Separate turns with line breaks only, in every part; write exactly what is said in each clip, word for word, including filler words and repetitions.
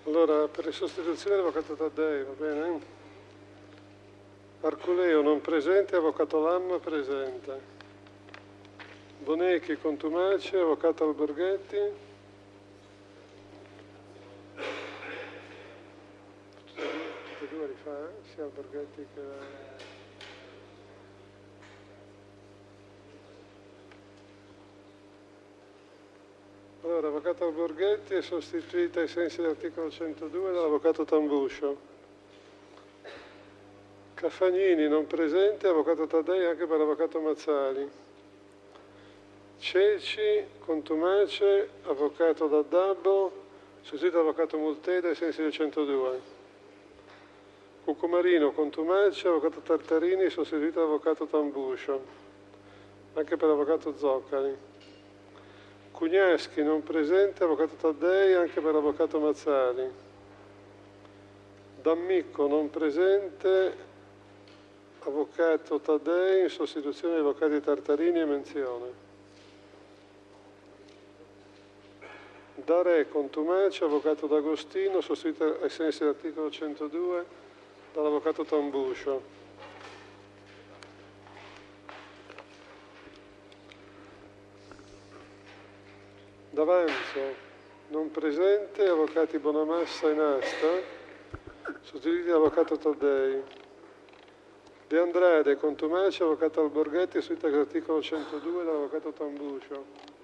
Allora, per le sostituzioni l'avvocato Taddei, va bene? Arculeo non presente, avvocato Lamma presente. Bonecchi, Contumaci, avvocato Alberghetti. Tutte e due li fa, eh? Sia Alberghetti che... Allora, avvocato Alberghetti è sostituita ai sensi dell'articolo centodue dall'avvocato Tambuscio. Caffagnini non presente, avvocato Taddei anche per l'avvocato Mazzali. Ceci, Contumace, avvocato Daddabbo, sostituito dall'avvocato Multeda ai sensi del centodue. Cucumarino, Contumace, avvocato Tartarini, sostituito dall'avvocato Tambuscio, anche per l'avvocato Zoccali. Cugnaschi non presente, avvocato Taddei anche per l'avvocato Mazzali. D'Ammicco non presente, avvocato Taddei in sostituzione degli avvocati Tartarini e Menzione. Da Re Contumaci, avvocato D'Agostino, sostituito ai sensi dell'articolo centodue dall'avvocato Tambuscio. D'Avanzo non presente, avvocati Bonamassa e Nasta, sostituiti dall'avvocato Taddei. De Andrade, Contumaci, avvocato Alberghetti, sostituito all'articolo centodue dall'avvocato Tambuscio.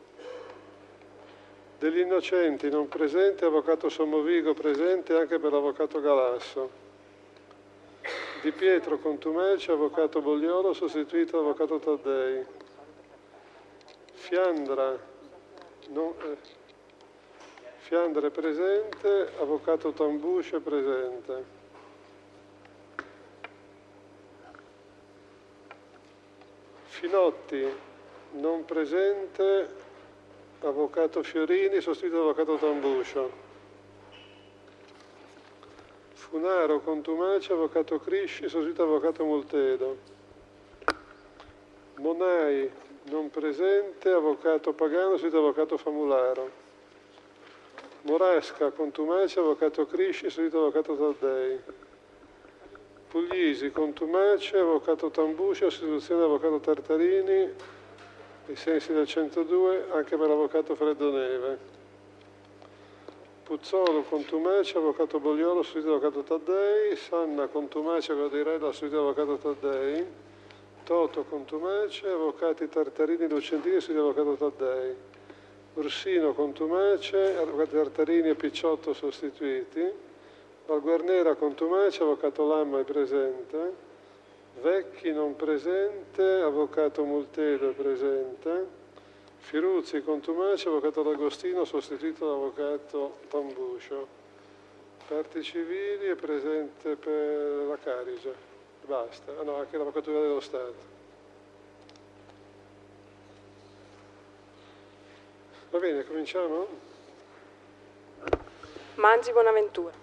Degli Innocenti non presente, avvocato Sommovigo presente anche per l'avvocato Galasso. Di Pietro, Contumaci, avvocato Bogliolo, sostituito dall'avvocato Taddei. Fiandra, No, eh. Fiandre presente, avvocato Tambuscio è presente. Finotti non presente, avvocato Fiorini, sostituito dall'avvocato Tambuscio. Funaro Contumaci, avvocato Crisci, sostituito dall'avvocato Multedo. Monai non presente, avvocato Pagano, sostituito avvocato Famularo. Morasca, Contumaci, avvocato Crisci, sostituito avvocato Taddei. Puglisi, Contumaci, avvocato Tambuscio, sostituzione dell'avvocato Tartarini, ai sensi del centodue, anche per l'avvocato Freddoneve. Puzzolo, Contumaci, avvocato Bogliolo, sostituito avvocato Taddei. Sanna, Contumaci, avvocato Di Rella, sostituito avvocato Taddei. Toto, Contumace, avvocati Tartarini, Lucentini, studio avvocato Taddei. Ursino, Contumace, avvocati Tartarini e Picciotto sostituiti. Valguarnera, Contumace, avvocato Lamma è presente. Vecchi non presente, avvocato Multedo è presente. Firuzzi, Contumace, avvocato D'Agostino, sostituito dall'avvocato Tambuscio. Parti civili è presente per la Carige. Basta, ah no, anche l'Avvocatura dello Stato. Va bene, cominciamo?
Manzi Bonaventura.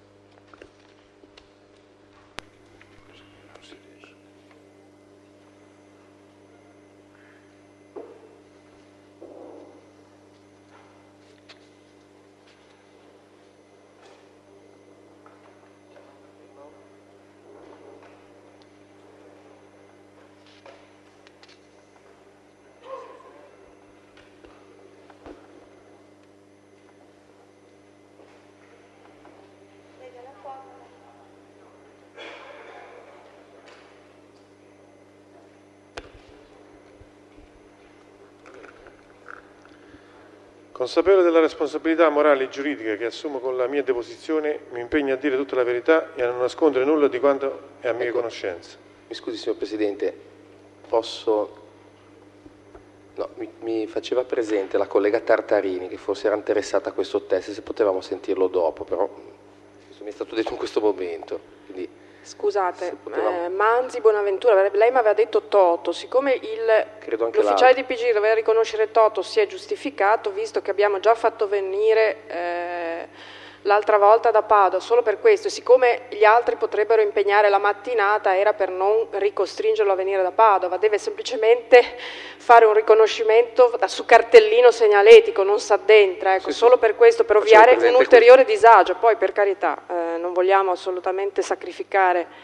Consapevole della responsabilità morale e giuridica che assumo con la mia deposizione, mi impegno a dire tutta la verità e a non nascondere nulla di quanto è a mia ecco, conoscenza.
Mi scusi, signor Presidente, posso... No, mi, mi faceva presente la collega Tartarini che forse era interessata a questo test, se potevamo sentirlo dopo, però mi è stato detto in questo momento. Quindi,
scusate, potevamo... eh, Manzi Bonaventura, lei mi aveva detto Toto, siccome l'ufficiale di P G doveva riconoscere Toto si è giustificato, visto che abbiamo già fatto venire eh, l'altra volta da Padova, solo per questo, e siccome gli altri potrebbero impegnare la mattinata, era per non ricostringerlo a venire da Padova, deve semplicemente fare un riconoscimento da, su cartellino segnaletico, non s'addentra, ecco, sì, solo sì. per questo, per ovviare un ulteriore questo. disagio, poi per carità, eh, non vogliamo assolutamente sacrificare.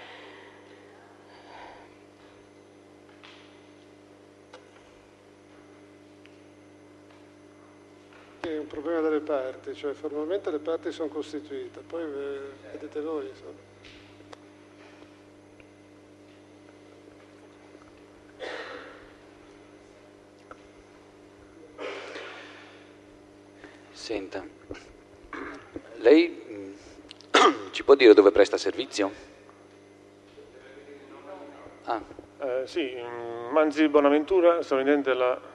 È un problema delle parti, cioè formalmente le parti sono costituite, poi vedete voi. Insomma.
Senta, lei ci può dire dove presta servizio?
Ah. Eh, sì, Manzi Bonaventura, sovrintendente della...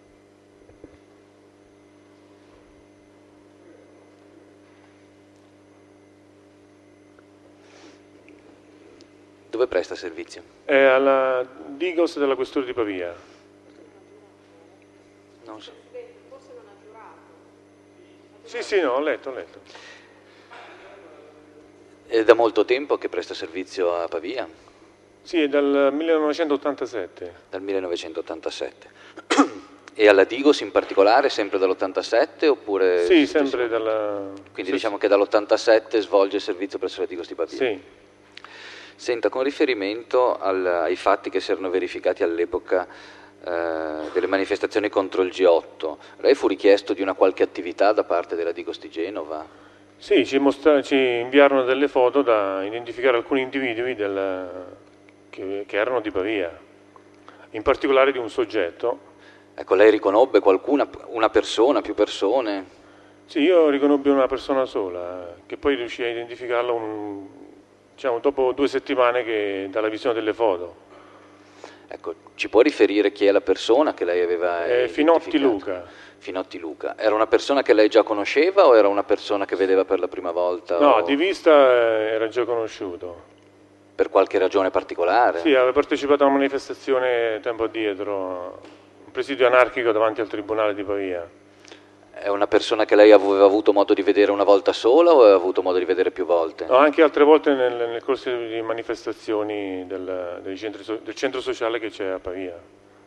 Dove presta servizio?
È alla Digos della Questura di Pavia.
Non so.
Forse non ha giurato.
Sì, sì, no, ho letto, ho letto.
È da molto tempo che presta servizio a Pavia?
Sì, è dal millenovecentottantasette.
Dal millenovecentottantasette. E alla Digos in particolare, sempre dall'ottantasette oppure...
Sì, sempre dalla...
Quindi
sì,
diciamo che dall'ottantasette svolge il servizio presso la Digos di Pavia?
Sì.
Senta, con riferimento al, ai fatti che si erano verificati all'epoca eh, delle manifestazioni contro il G otto, lei fu richiesto di una qualche attività da parte della Digos di Genova?
Sì, ci, mostra, ci inviarono delle foto da identificare alcuni individui del, che, che erano di Pavia, in particolare di un soggetto.
Ecco, lei riconobbe qualcuna, una persona, più persone?
Sì, io riconobbi una persona sola, che poi riuscì a identificarla un... diciamo, dopo due settimane che, dalla visione delle foto.
Ecco, ci può riferire chi è la persona che lei aveva
eh, Finotti Luca.
Finotti Luca. Era una persona che lei già conosceva o era una persona che vedeva per la prima volta?
No,
o...
di vista era già conosciuto.
Per qualche ragione particolare?
Sì, aveva partecipato a una manifestazione tempo addietro, un presidio anarchico davanti al Tribunale di Pavia.
È una persona che lei aveva avuto modo di vedere una volta sola o aveva avuto modo di vedere più volte?
No, anche altre volte nel, nel corso di manifestazioni del, del, centro, del centro sociale che c'è a Pavia.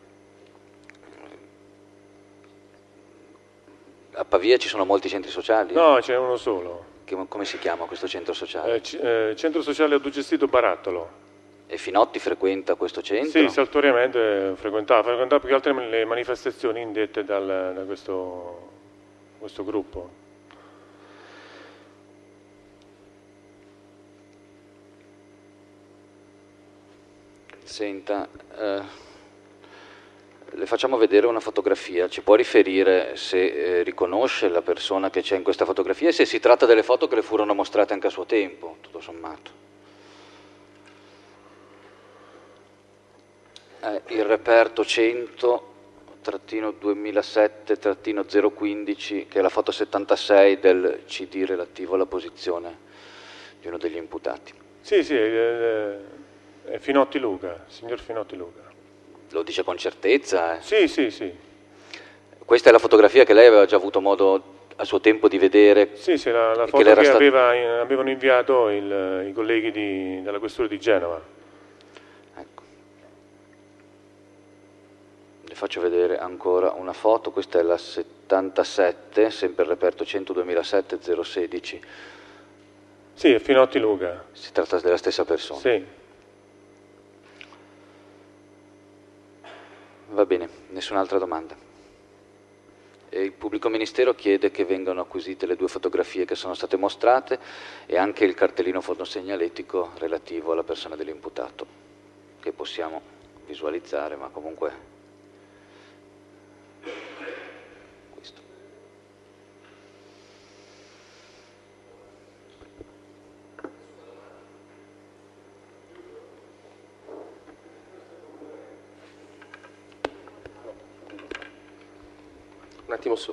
A Pavia ci sono molti centri sociali?
No, c'è uno solo.
Che, come si chiama questo centro sociale?
Eh, c- eh, centro sociale autogestito Barattolo.
E Finotti frequenta questo centro?
Sì, saltuariamente frequentava, frequentava più che altro le manifestazioni indette dal, da questo... questo gruppo.
Senta, eh, le facciamo vedere una fotografia, ci può riferire se eh, riconosce la persona che c'è in questa fotografia e se si tratta delle foto che le furono mostrate anche a suo tempo, tutto sommato. Eh, il reperto cento duemilasette zero quindici, che è la foto settantasei del C D relativo alla posizione di uno degli imputati.
Sì, sì, è, è Finotti Luca, signor Finotti Luca.
Lo dice con certezza? Eh?
Sì, sì, sì.
Questa è la fotografia che lei aveva già avuto modo a suo tempo di vedere?
Sì, sì, la, la foto che, che stat... aveva, avevano inviato il, i colleghi di, della Questura di Genova.
Faccio vedere ancora una foto, questa è la settantasette, sempre il reperto cento duemilasette zero sedici.
Sì, è Finotti Luca.
Si tratta della stessa persona?
Sì.
Va bene, nessun'altra domanda. E il pubblico ministero chiede che vengano acquisite le due fotografie che sono state mostrate e anche il cartellino fotosegnaletico relativo alla persona dell'imputato, che possiamo visualizzare, ma comunque... questo.
Un attimo su.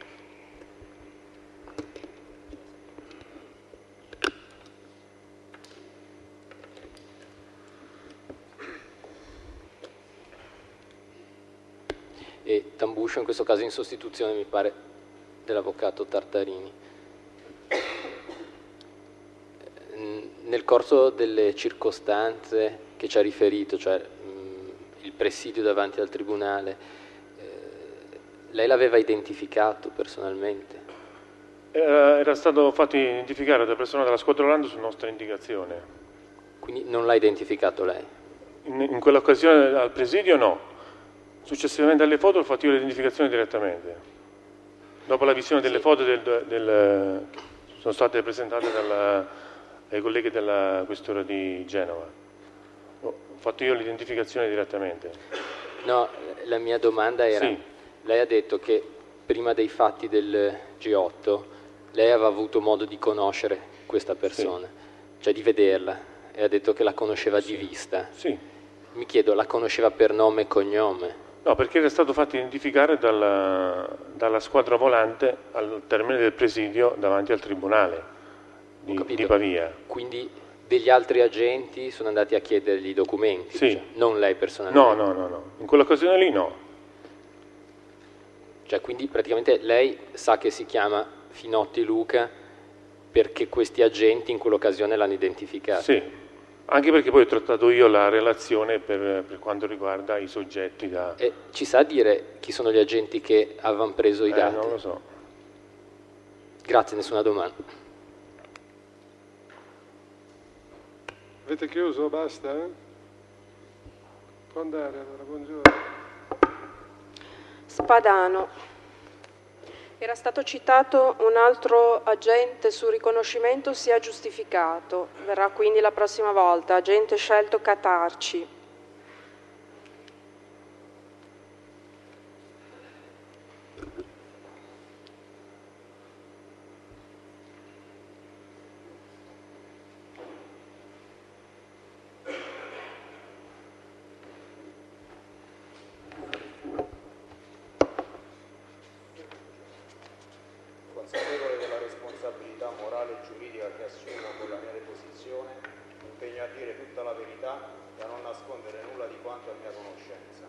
E Tambuscio in questo caso in sostituzione, mi pare, dell'avvocato Tartarini.
nel corso delle circostanze che ci ha riferito, cioè mh, il presidio davanti al tribunale, eh, lei l'aveva identificato personalmente?
Era, era stato fatto identificare da personale della squadra Orlando su nostra indicazione.
Quindi non l'ha identificato lei?
In, in quell'occasione al presidio no. Successivamente alle foto ho fatto io l'identificazione direttamente. Dopo la visione delle sì. foto del, del, sono state presentate dalla, ai colleghi della questura di Genova. Ho fatto io l'identificazione direttamente.
No, la mia domanda era,
sì.
lei ha detto che prima dei fatti del G otto lei aveva avuto modo di conoscere questa persona, sì. cioè di vederla, e ha detto che la conosceva
sì.
di vista.
Sì.
Mi chiedo, la conosceva per nome e cognome?
No, perché era stato fatto identificare dalla, dalla squadra volante al termine del presidio davanti al tribunale di, di Pavia.
Quindi degli altri agenti sono andati a chiedergli i documenti,
sì.
cioè, non lei personalmente?
No, no, no, no. In quell'occasione lì no.
Cioè, quindi praticamente lei sa che si chiama Finotti Luca perché questi agenti in quell'occasione l'hanno identificato?
Sì, anche perché poi ho trattato io la relazione per, per quanto riguarda i soggetti da...
E ci sa dire chi sono gli agenti che avevano preso i
eh,
dati?
non lo so.
Grazie, nessuna domanda.
Avete chiuso? Basta? Eh? Può andare allora, buongiorno.
Spadano. Era stato citato un altro agente sul riconoscimento, si è giustificato. Verrà quindi la prossima volta. Agente scelto Catarci.
Consapevole della responsabilità morale e giuridica che assumo con la mia deposizione, mi impegno a dire tutta la verità e a non nascondere nulla di quanto a mia conoscenza.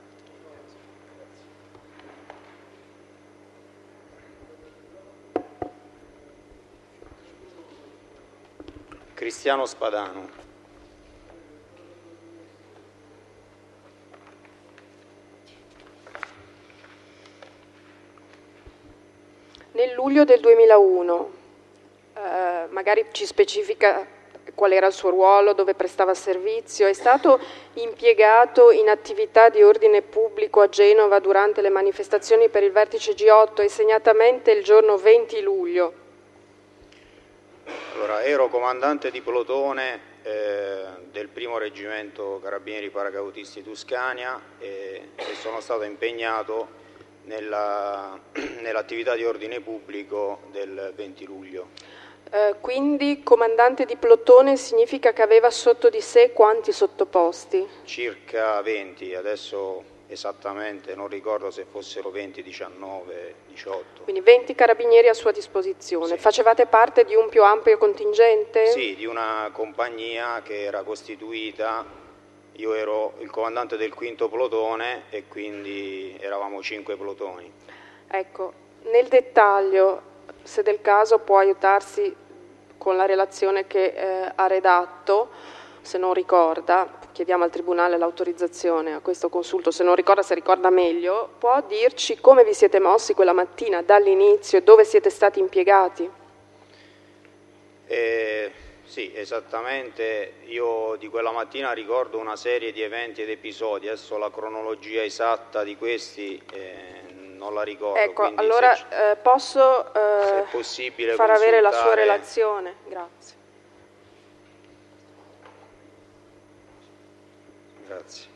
Grazie. Cristiano Spadano.
Nel luglio del duemilauno, eh, magari ci specifica qual era il suo ruolo, dove prestava servizio, è stato impiegato in attività di ordine pubblico a Genova durante le manifestazioni per il vertice G otto e segnatamente il giorno venti luglio.
Allora, ero comandante di plotone eh, del primo reggimento Carabinieri Paracautisti Tuscania e, e sono stato impegnato nella, nell'attività di ordine pubblico del venti luglio.
Eh, quindi comandante di plotone significa che aveva sotto di sé quanti sottoposti?
Circa venti, adesso esattamente non ricordo se fossero venti, diciannove, diciotto.
Quindi venti carabinieri a sua disposizione.
Sì.
Facevate parte di un più ampio contingente?
Sì, di una compagnia che era costituita. Io ero il comandante del quinto plotone e quindi eravamo cinque plotoni.
Ecco, nel dettaglio, se del caso può aiutarsi con la relazione che eh, ha redatto, se non ricorda, chiediamo al Tribunale l'autorizzazione a questo consulto, se non ricorda, se ricorda meglio, può dirci come vi siete mossi quella mattina dall'inizio e dove siete stati impiegati?
Eh... Sì, esattamente, io di quella mattina ricordo una serie di eventi ed episodi, adesso la cronologia esatta di questi eh, non la ricordo.
Ecco, allora
se,
eh, posso eh,
è possibile
far avere la sua
consultare...
relazione? Grazie.
Grazie.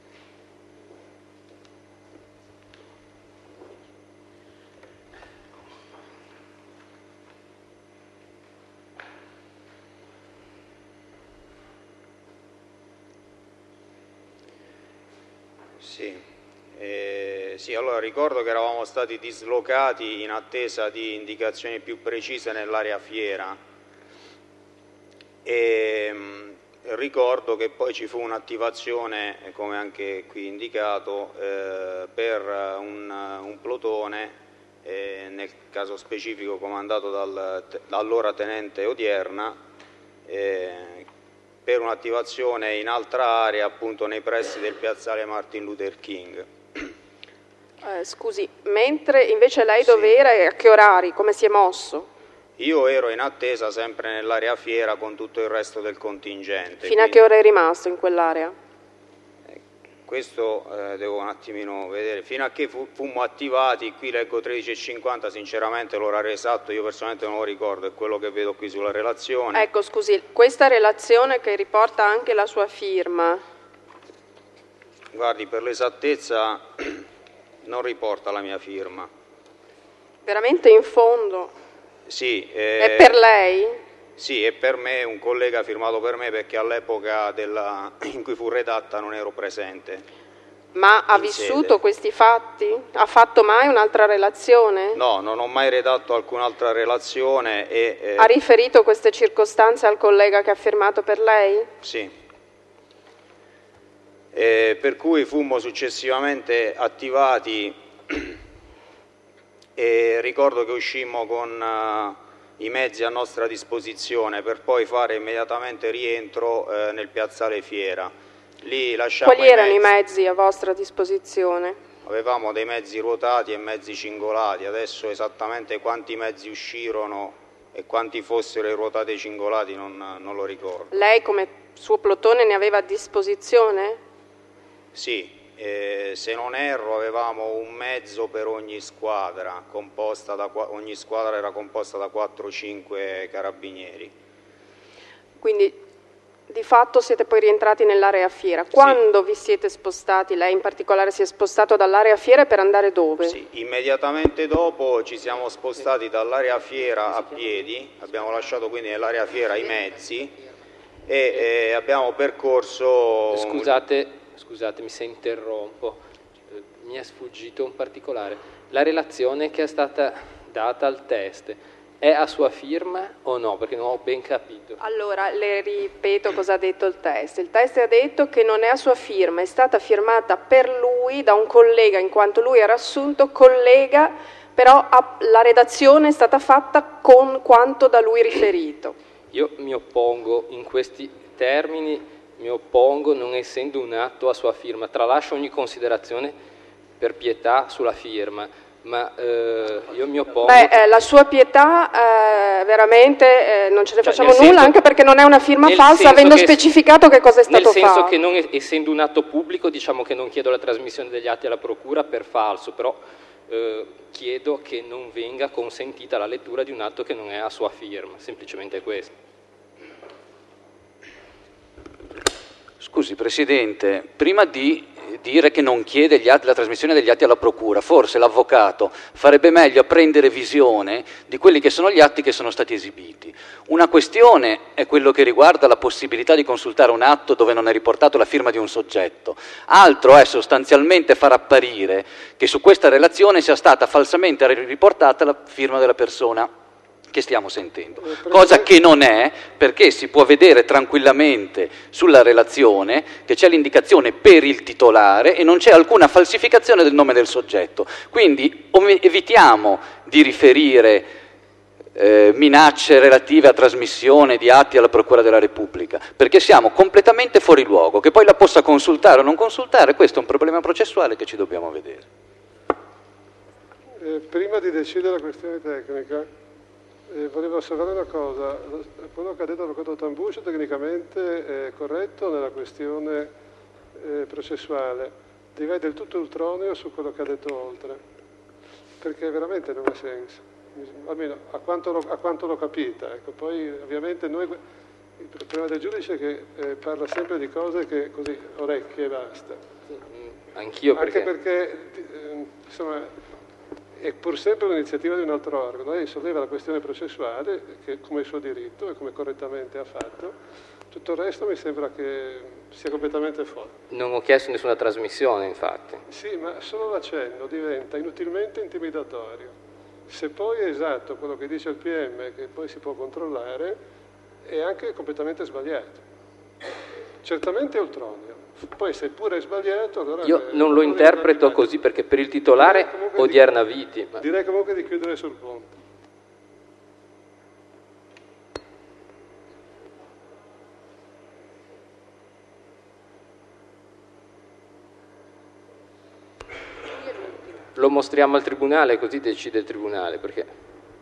Sì. Eh, sì, allora ricordo che eravamo stati dislocati in attesa di indicazioni più precise nell'area fiera e mh, ricordo che poi ci fu un'attivazione, come anche qui indicato, eh, per un, un plotone, eh, nel caso specifico comandato dal, dall'allora tenente Odierna, eh, per un'attivazione in altra area, appunto nei pressi del piazzale Martin Luther King.
Eh, scusi, mentre invece lei
Sì.
dove era e a che orari, come si è mosso?
Io ero in attesa sempre nell'area fiera con tutto il resto del contingente.
Fino a che ora è rimasto in quell'area?
Questo eh, devo un attimino vedere. Fino a che fu, fummo attivati, qui leggo tredici e cinquanta, sinceramente l'orario esatto io personalmente non lo ricordo, è quello che vedo qui sulla relazione.
Ecco, scusi, questa relazione che riporta anche la sua firma.
Guardi, per l'esattezza non riporta la mia firma.
Veramente in fondo?
Sì. Eh,
È per lei?
Sì, è per me, un collega ha firmato per me perché all'epoca della, in cui fu redatta non ero presente.
Ma ha
in
vissuto
sede.
questi fatti? Ha fatto mai un'altra relazione?
No, non ho mai redatto alcun'altra relazione e... Eh,
Ha riferito queste circostanze al collega che ha firmato per lei?
Sì. Eh, per cui fummo successivamente attivati e ricordo che uscimmo con uh, i mezzi a nostra disposizione per poi fare immediatamente rientro eh, nel piazzale Fiera. Lì lasciamo
Quali erano
i mezzi.
i mezzi a vostra disposizione?
Avevamo dei mezzi ruotati e mezzi cingolati, adesso esattamente quanti mezzi uscirono e quanti fossero i ruotati e i cingolati non, non lo ricordo.
Lei come suo plotone ne aveva a disposizione?
Sì. Eh, se non erro avevamo un mezzo per ogni squadra, composta da, ogni squadra era composta da quattro cinque carabinieri.
Quindi di fatto siete poi rientrati nell'area fiera. Quando sì. vi siete spostati, lei in particolare si è spostato dall'area fiera per andare dove?
Sì, immediatamente dopo ci siamo spostati dall'area fiera a piedi, abbiamo lasciato quindi nell'area fiera i mezzi e eh, abbiamo percorso...
Scusate... Scusatemi se interrompo, mi è sfuggito un particolare. La relazione che è stata data al test è a sua firma o no? Perché non ho ben capito.
Allora, le ripeto cosa ha detto il test. Il test ha detto che non è a sua firma, è stata firmata per lui da un collega, in quanto lui era assunto collega, però la redazione è stata fatta con quanto da lui riferito.
Io mi oppongo in questi termini. Mi oppongo non essendo un atto a sua firma, tralascio ogni considerazione per pietà sulla firma, ma eh, io mi oppongo...
Beh, eh, la sua pietà eh, veramente eh, non ce ne
cioè,
facciamo nulla,
senso,
anche perché non è una firma falsa, avendo
che,
specificato che cosa è stato fatto.
Nel senso fatto. Che non, essendo un atto pubblico, diciamo che non chiedo la trasmissione degli atti alla procura per falso, però eh, chiedo che non venga consentita la lettura di un atto che non è a sua firma, semplicemente questo.
Scusi Presidente, prima di dire che non chiede gli atti, la trasmissione degli atti alla Procura, forse l'Avvocato farebbe meglio a prendere visione di quelli che sono gli atti che sono stati esibiti. Una questione è quello che riguarda la possibilità di consultare un atto dove non è riportato la firma di un soggetto, altro è sostanzialmente far apparire che su questa relazione sia stata falsamente riportata la firma della persona che stiamo sentendo, cosa che non è, perché si può vedere tranquillamente sulla relazione che c'è l'indicazione per il titolare e non c'è alcuna falsificazione del nome del soggetto, quindi evitiamo di riferire eh, minacce relative a trasmissione di atti alla Procura della Repubblica, perché siamo completamente fuori luogo, che poi la possa consultare o non consultare, questo è un problema processuale che ci dobbiamo vedere.
Eh, prima di decidere la questione tecnica, Eh, volevo osservare una cosa, quello che ha detto l'avvocato Tambucci tecnicamente è corretto nella questione eh, processuale, diventa del tutto ultroneo su quello che ha detto oltre, perché veramente non ha senso, almeno a quanto l'ho, a quanto l'ho capita. Ecco. Poi ovviamente noi, il problema del giudice è che eh, parla sempre di cose che così, orecchie e basta.
Anch'io perché...
Anche perché, eh, insomma... è pur sempre un'iniziativa di un altro organo. Lei solleva la questione processuale, che come il suo diritto e come correttamente ha fatto, tutto il resto mi sembra che sia completamente fuori.
Non ho chiesto nessuna trasmissione, infatti.
Sì, ma solo l'accenno diventa inutilmente intimidatorio. Se poi è esatto quello che dice il P M, che poi si può controllare, è anche completamente sbagliato. Certamente è ultroneo. Poi se pure è sbagliato, allora...
Io non lo interpreto così, perché per il titolare odierna viti. Ma...
Direi comunque di chiudere sul punto.
lo mostriamo al Tribunale, così decide il Tribunale, perché...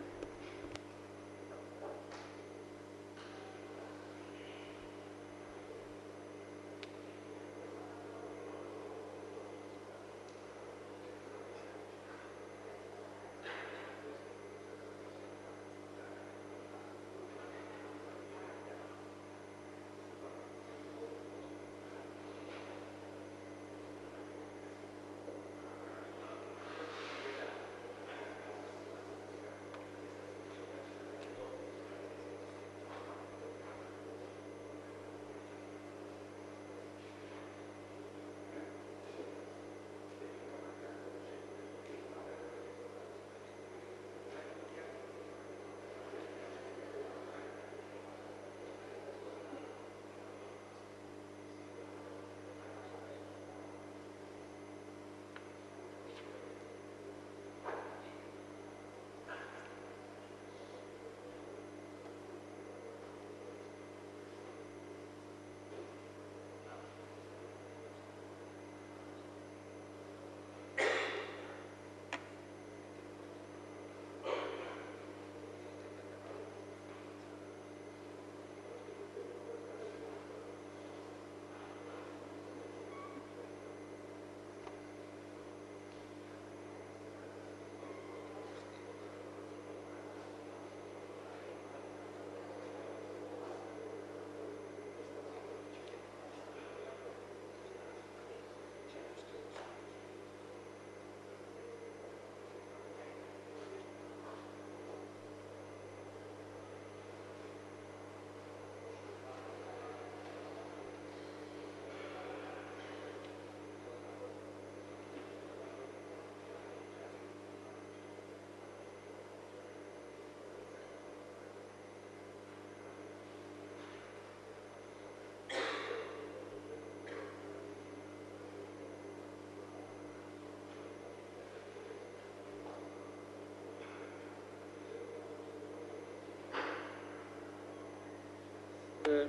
Eh,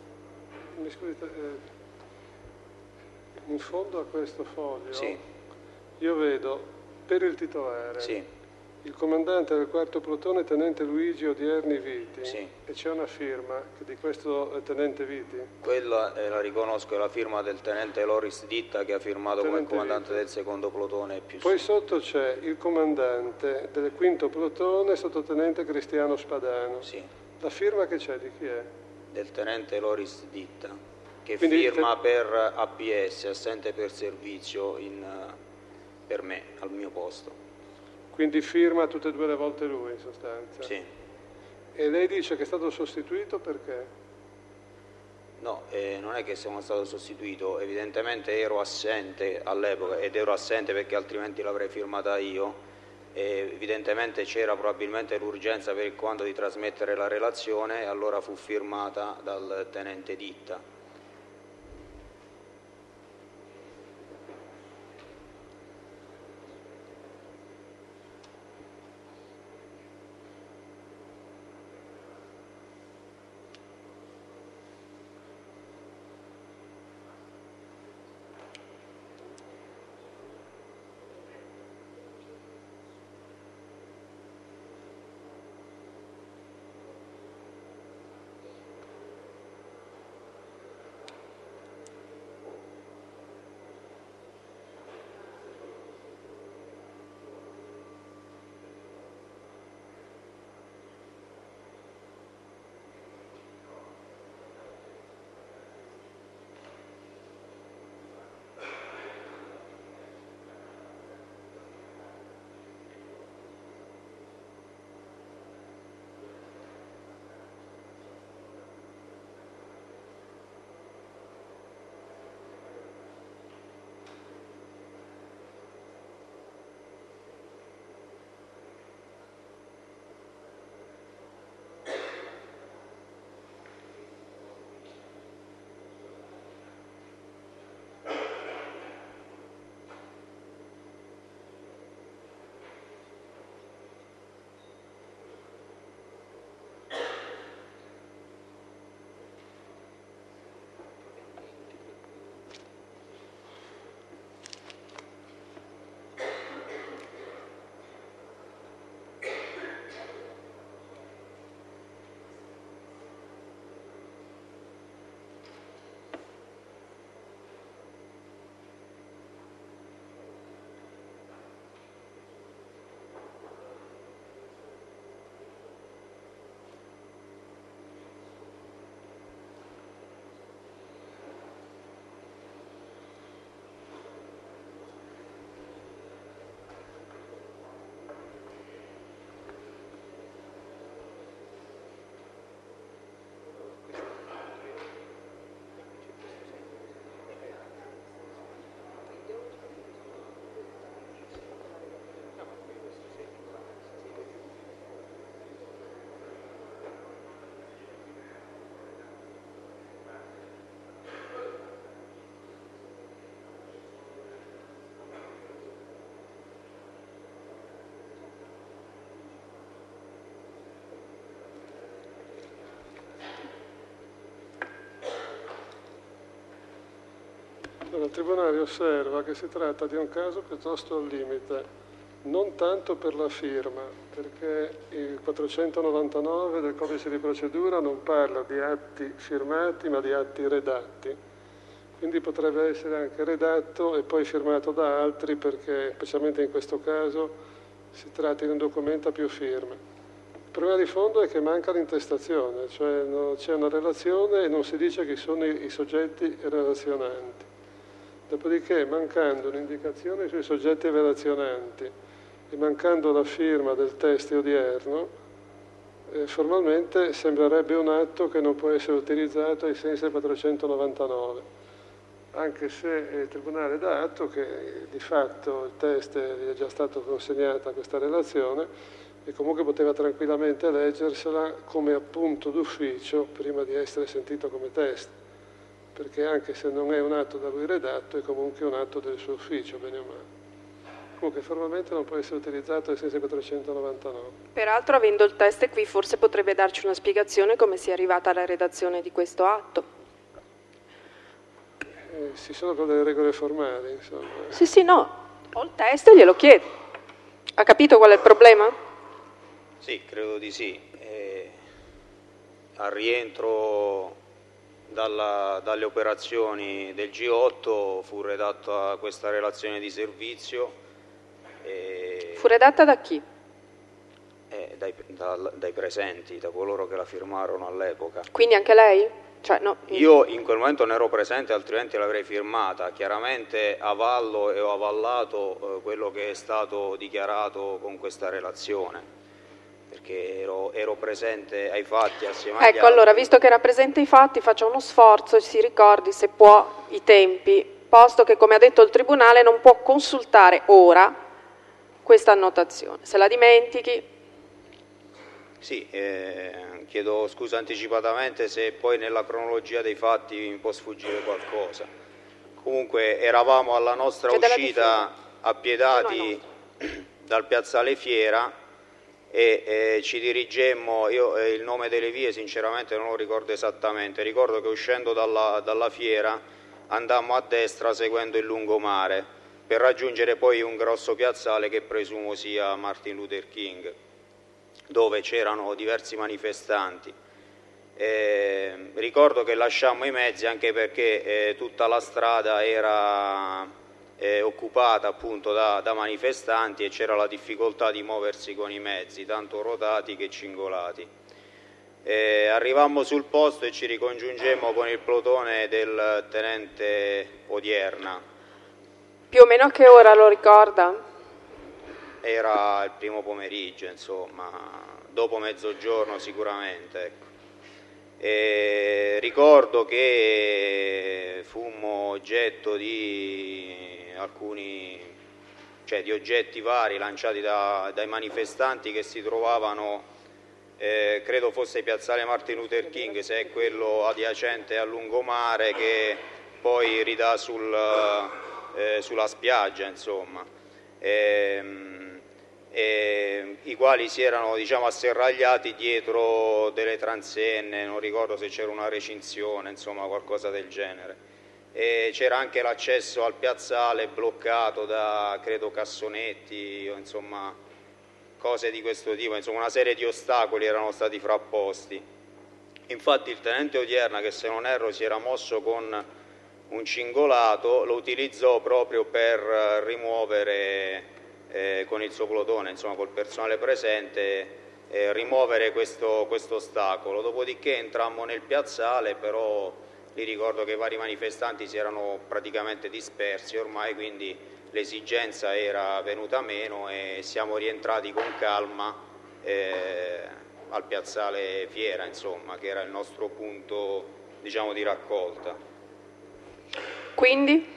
mi scusi, eh, in fondo a questo foglio
Sì.
io vedo per il titolare
Sì.
il comandante del quarto plotone tenente Luigi Odierni Viti,
Sì.
e c'è una firma di questo eh, tenente Viti.
Quella eh, la riconosco, è la firma del tenente Loris Ditta che ha firmato come
Tenente
comandante
Viti.
del secondo plotone più
Poi
su.
sotto c'è il comandante del quinto plotone, sottotenente Cristiano Spadano.
Sì.
La firma che c'è di chi è?
Del tenente Loris Ditta, che
Quindi
firma
te-
per A P S, assente per servizio, in, eh, per me, al mio posto.
Quindi firma tutte e due le volte lui in sostanza.
Sì.
E lei dice che è stato sostituito perché?
No, eh, non è che sono stato sostituito, evidentemente ero assente all'epoca ed ero assente perché altrimenti l'avrei firmata io. E evidentemente c'era probabilmente l'urgenza per il comando di trasmettere la relazione e allora fu firmata dal tenente Ditta.
Allora, il Tribunale osserva che si tratta di un caso piuttosto al limite, non tanto per la firma, perché il quattrocentonovantanove del codice di procedura non parla di atti firmati ma di atti redatti, quindi potrebbe essere anche redatto e poi firmato da altri, perché specialmente in questo caso si tratta di un documento a più firme. Il problema di fondo è che manca l'intestazione, cioè c'è una relazione e non si dice chi sono i, i soggetti relazionanti. Dopodiché, mancando un'indicazione sui soggetti relazionanti e mancando la firma del teste odierno, eh, formalmente sembrerebbe un atto che non può essere utilizzato ai sensi del quattrocentonovantanove, anche se il Tribunale dà atto che di fatto il teste gli è già stato consegnata questa relazione e comunque poteva tranquillamente leggersela come appunto d'ufficio prima di essere sentito come teste, perché anche se non è un atto da lui redatto è comunque un atto del suo ufficio, bene o male. Comunque formalmente non può essere utilizzato ai sensi quattrocentonovantanove.
Peraltro, avendo il teste qui, forse potrebbe darci una spiegazione come sia arrivata alla redazione di questo atto.
Eh, ci sono però delle regole formali, insomma.
Sì, sì, no, ho il teste, glielo chiedo. Ha capito qual è il problema?
Sì, credo di sì. Eh, al rientro dalla, dalle operazioni del G otto fu redatta questa relazione di servizio. E,
fu redatta da chi?
Eh, dai, da, dai presenti, da coloro che la firmarono all'epoca.
Quindi anche lei? Cioè, no.
Io in quel momento non ero presente, altrimenti l'avrei firmata. Chiaramente avallo e ho avallato eh, quello che è stato dichiarato con questa relazione, perché ero, ero presente ai fatti assieme agli altri.
Ecco, allora, visto che era presente ai fatti, faccia uno sforzo e si ricordi, se può, i tempi, posto che, come ha detto il Tribunale, non può consultare ora questa annotazione. Se la dimentichi...
Sì, eh, chiedo scusa anticipatamente se poi nella cronologia dei fatti mi può sfuggire qualcosa. Comunque eravamo alla nostra uscita appiedati no, no. dal piazzale Fiera e eh, ci dirigemmo, io eh, il nome delle vie sinceramente non lo ricordo esattamente, ricordo che uscendo dalla, dalla Fiera andammo a destra seguendo il lungomare per raggiungere poi un grosso piazzale che presumo sia Martin Luther King, dove c'erano diversi manifestanti. Eh, ricordo che lasciammo i mezzi anche perché eh, tutta la strada era eh, occupata appunto da, da manifestanti e c'era la difficoltà di muoversi con i mezzi, tanto rotati che cingolati. Eh, arrivammo sul posto e ci ricongiungemmo con il plotone del tenente Odierna.
Più o meno a che ora lo ricorda?
Era il primo pomeriggio, insomma, dopo mezzogiorno sicuramente. Ecco. E ricordo che fummo oggetto di alcuni, cioè di oggetti vari lanciati da, dai manifestanti che si trovavano, eh, credo fosse piazzale Martin Luther King, se è quello adiacente al lungomare che poi ridà sul, eh, sulla spiaggia, insomma. E, E, i quali si erano diciamo asserragliati dietro delle transenne, non ricordo se c'era una recinzione, insomma qualcosa del genere, e c'era anche l'accesso al piazzale bloccato da credo cassonetti o insomma cose di questo tipo, insomma una serie di ostacoli erano stati frapposti. Infatti il tenente Odierna, che se non erro si era mosso con un cingolato, lo utilizzò proprio per rimuovere Eh, con il suo plotone, insomma col personale presente, eh, rimuovere questo, questo ostacolo. Dopodiché entrammo nel piazzale, però lì ricordo che i vari manifestanti si erano praticamente dispersi ormai, quindi l'esigenza era venuta meno e siamo rientrati con calma eh, al piazzale Fiera, insomma, che era il nostro punto diciamo di raccolta.
Quindi?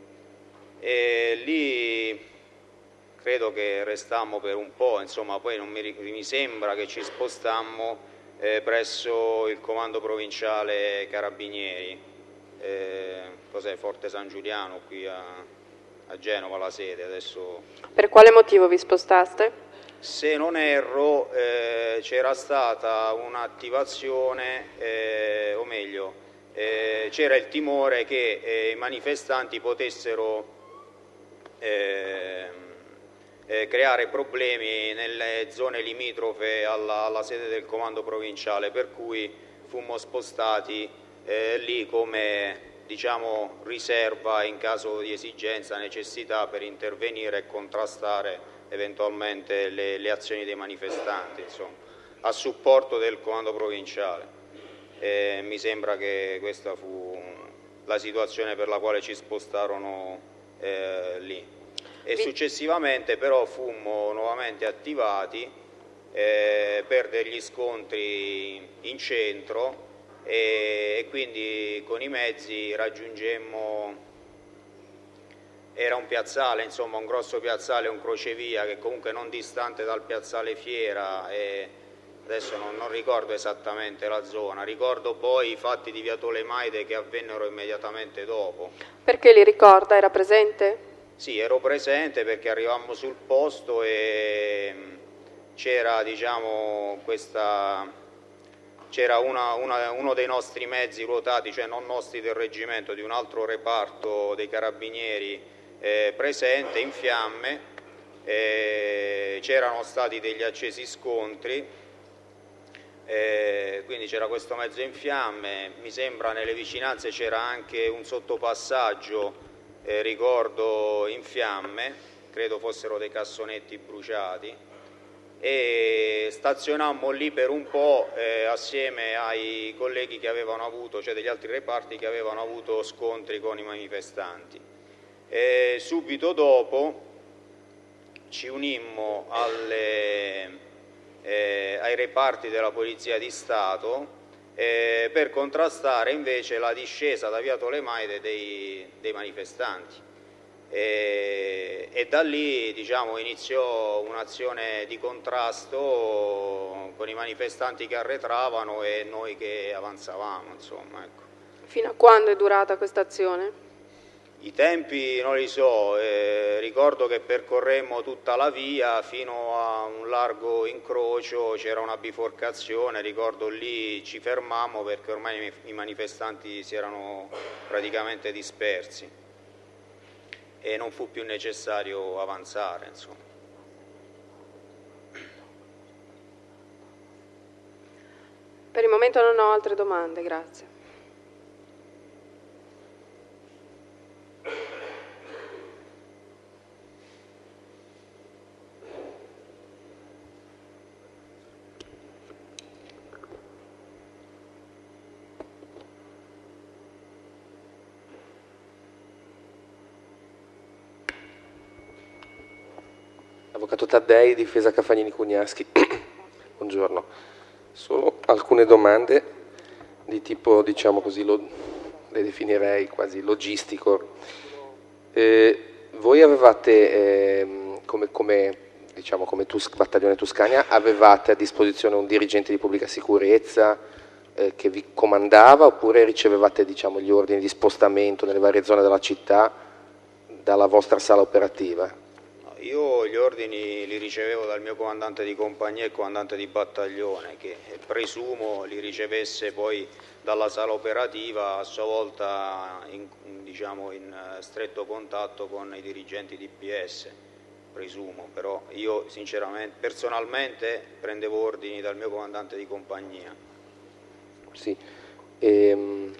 E lì credo che restammo per un po', insomma poi non mi, mi sembra che ci spostammo eh, presso il comando provinciale Carabinieri, eh, cos'è, Forte San Giuliano, qui a, a Genova la sede adesso.
Per quale motivo vi spostaste?
Se non erro eh, c'era stata un'attivazione, eh, o meglio, eh, c'era il timore che eh, i manifestanti potessero eh, eh, creare problemi nelle zone limitrofe alla, alla sede del comando provinciale, per cui fummo spostati eh, lì come, diciamo, riserva in caso di esigenza, necessità, per intervenire e contrastare eventualmente le, le azioni dei manifestanti, insomma, a supporto del comando provinciale. E mi sembra che questa fu la situazione per la quale ci spostarono eh, lì. E successivamente però fummo nuovamente attivati eh, per degli scontri in centro, e, e quindi con i mezzi raggiungemmo, era un piazzale, insomma un grosso piazzale, un crocevia che comunque non distante dal piazzale Fiera, e adesso non, non ricordo esattamente la zona, ricordo poi i fatti di via Tolemaide che avvennero immediatamente dopo.
Perché li ricorda? Era presente?
Sì, ero presente perché arrivammo sul posto e c'era, diciamo, questa, c'era una, una, uno dei nostri mezzi ruotati, cioè non nostri del reggimento, di un altro reparto dei carabinieri eh, presente, in fiamme, eh, c'erano stati degli accesi scontri. Eh, quindi c'era questo mezzo in fiamme, mi sembra nelle vicinanze c'era anche un sottopassaggio, eh, ricordo, in fiamme, credo fossero dei cassonetti bruciati, e stazionammo lì per un po' eh, assieme ai colleghi che avevano avuto, cioè degli altri reparti che avevano avuto scontri con i manifestanti. E subito dopo ci unimmo alle... Eh, ai reparti della Polizia di Stato eh, per contrastare invece la discesa da via Tolemaide dei, dei manifestanti, e, e da lì, diciamo, iniziò un'azione di contrasto con i manifestanti che arretravano e noi che avanzavamo, insomma, ecco.
Fino a quando è durata questa azione?
I tempi non li so, eh, ricordo che percorremmo tutta la via fino a un largo incrocio, c'era una biforcazione, ricordo lì ci fermammo perché ormai i manifestanti si erano praticamente dispersi e non fu più necessario avanzare, insomma.
Per il momento non ho altre domande, grazie.
Avvocato Taddei, difesa Cafagnini Cugnaschi. Buongiorno. Solo alcune domande di tipo, diciamo così, lo, le definirei quasi logistico. Eh, voi avevate, eh, come, come, diciamo, come Tus- Battaglione Tuscania, avevate a disposizione un dirigente di pubblica sicurezza eh, che vi comandava, oppure ricevevate, diciamo, gli ordini di spostamento nelle varie zone della città dalla vostra sala operativa?
Io gli ordini li ricevevo dal mio comandante di compagnia e comandante di battaglione, che presumo li ricevesse poi dalla sala operativa, a sua volta in, diciamo, in stretto contatto con i dirigenti di P S, presumo, però io sinceramente, personalmente prendevo ordini dal mio comandante di compagnia.
Sì. Ehm...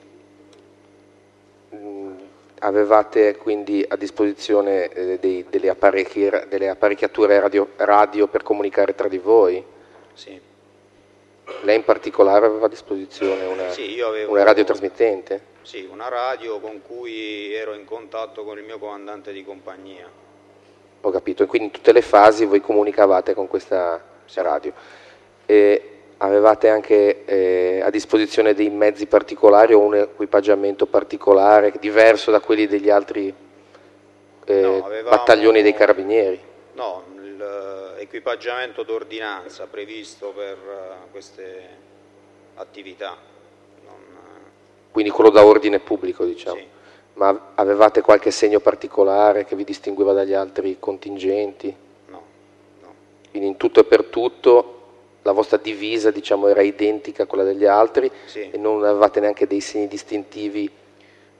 Avevate quindi a disposizione eh, dei, delle, apparecchi, delle apparecchiature radio, radio per comunicare tra di voi?
Sì.
Lei in particolare aveva a disposizione una,
sì, io avevo,
una radiotrasmittente?
Sì, una radio con cui ero in contatto con il mio comandante di compagnia.
Ho capito, e quindi in tutte le fasi voi comunicavate con questa radio. E avevate anche eh, a disposizione dei mezzi particolari o un equipaggiamento particolare diverso da quelli degli altri eh,
no, avevamo,
battaglioni dei carabinieri?
No, l'equipaggiamento d'ordinanza previsto per uh, queste attività. Non...
Quindi quello da ordine pubblico, diciamo.
Sì.
Ma avevate qualche segno particolare che vi distingueva dagli altri contingenti?
No, no.
Quindi in tutto e per tutto la vostra divisa, diciamo, era identica a quella degli altri,
sì.
E non avevate neanche dei segni distintivi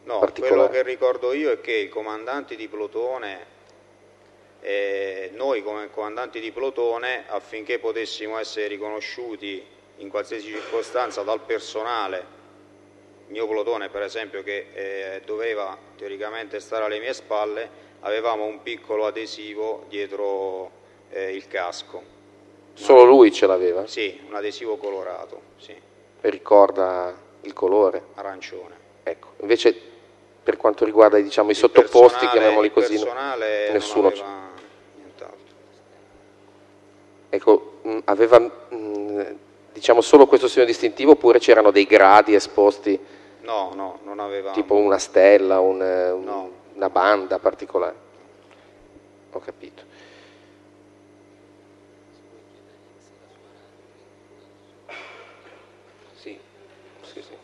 No,
particolare?
Quello che ricordo io è che i comandanti di plotone, eh, noi come comandanti di plotone, affinché potessimo essere riconosciuti in qualsiasi circostanza dal personale, il mio plotone per esempio che eh, doveva teoricamente stare alle mie spalle, avevamo un piccolo adesivo dietro eh, il casco.
Solo lui ce l'aveva?
Sì, un adesivo colorato, sì.
E ricorda il colore?
Arancione.
Ecco, invece per quanto riguarda diciamo, i
Il
sottoposti,
personale-
chiamiamoli così,
il personale
nessuno
non
c'è.
aveva nient'altro.
Ecco, mh, aveva mh, diciamo solo questo segno distintivo oppure c'erano dei gradi esposti,
No, no, non aveva.
tipo una stella, un, un-
No.
una banda particolare? Ho capito. Sì, sì, sì.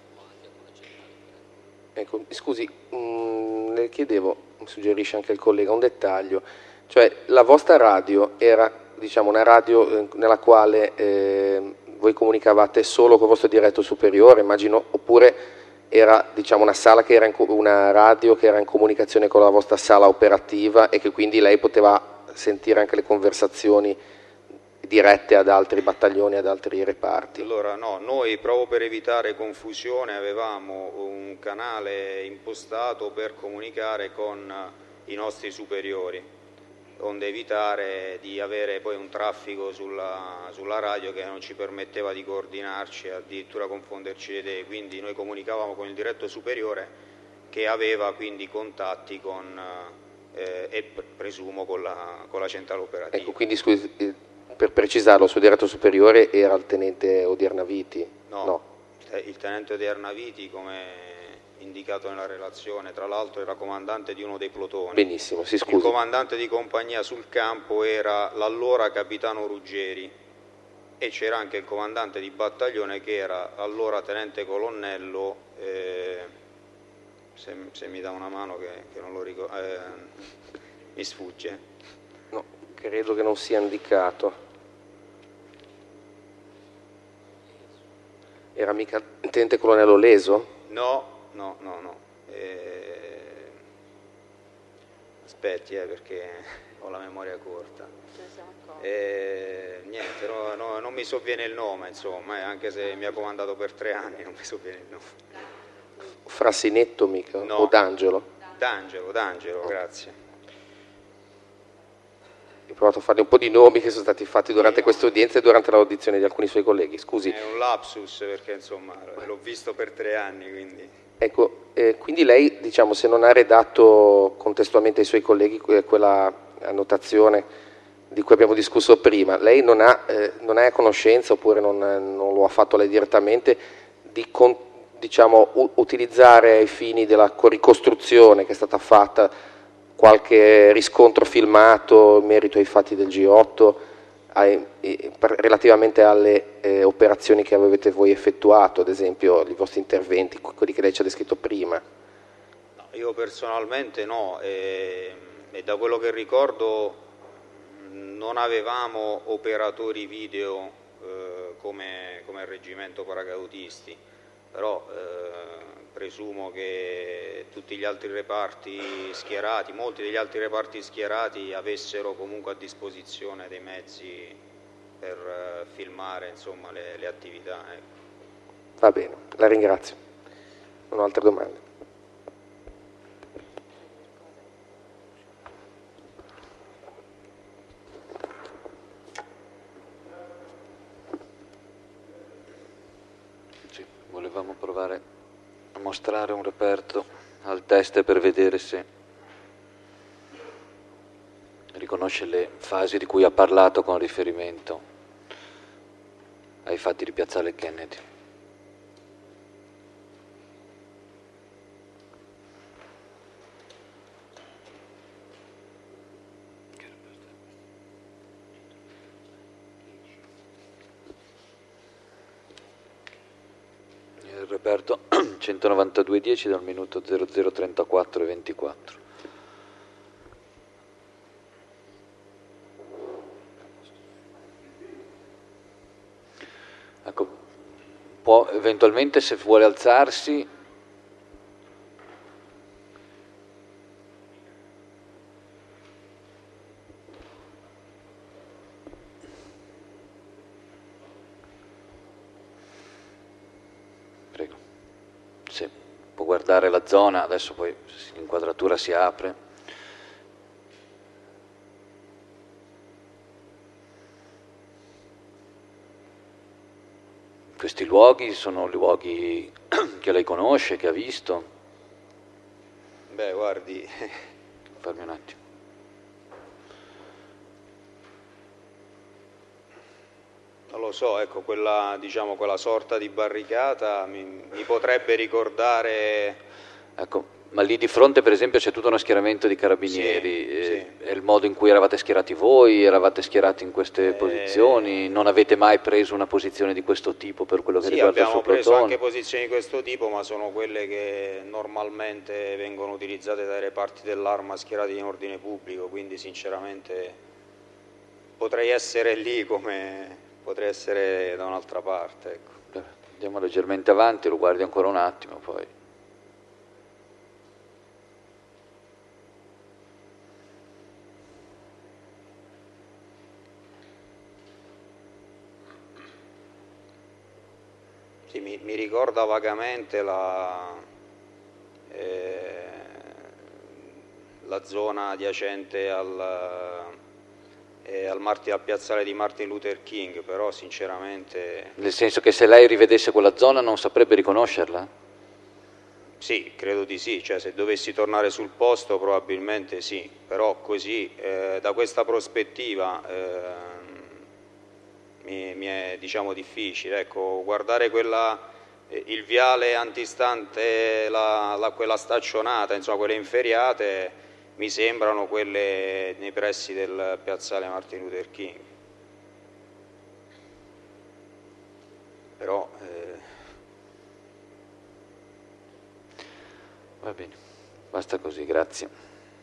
Ecco, scusi, mh, le chiedevo, mi suggerisce anche il collega, un dettaglio, cioè la vostra radio era diciamo una radio eh, nella quale eh, voi comunicavate solo con il vostro diretto superiore, immagino, oppure era diciamo una sala che era in, co- una radio che era in comunicazione con la vostra sala operativa e che quindi lei poteva sentire anche le conversazioni dirette ad altri battaglioni, ad altri reparti?
Allora no, noi proprio per evitare confusione avevamo un canale impostato per comunicare con i nostri superiori, onde evitare di avere poi un traffico sulla, sulla radio che non ci permetteva di coordinarci e addirittura confonderci le idee, quindi noi comunicavamo con il diretto superiore che aveva quindi contatti con, eh, e presumo con la, con la centrale operativa.
Ecco, quindi scusi, eh, per precisarlo, il suo diretto superiore era il tenente Odiernaviti?
No,
No.
il tenente Odiernaviti, come indicato nella relazione, tra l'altro era comandante di uno dei plotoni.
Benissimo, si
Il
scusi.
comandante di compagnia sul campo era l'allora capitano Ruggeri e c'era anche il comandante di battaglione che era allora tenente colonnello, eh, se, se mi dà una mano che, che non lo ricordo, eh, mi sfugge.
No, credo che non sia indicato. Era mica il tenente colonnello Leso?
No, no, no, no. Eh, aspetti, eh, perché ho la memoria corta. Eh, niente, no, no, non mi sovviene il nome, insomma, eh, anche se mi ha comandato per tre anni, non mi sovviene il nome.
Frasinetto mica?
No.
O D'Angelo?
D'Angelo, D'Angelo, grazie.
Ho provato a farne un po' di nomi che sono stati fatti durante questa udienza e durante l'audizione di alcuni suoi colleghi, scusi.
È un lapsus perché insomma l'ho visto per tre anni, quindi.
Ecco, eh, quindi lei, diciamo, se non ha redatto contestualmente ai suoi colleghi que- quella annotazione di cui abbiamo discusso prima, lei non ha, eh, non è a conoscenza oppure non, non lo ha fatto lei direttamente di con- diciamo, u- utilizzare ai fini della co- ricostruzione che è stata fatta qualche riscontro filmato in merito ai fatti del G otto, ai, eh, per- relativamente alle eh, operazioni che avete voi effettuato, ad esempio i vostri interventi, quelli che lei ci ha descritto prima?
No, io personalmente no, e, e da quello che ricordo non avevamo operatori video eh, come, come reggimento paracautisti, però eh, presumo che tutti gli altri reparti schierati, molti degli altri reparti schierati avessero comunque a disposizione dei mezzi per eh, filmare insomma, le, le attività. Ecco.
Va bene, la ringrazio. Non ho altre domande.
Sì, volevamo provare a mostrare un reperto al test per vedere se riconosce le fasi di cui ha parlato con riferimento ai fatti di Piazzale Kennedy. Il reperto centonovantadue dieci dal minuto zero zero trentaquattro e ventiquattro. Ecco, può eventualmente, se vuole alzarsi, può guardare la zona, adesso poi l'inquadratura si apre. Questi luoghi sono luoghi che lei conosce, che ha visto?
Beh, guardi...
Farmi un attimo.
Non lo so, ecco, quella, diciamo, quella sorta di barricata mi, mi potrebbe ricordare...
Ecco, ma lì di fronte per esempio c'è tutto uno schieramento di carabinieri,
Sì,
eh,
sì.
è il modo in cui eravate schierati voi, eravate schierati in queste
Eh,
posizioni, non avete mai preso una posizione di questo tipo per quello che
Sì,
riguarda il suo
abbiamo preso
plotone?
anche posizioni di questo tipo, ma sono quelle che normalmente vengono utilizzate dai reparti dell'Arma schierati in ordine pubblico, quindi sinceramente potrei essere lì come potrei essere da un'altra parte. Ecco.
Beh, andiamo leggermente avanti, lo guardi ancora un attimo poi.
Sì, mi, mi ricorda vagamente la, eh, la zona adiacente al, eh, al, Martin, al piazzale di Martin Luther King, però sinceramente...
Nel senso che se lei rivedesse quella zona non saprebbe riconoscerla?
Sì, credo di sì, cioè se dovessi tornare sul posto probabilmente sì, però così eh, da questa prospettiva... Eh, Mi, mi è diciamo difficile, ecco, guardare quella, eh, il viale antistante la, la, quella staccionata, insomma quelle inferriate mi sembrano quelle nei pressi del piazzale Martin Luther King, però eh...
Va bene, basta così, grazie.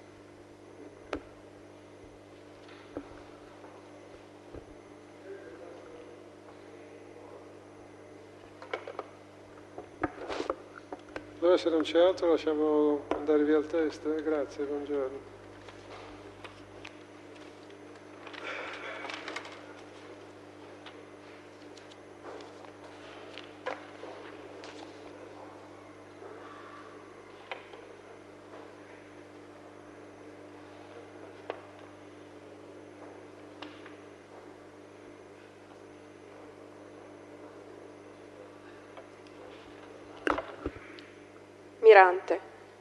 Allora se non c'è altro lasciamo andare via il test, eh? Grazie, buongiorno.
Mirante.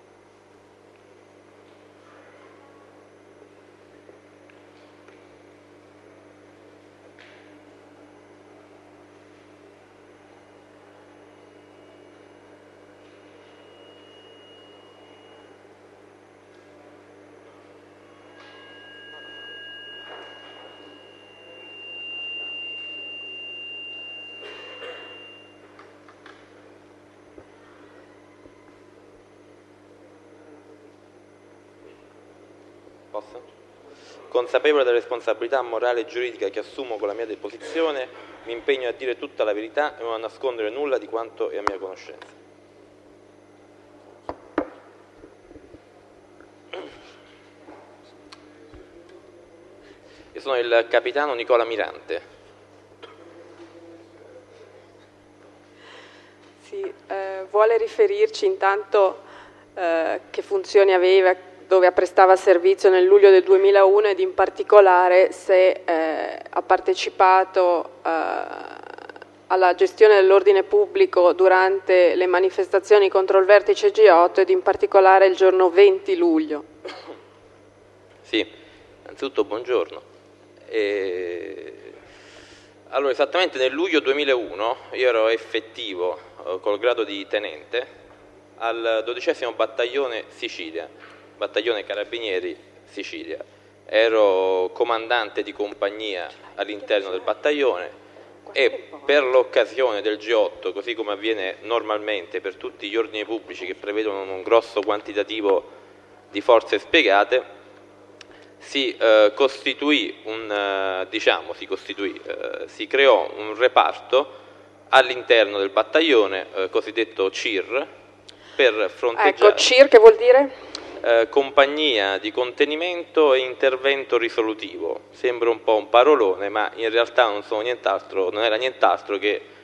Posso? Consapevole della responsabilità morale e giuridica che assumo con la mia deposizione, mi impegno a dire tutta la verità e non a nascondere nulla di quanto è a mia conoscenza. Io sono il capitano Nicola Mirante.
Sì, eh, vuole riferirci intanto eh, che funzioni aveva, dove prestava servizio nel luglio del duemilauno ed in particolare se eh, ha partecipato eh, alla gestione dell'ordine pubblico durante le manifestazioni contro il vertice G otto ed in particolare il giorno venti luglio.
Sì, innanzitutto buongiorno. E... Allora, esattamente nel luglio duemilauno io ero effettivo eh, col grado di tenente al dodicesimo battaglione Sicilia, battaglione Carabinieri Sicilia. Ero comandante di compagnia all'interno del battaglione e per l'occasione del G otto, così come avviene normalmente per tutti gli ordini pubblici che prevedono un grosso quantitativo di forze spiegate, si eh, costituì un eh, diciamo si costituì eh, si creò un reparto all'interno del battaglione eh, cosiddetto C I R per fronteggiare.
Ecco, C I R che vuol dire?
Eh, compagnia di contenimento e intervento risolutivo. Sembra un po' un parolone, ma in realtà non sono nient'altro, non era nient'altro che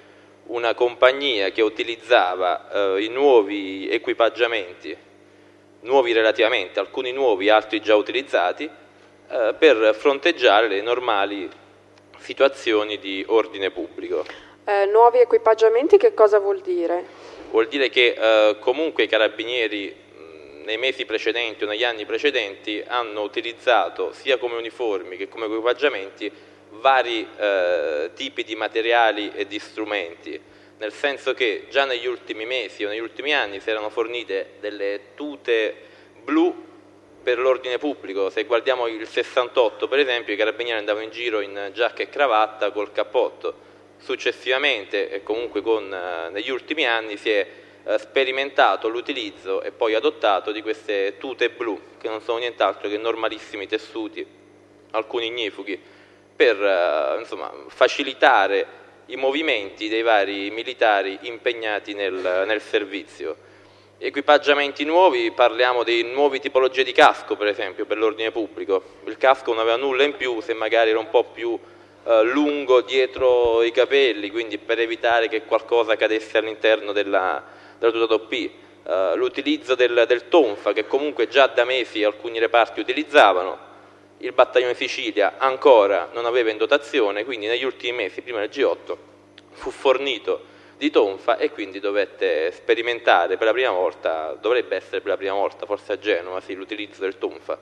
una compagnia che utilizzava eh, i nuovi equipaggiamenti, nuovi relativamente, alcuni nuovi, altri già utilizzati, eh, per fronteggiare le normali situazioni di ordine pubblico.
Eh, nuovi equipaggiamenti che cosa vuol dire?
Vuol dire che eh, comunque i carabinieri mh, nei mesi precedenti o negli anni precedenti hanno utilizzato sia come uniformi che come equipaggiamenti vari eh, tipi di materiali e di strumenti, nel senso che già negli ultimi mesi o negli ultimi anni si erano fornite delle tute blu per l'ordine pubblico. Se guardiamo il sessantotto, per esempio, i carabinieri andavano in giro in giacca e cravatta col cappotto. Successivamente, e comunque con, eh, negli ultimi anni, si è eh, sperimentato l'utilizzo e poi adottato di queste tute blu, che non sono nient'altro che normalissimi tessuti, alcuni ignifughi, per eh, insomma, facilitare i movimenti dei vari militari impegnati nel, nel servizio. Equipaggiamenti nuovi, parliamo di nuove tipologie di casco, per esempio, per l'ordine pubblico. Il casco non aveva nulla in più se magari era un po' più eh, lungo dietro i capelli, quindi per evitare che qualcosa cadesse all'interno della, della tuta D O P. Uh, l'utilizzo del, del tonfa, che comunque già da mesi alcuni reparti utilizzavano. Il battaglione Sicilia ancora non aveva in dotazione, quindi negli ultimi mesi, prima del G otto, fu fornito di tonfa e quindi dovette sperimentare per la prima volta, dovrebbe essere per la prima volta, forse a Genova, sì, l'utilizzo del tonfa.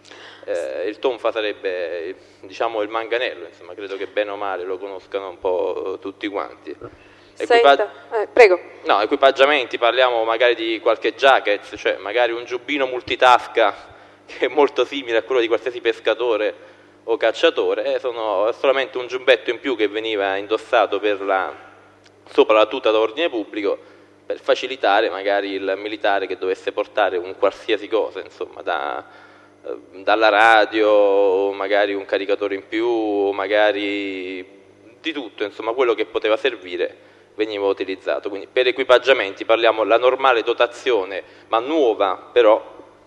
Eh, il tonfa sarebbe, diciamo, il manganello, insomma, credo che bene o male lo conoscano un po' tutti quanti.
Equipag... eh, prego.
No, equipaggiamenti, parliamo magari di qualche jacket, cioè magari un giubbino multitasca che è molto simile a quello di qualsiasi pescatore o cacciatore, eh, sono solamente un giubbetto in più che veniva indossato per la, sopra la tuta d'ordine pubblico, per facilitare magari il militare che dovesse portare un qualsiasi cosa, insomma, da, eh, dalla radio, magari un caricatore in più, magari di tutto, insomma, quello che poteva servire veniva utilizzato. Quindi per equipaggiamenti parliamo della normale dotazione, ma nuova però,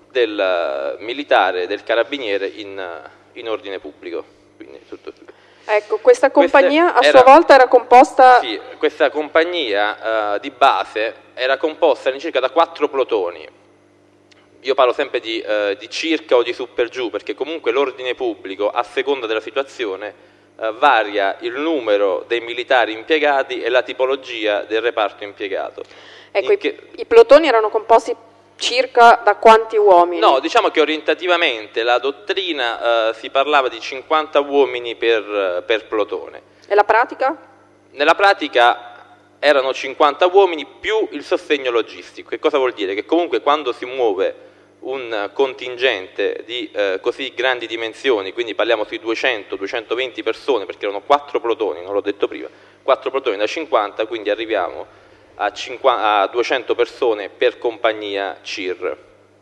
del militare, del carabiniere in, in ordine pubblico. Quindi tutto qui.
Ecco, questa compagnia
Queste
a sua
era,
volta era composta...
Sì, questa compagnia uh, di base era composta all'incirca da quattro plotoni. Io parlo sempre di, uh, di circa o di su per giù, perché comunque l'ordine pubblico, a seconda della situazione, uh, varia il numero dei militari impiegati e la tipologia del reparto impiegato.
Ecco, i,
che...
i plotoni erano composti circa da quanti uomini?
No, diciamo che orientativamente la dottrina eh, si parlava di cinquanta uomini per, per plotone.
E la pratica?
Nella pratica erano cinquanta uomini più il sostegno logistico. Che cosa vuol dire? Che comunque quando si muove un contingente di eh, così grandi dimensioni, quindi parliamo di duecento duecentoventi persone, perché erano quattro plotoni, non l'ho detto prima, quattro plotoni da cinquanta, quindi arriviamo A, cinquanta, a duecento persone per compagnia C I R,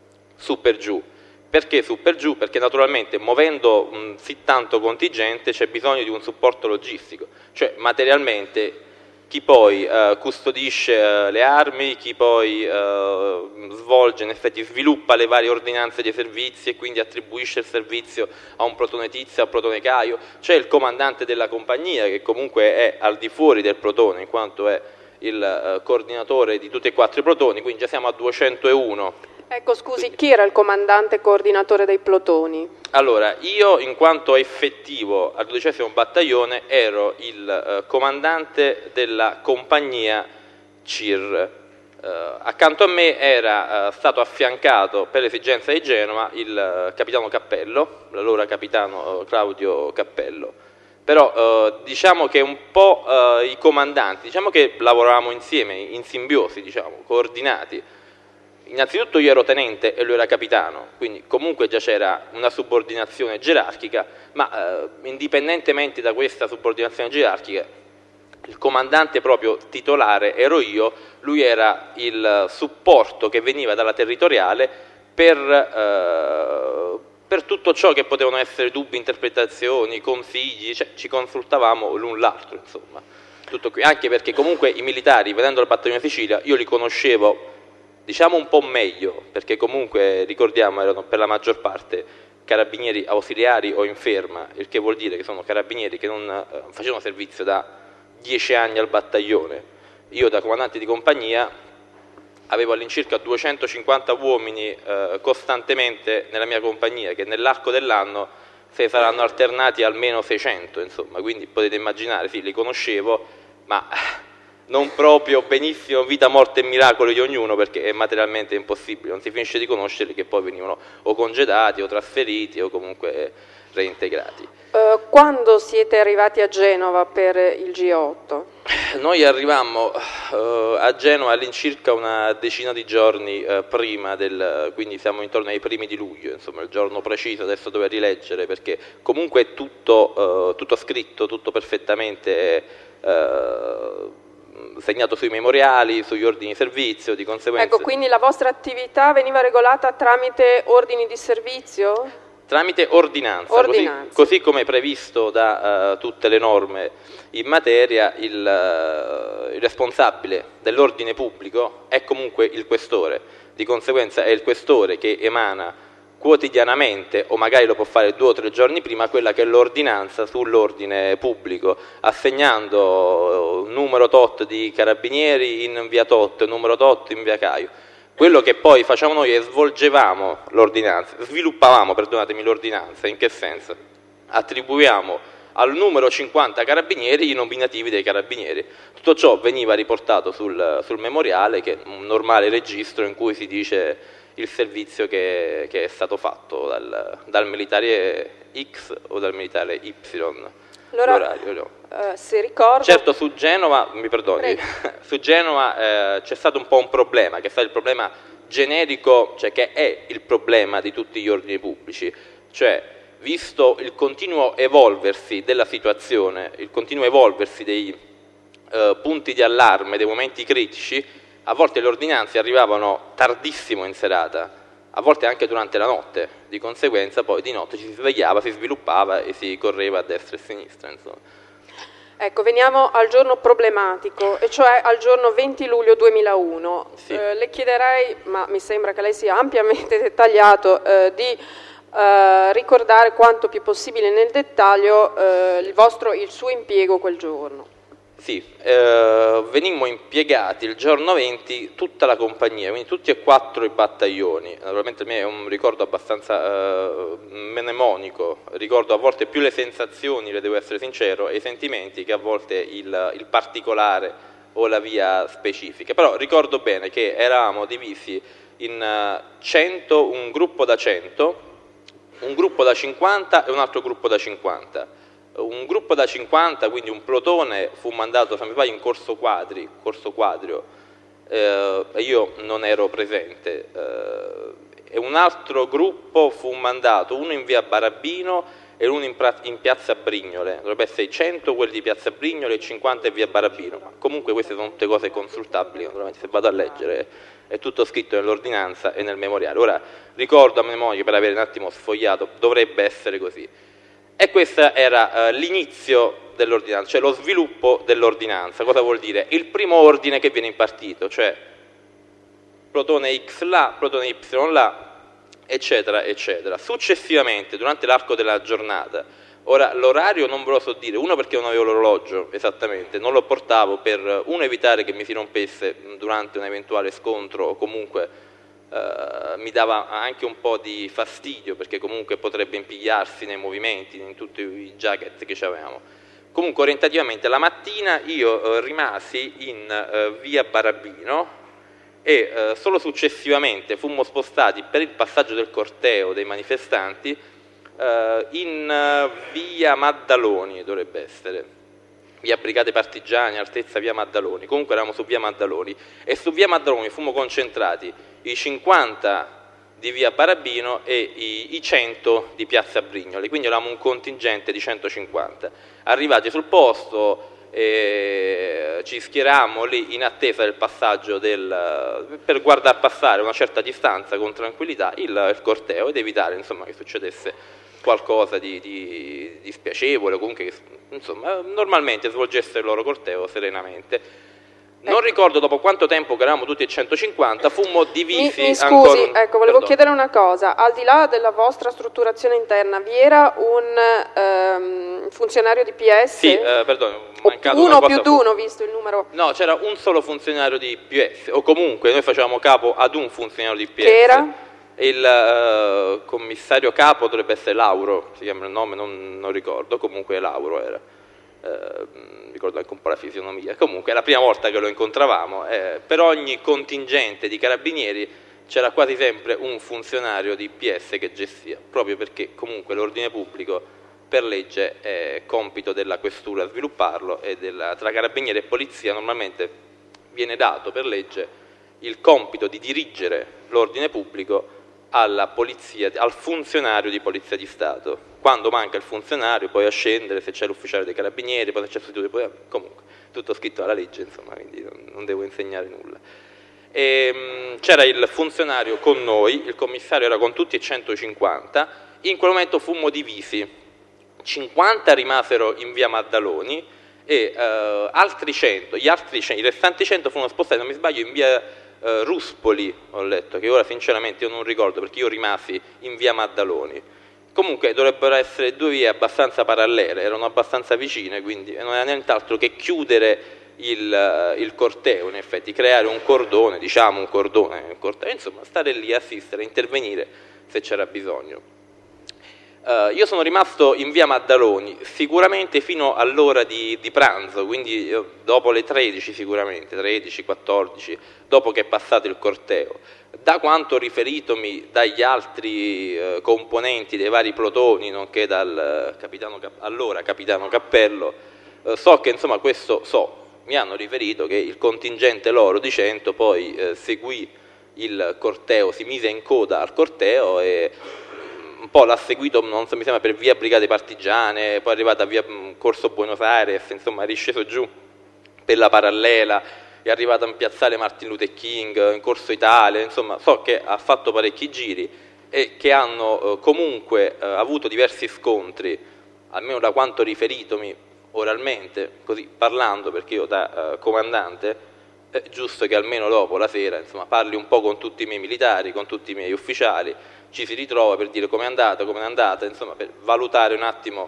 su per giù. Perché su per giù? Perché naturalmente muovendo un sì tanto contingente c'è bisogno di un supporto logistico, cioè materialmente chi poi eh, custodisce eh, le armi, chi poi eh, svolge, in effetti sviluppa le varie ordinanze dei servizi e quindi attribuisce il servizio a un plotone tizio, a un plotone Caio, c'è il comandante della compagnia che comunque è al di fuori del plotone in quanto è il eh, coordinatore di tutti e quattro i plotoni, quindi già siamo a duecentouno.
Ecco, scusi, chi era il comandante coordinatore dei plotoni? Allora,
io in quanto effettivo al dodicesimo battaglione ero il eh, comandante della compagnia C I R. Eh, accanto a me era eh, stato affiancato per l'esigenza di Genova il eh, capitano Cappello, l'allora capitano eh, Claudio Cappello. Però eh, diciamo che un po' eh, i comandanti, diciamo che lavoravamo insieme, in simbiosi, diciamo, coordinati. Innanzitutto io ero tenente e lui era capitano, quindi comunque già c'era una subordinazione gerarchica, ma eh, indipendentemente da questa subordinazione gerarchica, il comandante proprio titolare ero io, lui era il supporto che veniva dalla territoriale per... Eh, per tutto ciò che potevano essere dubbi, interpretazioni, consigli, cioè ci consultavamo l'un l'altro, insomma, tutto qui. Anche perché comunque i militari, venendo dal battaglione Sicilia, io li conoscevo, diciamo, un po' meglio, perché comunque, ricordiamo, erano per la maggior parte carabinieri ausiliari o in ferma, il che vuol dire che sono carabinieri che non eh, facevano servizio da dieci anni al battaglione, io da comandante di compagnia avevo all'incirca duecentocinquanta uomini eh, costantemente nella mia compagnia, che nell'arco dell'anno se saranno alternati almeno seicento, insomma, quindi potete immaginare, sì, li conoscevo, ma non proprio benissimo vita, morte e miracolo di ognuno, perché è materialmente impossibile, non si finisce di conoscerli, che poi venivano o congedati o trasferiti o comunque reintegrati.
Uh, quando siete arrivati a Genova per il G otto?
Noi arrivammo uh, a Genova all'incirca una decina di giorni uh, prima del, quindi siamo intorno ai primi di luglio, insomma il giorno preciso adesso dove rileggere, perché comunque è tutto, uh, tutto scritto, tutto perfettamente uh, segnato sui memoriali, sugli ordini di servizio, di conseguenza...
Ecco, quindi la vostra attività veniva regolata tramite ordini di servizio?
Tramite ordinanza,
ordinanza.
Così, così come previsto da uh, tutte le norme in materia, il, uh, il responsabile dell'ordine pubblico è comunque il questore, di conseguenza è il questore che emana quotidianamente, o magari lo può fare due o tre giorni prima, quella che è l'ordinanza sull'ordine pubblico, assegnando numero tot di carabinieri in via tot, numero tot in via Caio. Quello che poi facciamo noi è svolgevamo l'ordinanza, sviluppavamo, perdonatemi, l'ordinanza. In che senso? Attribuiamo al numero cinquanta carabinieri i nominativi dei carabinieri. Tutto ciò veniva riportato sul, sul memoriale, che è un normale registro in cui si dice il servizio che, che è stato fatto dal, dal militare X o dal militare Y.
Allora,
l'orario, no.
uh, se ricordo...
Certo, su Genova, mi perdoni, su Genova eh, c'è stato un po' un problema, che è stato il problema generico, cioè che è il problema di tutti gli ordini pubblici, cioè visto il continuo evolversi della situazione, il continuo evolversi dei eh, punti di allarme, dei momenti critici, a volte le ordinanze arrivavano tardissimo in serata, a volte anche durante la notte, di conseguenza poi di notte ci si svegliava, si sviluppava e si correva a destra e a sinistra, insomma.
Ecco, veniamo al giorno problematico, e cioè al giorno venti luglio duemilauno.
Sì.
Eh, le chiederei, ma mi sembra che lei sia ampiamente dettagliato, eh, di eh, ricordare quanto più possibile nel dettaglio eh, il, vostro, il suo impiego quel giorno.
Sì, eh, venimmo impiegati il giorno venti tutta la compagnia, quindi tutti e quattro i battaglioni. Naturalmente a me è un ricordo abbastanza eh, mnemonico, ricordo a volte più le sensazioni, le devo essere sincero, e i sentimenti che a volte il, il particolare o la via specifica. Però ricordo bene che eravamo divisi in cento, un gruppo da cento, un gruppo da cinquanta e un altro gruppo da cinquanta. Un gruppo da cinquanta, quindi un plotone, fu mandato, se mi sbaglio, in corso quadri, corso quadrio, eh, e io non ero presente, eh, e un altro gruppo fu mandato, uno in via Barabino e uno in, in piazza Brignole, dovrebbe essere cento quelli di piazza Brignole e cinquanta in via Barabino, ma comunque queste sono tutte cose consultabili, naturalmente se vado a leggere è tutto scritto nell'ordinanza e nel memoriale. Ora ricordo a memoria, per avere un attimo sfogliato, dovrebbe essere così. E questo era uh, l'inizio dell'ordinanza, cioè lo sviluppo dell'ordinanza. Cosa vuol dire? Il primo ordine che viene impartito, cioè plotone X là, plotone Y là, eccetera, eccetera. Successivamente, durante l'arco della giornata, ora l'orario non ve lo so dire, uno perché non avevo l'orologio esattamente, non lo portavo per, uno, evitare che mi si rompesse durante un eventuale scontro o comunque Uh, mi dava anche un po' di fastidio, perché comunque potrebbe impigliarsi nei movimenti, in tutti i jacket che avevamo. Comunque orientativamente la mattina io uh, rimasi in uh, via Barabino e uh, solo successivamente fummo spostati per il passaggio del corteo dei manifestanti uh, in uh, via Maddaloni, dovrebbe essere. Via Brigate Partigiani, altezza via Maddaloni, comunque eravamo su via Maddaloni, e su via Maddaloni fummo concentrati i cinquanta di via Barabino e i, i cento di piazza Brignoli, quindi eravamo un contingente di centocinquanta. Arrivati sul posto eh, ci schierammo lì in attesa del passaggio del, per guardar passare una certa distanza con tranquillità il, il corteo ed evitare, insomma, che succedesse qualcosa di, di, di spiacevole, o comunque che, insomma, normalmente svolgesse il loro corteo serenamente. Non ricordo dopo quanto tempo che eravamo tutti e centocinquanta, fummo divisi
mi, mi scusi,
ancora un...
ecco, volevo
Perdono.
chiedere una cosa, al di là della vostra strutturazione interna, vi era un ehm, funzionario di P S?
Sì, eh, perdono,
o
mancato
uno
una cosa
più di uno, visto il numero?
No, c'era un solo funzionario di P S, o comunque noi facevamo capo ad un funzionario di P S.
Che era?
Il eh, commissario capo dovrebbe essere Lauro, si chiama il nome, non, non ricordo, comunque Lauro era. Eh, ricordo anche un po' la fisionomia. Comunque è la prima volta che lo incontravamo. Eh, per ogni contingente di carabinieri c'era quasi sempre un funzionario di P S che gestia, proprio perché comunque l'ordine pubblico per legge è compito della questura svilupparlo, e della, tra carabinieri e polizia normalmente viene dato per legge il compito di dirigere l'ordine pubblico alla polizia, al funzionario di polizia di Stato. Quando manca il funzionario poi a scendere, se c'è l'ufficiale dei carabinieri, poi se c'è sostituto, poi comunque tutto scritto alla legge, insomma, quindi non, non devo insegnare nulla. E, c'era il funzionario con noi, il commissario era con tutti e centocinquanta, in quel momento fummo divisi, cinquanta rimasero in via Maddaloni e eh, altri cento, gli altri cento, i restanti cento furono spostati, non mi sbaglio, in via Uh, Ruspoli, ho letto, che ora sinceramente io non ricordo perché io rimasi in via Maddaloni. Comunque dovrebbero essere due vie abbastanza parallele, erano abbastanza vicine, quindi non era nient'altro che chiudere il, uh, il corteo, in effetti, creare un cordone, diciamo un cordone, un corteo, insomma stare lì, assistere, intervenire se c'era bisogno. Uh, io sono rimasto in via Maddaloni sicuramente fino all'ora di, di pranzo, quindi io, dopo le tredici sicuramente, tredici, quattordici, dopo che è passato il corteo. Da quanto riferitomi dagli altri uh, componenti dei vari plotoni, nonché dal uh, capitano, allora capitano Cappello, uh, so che insomma questo so, mi hanno riferito che il contingente loro di cento poi uh, seguì il corteo, si mise in coda al corteo e un po' l'ha seguito, non so, mi sembra per via Brigate Partigiane, poi è arrivata via Corso Buenos Aires, insomma è risceso giù per la parallela, è arrivato in piazzale Martin Luther King, in Corso Italia, insomma so che ha fatto parecchi giri e che hanno eh, comunque eh, avuto diversi scontri, almeno da quanto riferitomi oralmente, così parlando, perché io da eh, comandante è giusto che almeno dopo la sera insomma parli un po' con tutti i miei militari, con tutti i miei ufficiali, ci si ritrova per dire come è andata, come è andata, insomma per valutare un attimo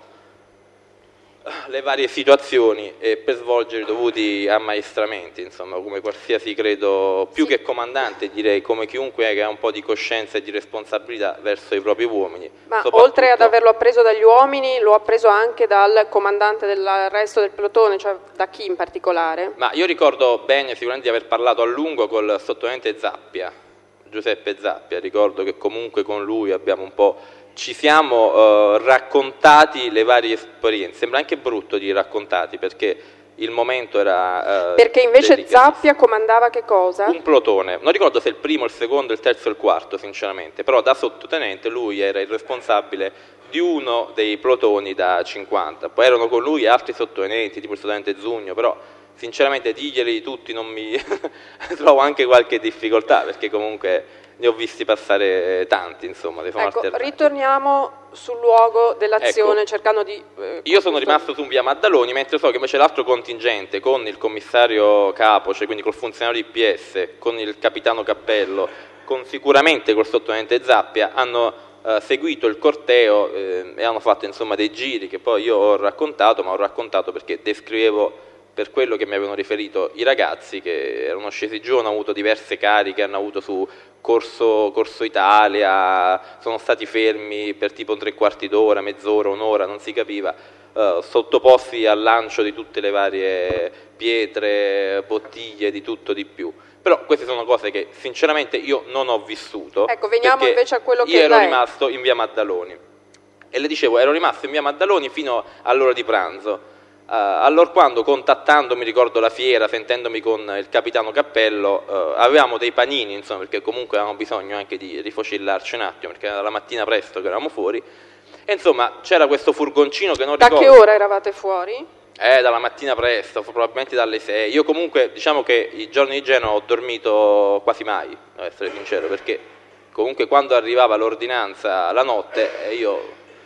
le varie situazioni e per svolgere i dovuti ammaestramenti, insomma come qualsiasi, credo, più che comandante direi come chiunque che ha un po' di coscienza e di responsabilità verso i propri uomini.
Ma oltre ad averlo appreso dagli uomini, lo ha appreso anche dal comandante del resto del plotone, cioè da chi in particolare? Ma
io ricordo bene sicuramente di aver parlato a lungo col sottotenente Zappia, Giuseppe Zappia, ricordo che comunque con lui abbiamo un po', ci siamo uh, raccontati le varie esperienze, sembra anche brutto di raccontati perché il momento era uh,
perché invece Zappia comandava che cosa? Un
plotone, non ricordo se il primo, il secondo, il terzo o il quarto sinceramente, però da sottotenente lui era il responsabile di uno dei plotoni da cinquanta, poi erano con lui altri sottotenenti tipo il sottotenente Zugno, però sinceramente diglieli tutti non mi trovo anche qualche difficoltà perché comunque ne ho visti passare tanti, insomma.
Ecco, ritorniamo sul luogo dell'azione, ecco, cercando di...
Eh, io sono rimasto su via Maddaloni, mentre so che invece l'altro contingente, con il commissario capo, cioè quindi col funzionario di P S, con il capitano Cappello, con sicuramente col sottotenente Zappia, hanno eh, seguito il corteo eh, e hanno fatto insomma dei giri che poi io ho raccontato, ma ho raccontato perché descrivevo per quello che mi avevano riferito i ragazzi che erano scesi giù, hanno avuto diverse cariche, hanno avuto su Corso, Corso Italia, sono stati fermi per tipo tre quarti d'ora, mezz'ora, un'ora, non si capiva, eh, sottoposti al lancio di tutte le varie pietre, bottiglie, di tutto di più. Però queste sono cose che sinceramente io non ho vissuto.
Ecco, veniamo invece a quello che
io ero
lei...
rimasto in via Maddaloni e le dicevo, ero rimasto in via Maddaloni fino all'ora di pranzo. Uh, allora quando contattandomi, ricordo la fiera, sentendomi con il capitano Cappello, uh, avevamo dei panini, insomma, perché comunque avevamo bisogno anche di rifocillarci un attimo, perché era la mattina presto che eravamo fuori, e insomma c'era questo furgoncino che non
da
ricordo...
Da che ora eravate fuori?
Eh, dalla mattina presto, probabilmente dalle sei. Io comunque, diciamo che i giorni di Genova ho dormito quasi mai, devo essere sincero, perché comunque quando arrivava l'ordinanza la notte, eh, io...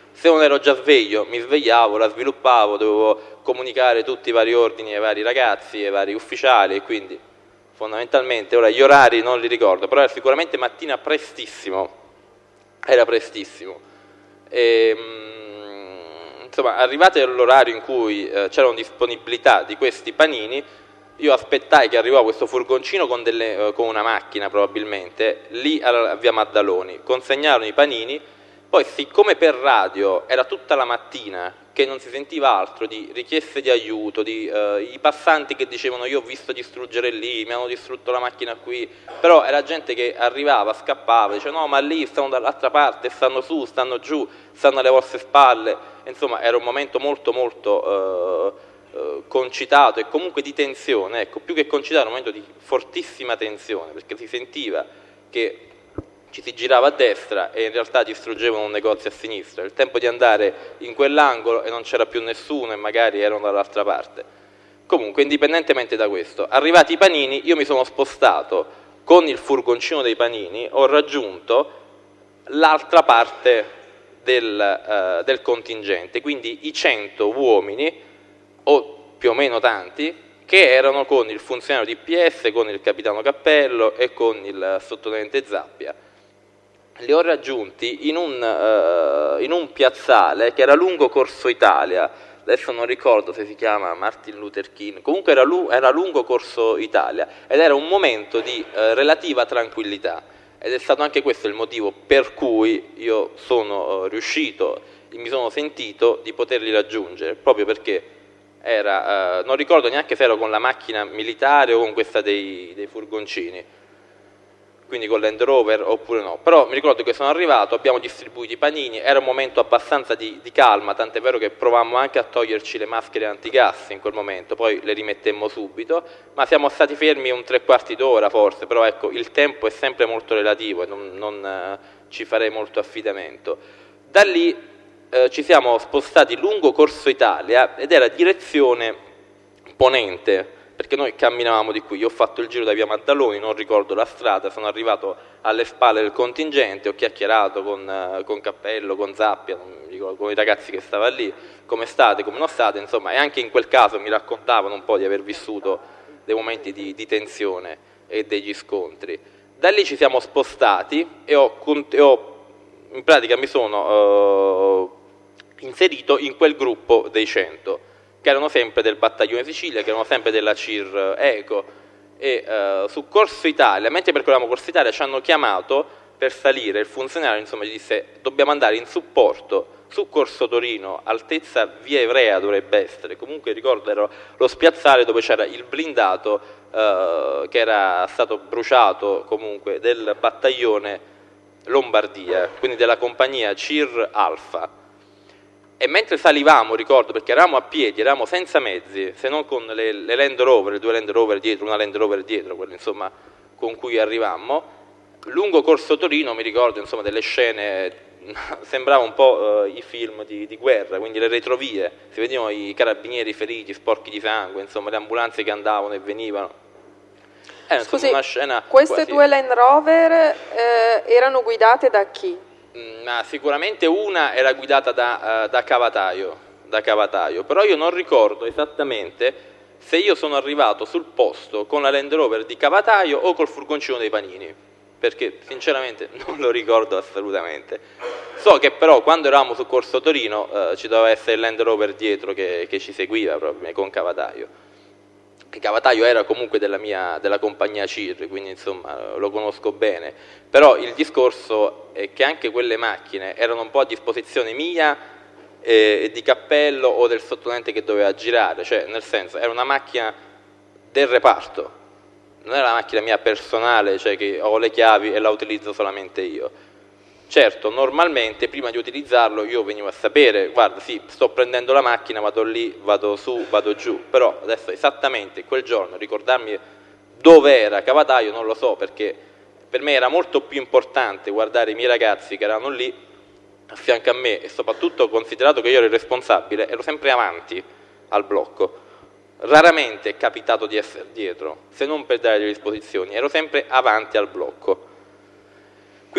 se non ero già sveglio mi svegliavo, la sviluppavo, dovevo comunicare tutti i vari ordini ai vari ragazzi, ai vari ufficiali, e quindi fondamentalmente, ora gli orari non li ricordo, però era sicuramente mattina prestissimo, era prestissimo. E, insomma, arrivati all'orario in cui eh, c'erano disponibilità di questi panini, io aspettai che arrivava questo furgoncino con, delle, eh, con una macchina probabilmente, lì a Via Maddaloni, consegnarono i panini, poi siccome per radio era tutta la mattina che non si sentiva altro di richieste di aiuto, di eh, i passanti che dicevano io ho visto distruggere lì, mi hanno distrutto la macchina qui, però era gente che arrivava, scappava, diceva no ma lì stanno dall'altra parte, stanno su, stanno giù, stanno alle vostre spalle, insomma era un momento molto molto eh, eh, concitato e comunque di tensione, ecco, più che concitato, un momento di fortissima tensione, perché si sentiva che ci si girava a destra e in realtà distruggevano un negozio a sinistra, il tempo di andare in quell'angolo e non c'era più nessuno e magari erano dall'altra parte. Comunque, indipendentemente da questo, arrivati i panini, io mi sono spostato con il furgoncino dei panini, ho raggiunto l'altra parte del, uh, del contingente, quindi i cento uomini, o più o meno tanti, che erano con il funzionario di P S, con il capitano Cappello e con il sottotenente Zappia. Li ho raggiunti in un, uh, in un piazzale che era lungo Corso Italia, adesso non ricordo se si chiama Martin Luther King, comunque era, lu- era lungo Corso Italia ed era un momento di uh, relativa tranquillità ed è stato anche questo il motivo per cui io sono uh, riuscito, mi sono sentito di poterli raggiungere, proprio perché era, uh, non ricordo neanche se ero con la macchina militare o con questa dei, dei furgoncini, quindi con l'Land Rover oppure no, però mi ricordo che sono arrivato, abbiamo distribuito i panini, era un momento abbastanza di, di calma, tant'è vero che provammo anche a toglierci le maschere antigas in quel momento, poi le rimettemmo subito, ma siamo stati fermi un tre quarti d'ora forse, però ecco, il tempo è sempre molto relativo e non, non eh, ci farei molto affidamento. Da lì eh, ci siamo spostati lungo Corso Italia ed era direzione ponente, perché noi camminavamo di qui, io ho fatto il giro da Via Maddaloni, non ricordo la strada, sono arrivato alle spalle del contingente, ho chiacchierato con, con Cappello, con Zappia, non mi ricordo, con i ragazzi che stavano lì, come state, come non state, insomma, e anche in quel caso mi raccontavano un po' di aver vissuto dei momenti di, di tensione e degli scontri. Da lì ci siamo spostati e ho, e ho in pratica mi sono uh, inserito in quel gruppo dei cento, che erano sempre del Battaglione Sicilia, che erano sempre della C I R Eco, e uh, su Corso Italia, mentre percorrevamo Corso Italia, ci hanno chiamato per salire, il funzionario insomma gli disse dobbiamo andare in supporto su Corso Torino, altezza Via Ivrea dovrebbe essere, comunque ricordo era lo spiazzale dove c'era il blindato uh, che era stato bruciato comunque del Battaglione Lombardia, quindi della compagnia C I R Alfa. E mentre salivamo, ricordo, perché eravamo a piedi, eravamo senza mezzi, se non con le, le Land Rover, le due Land Rover dietro, una Land Rover dietro, quelle insomma con cui arrivammo, lungo Corso Torino mi ricordo insomma delle scene, sembrava un po' uh, i film di, di guerra, quindi le retrovie, si vedevano i carabinieri feriti, sporchi di sangue, insomma le ambulanze che andavano e venivano. Era,
Scusi,
insomma, una scena
queste
quasi...
due Land Rover eh, erano guidate da chi?
Ma sicuramente una era guidata da, uh, da, Cavataio, da Cavataio, però io non ricordo esattamente se io sono arrivato sul posto con la Land Rover di Cavataio o col furgoncino dei panini, perché sinceramente non lo ricordo assolutamente. So che però quando eravamo su Corso Torino uh, ci doveva essere il Land Rover dietro che, che ci seguiva proprio con Cavataio. Che Cavataio era comunque della mia della compagnia C I R, quindi insomma lo conosco bene, però il discorso è che anche quelle macchine erano un po' a disposizione mia e eh, di Cappello o del sottotenente che doveva girare, cioè nel senso era una macchina del reparto, non era una macchina mia personale, cioè che ho le chiavi e la utilizzo solamente io. Certo, normalmente prima di utilizzarlo io venivo a sapere, guarda sì, sto prendendo la macchina, vado lì, vado su, vado giù, però adesso esattamente quel giorno ricordarmi dove era Cavataio non lo so, perché per me era molto più importante guardare i miei ragazzi che erano lì a fianco a me e soprattutto considerato che io ero il responsabile, ero sempre avanti al blocco, raramente è capitato di essere dietro, se non per dare le disposizioni, ero sempre avanti al blocco.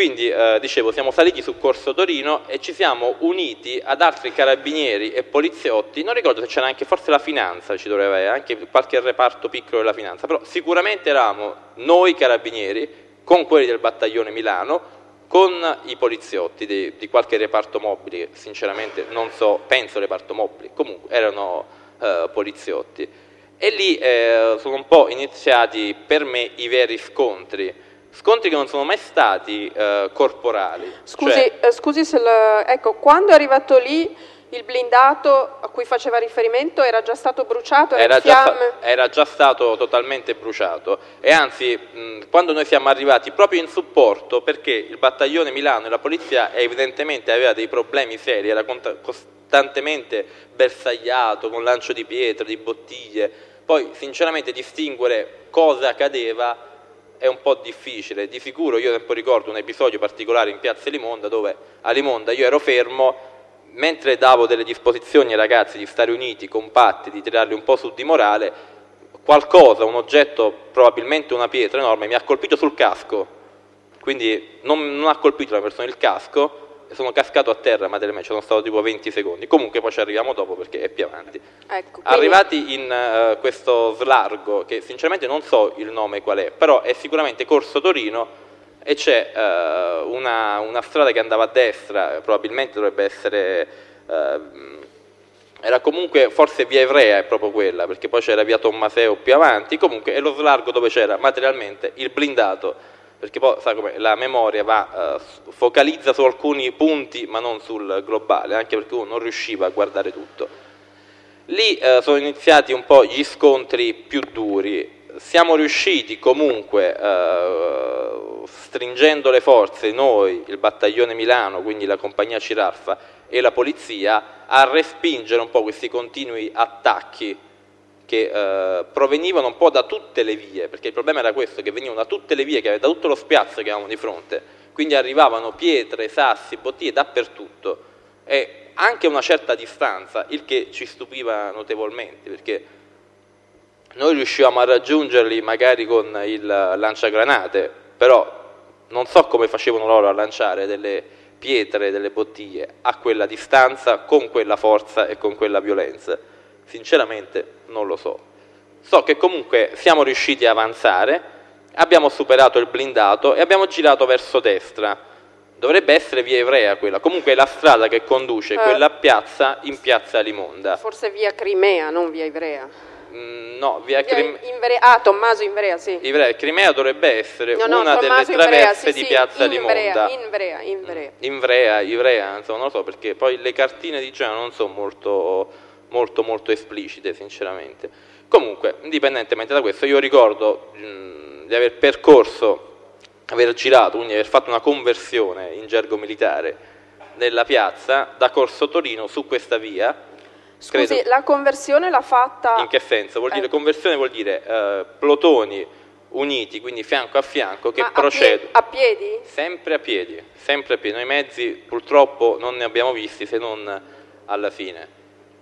quindi, eh, dicevo, siamo saliti su Corso Torino e ci siamo uniti ad altri carabinieri e poliziotti, non ricordo se c'era anche forse la finanza, ci doveva essere anche qualche reparto piccolo della finanza, però sicuramente eravamo noi carabinieri con quelli del battaglione Milano, con i poliziotti di, di qualche reparto mobile, sinceramente non so, penso reparto mobile, comunque erano eh, poliziotti. E lì eh, sono un po' iniziati per me i veri scontri, scontri che non sono mai stati eh, corporali.
Scusi,
cioè,
eh, scusi se la, ecco, quando è arrivato lì il blindato a cui faceva riferimento era già stato bruciato? Era,
era,
in
già,
fiamme?
era già stato totalmente bruciato e anzi mh, quando noi siamo arrivati proprio in supporto, perché il battaglione Milano e la polizia evidentemente aveva dei problemi seri, era costantemente bersagliato con lancio di pietre, di bottiglie, poi sinceramente distinguere cosa accadeva è un po' difficile. Di sicuro io tempo ricordo un episodio particolare in piazza Limonda, dove a Limonda io ero fermo mentre davo delle disposizioni ai ragazzi di stare uniti, compatti, di tirarli un po' su di morale, qualcosa, un oggetto, probabilmente una pietra enorme, mi ha colpito sul casco, quindi non, non ha colpito la persona il casco, e sono cascato a terra materialmente, ci sono stato tipo venti secondi, comunque poi ci arriviamo dopo perché è più avanti.
Ecco, quindi...
Arrivati in uh, questo slargo, che sinceramente non so il nome qual è, però è sicuramente Corso Torino e c'è uh, una, una strada che andava a destra, probabilmente dovrebbe essere, uh, era comunque forse via Ivrea, è proprio quella, perché poi c'era via Tommaseo più avanti, comunque è lo slargo dove c'era materialmente il blindato, perché poi sa come la memoria va, uh, focalizza su alcuni punti ma non sul globale, anche perché uno non riusciva a guardare tutto. Lì uh, sono iniziati un po' gli scontri più duri, siamo riusciti comunque, uh, stringendo le forze, noi, il battaglione Milano, quindi la compagnia Ciraffa e la polizia, a respingere un po' questi continui attacchi che eh, provenivano un po' da tutte le vie, perché il problema era questo, che venivano da tutte le vie, che, da tutto lo spiazzo che avevamo di fronte, quindi arrivavano pietre, sassi, bottiglie dappertutto, e anche a una certa distanza, il che ci stupiva notevolmente, perché noi riuscivamo a raggiungerli magari con il lanciagranate, però non so come facevano loro a lanciare delle pietre, delle bottiglie a quella distanza, con quella forza e con quella violenza. Sinceramente non lo so. So che comunque siamo riusciti a avanzare, abbiamo superato il blindato e abbiamo girato verso destra. Dovrebbe essere via Ivrea quella, comunque è la strada che conduce
eh,
quella piazza in piazza Limonda.
Forse via Crimea, non via Ivrea.
Mm, no, via,
via
Crimea.
Ivrea. Ah, Tommaso Ivrea, sì.
Ivrea, Crimea dovrebbe essere
no, no,
una
Tommaso
delle traverse
Ivrea, sì,
di
sì,
piazza
in
Limonda.
Ivrea, in Ivrea, in Ivrea.
Ivrea, Ivrea, insomma, non lo so, perché poi le cartine di Genova non sono molto, molto, molto esplicite, sinceramente. Comunque, indipendentemente da questo, io ricordo mh, di aver percorso, aver girato, quindi aver fatto una conversione in gergo militare nella piazza da Corso Torino su questa via.
Scusi,
Credo,
la conversione l'ha fatta...
in che senso? Vuol dire,
eh.
conversione vuol dire eh, plotoni uniti, quindi fianco a fianco, che
Ma
procedono.
A, pie- a piedi?
Sempre a piedi, sempre a piedi. Noi mezzi purtroppo non ne abbiamo visti se non alla fine.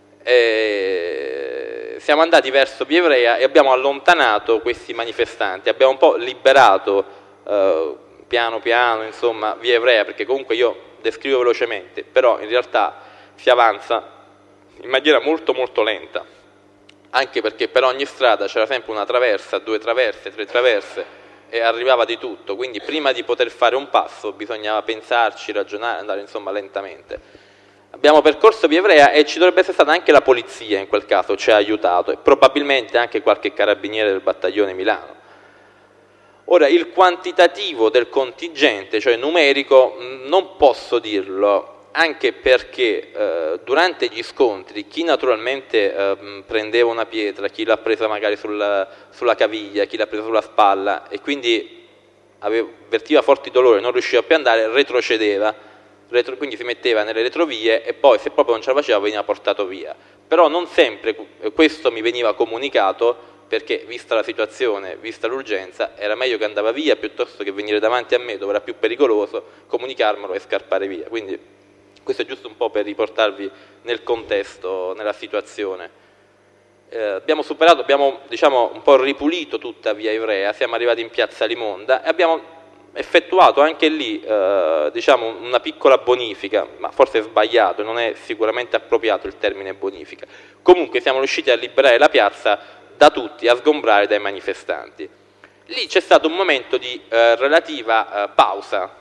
E siamo andati verso via Ivrea e abbiamo allontanato questi manifestanti, abbiamo un po' liberato eh, piano piano, insomma, via Ivrea, perché comunque io descrivo velocemente, però in realtà si avanza in maniera molto molto lenta, anche perché per ogni strada c'era sempre una traversa, due traverse, tre traverse e arrivava di tutto, quindi prima di poter fare un passo bisognava pensarci, ragionare, andare insomma lentamente. Abbiamo percorso via Ivrea e ci dovrebbe essere stata anche la polizia in quel caso, ci ha aiutato, e probabilmente anche qualche carabiniere del battaglione Milano. Ora, il quantitativo del contingente, cioè numerico, non posso dirlo, anche perché eh, durante gli scontri chi naturalmente eh, prendeva una pietra, chi l'ha presa magari sulla, sulla caviglia, chi l'ha presa sulla spalla e quindi aveva, avvertiva forti dolori, non riusciva più ad andare, retrocedeva. Retro, quindi si metteva nelle retrovie e poi se proprio non ce la faceva veniva portato via. Però non sempre questo mi veniva comunicato, perché vista la situazione, vista l'urgenza, era meglio che andava via piuttosto che venire davanti a me dove era più pericoloso, comunicarmelo e scappare via. Quindi questo è giusto un po' per riportarvi nel contesto, nella situazione. Eh, abbiamo superato, abbiamo diciamo un po' ripulito tutta via Ivrea, siamo arrivati in piazza Limonda e abbiamo effettuato anche lì eh, diciamo una piccola bonifica, ma forse è sbagliato, non è sicuramente appropriato il termine bonifica. Comunque siamo riusciti a liberare la piazza da tutti, a sgombrare dai manifestanti. Lì c'è stato un momento di eh, relativa eh, pausa,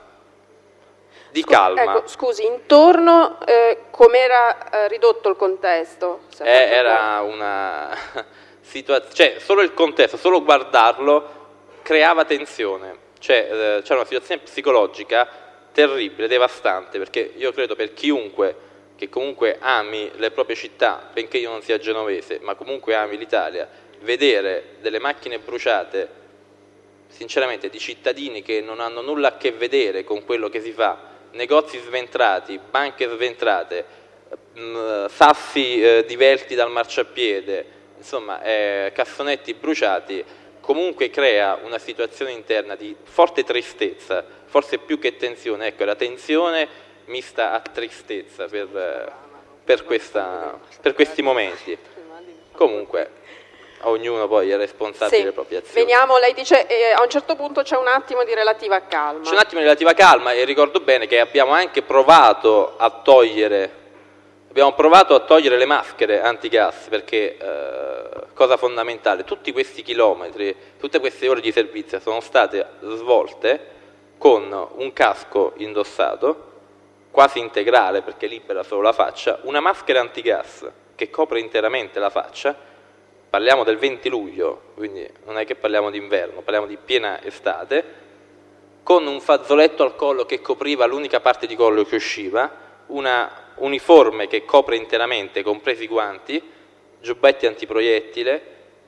di
Scu-
calma.
Ecco, scusi, intorno eh, com'era eh, ridotto il contesto?
Eh, era una situazione, cioè solo il contesto, solo guardarlo creava tensione. Cioè, eh, c'era una situazione psicologica terribile, devastante, perché io credo per chiunque che comunque ami le proprie città, benché io non sia genovese, ma comunque ami l'Italia, vedere delle macchine bruciate, sinceramente, di cittadini che non hanno nulla a che vedere con quello che si fa, negozi sventrati, banche sventrate, mh, sassi eh, divelti dal marciapiede, insomma, eh, cassonetti bruciati, comunque crea una situazione interna di forte tristezza, forse più che tensione, ecco, la tensione mista a tristezza per, per, questa, per questi momenti. Comunque, ognuno poi è responsabile
sì.
delle proprie azioni.
Veniamo, lei dice eh, a un certo punto c'è un attimo di relativa calma.
C'è un attimo di relativa calma e ricordo bene che abbiamo anche provato a togliere Abbiamo provato a togliere le maschere antigas perché, eh, cosa fondamentale, tutti questi chilometri, tutte queste ore di servizio sono state svolte con un casco indossato, quasi integrale perché libera solo la faccia, una maschera antigas che copre interamente la faccia, parliamo del venti luglio, quindi non è che parliamo d'inverno, parliamo di piena estate, con un fazzoletto al collo che copriva l'unica parte di collo che usciva, una uniforme che copre interamente, compresi i guanti, giubbetti antiproiettile,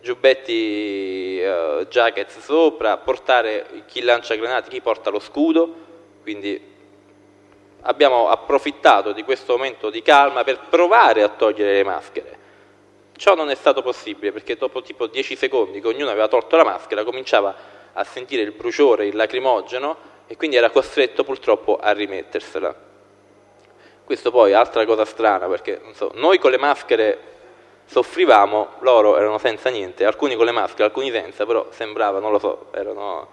giubbetti uh, jacket sopra, portare chi lancia granate, chi porta lo scudo, quindi abbiamo approfittato di questo momento di calma per provare a togliere le maschere. Ciò non è stato possibile perché dopo tipo dieci secondi che ognuno aveva tolto la maschera cominciava a sentire il bruciore, il lacrimogeno e quindi era costretto purtroppo a rimettersela. Questo poi è altra cosa strana perché non so, noi con le maschere soffrivamo, loro erano senza niente, alcuni con le maschere, alcuni senza, però sembrava, non lo so, erano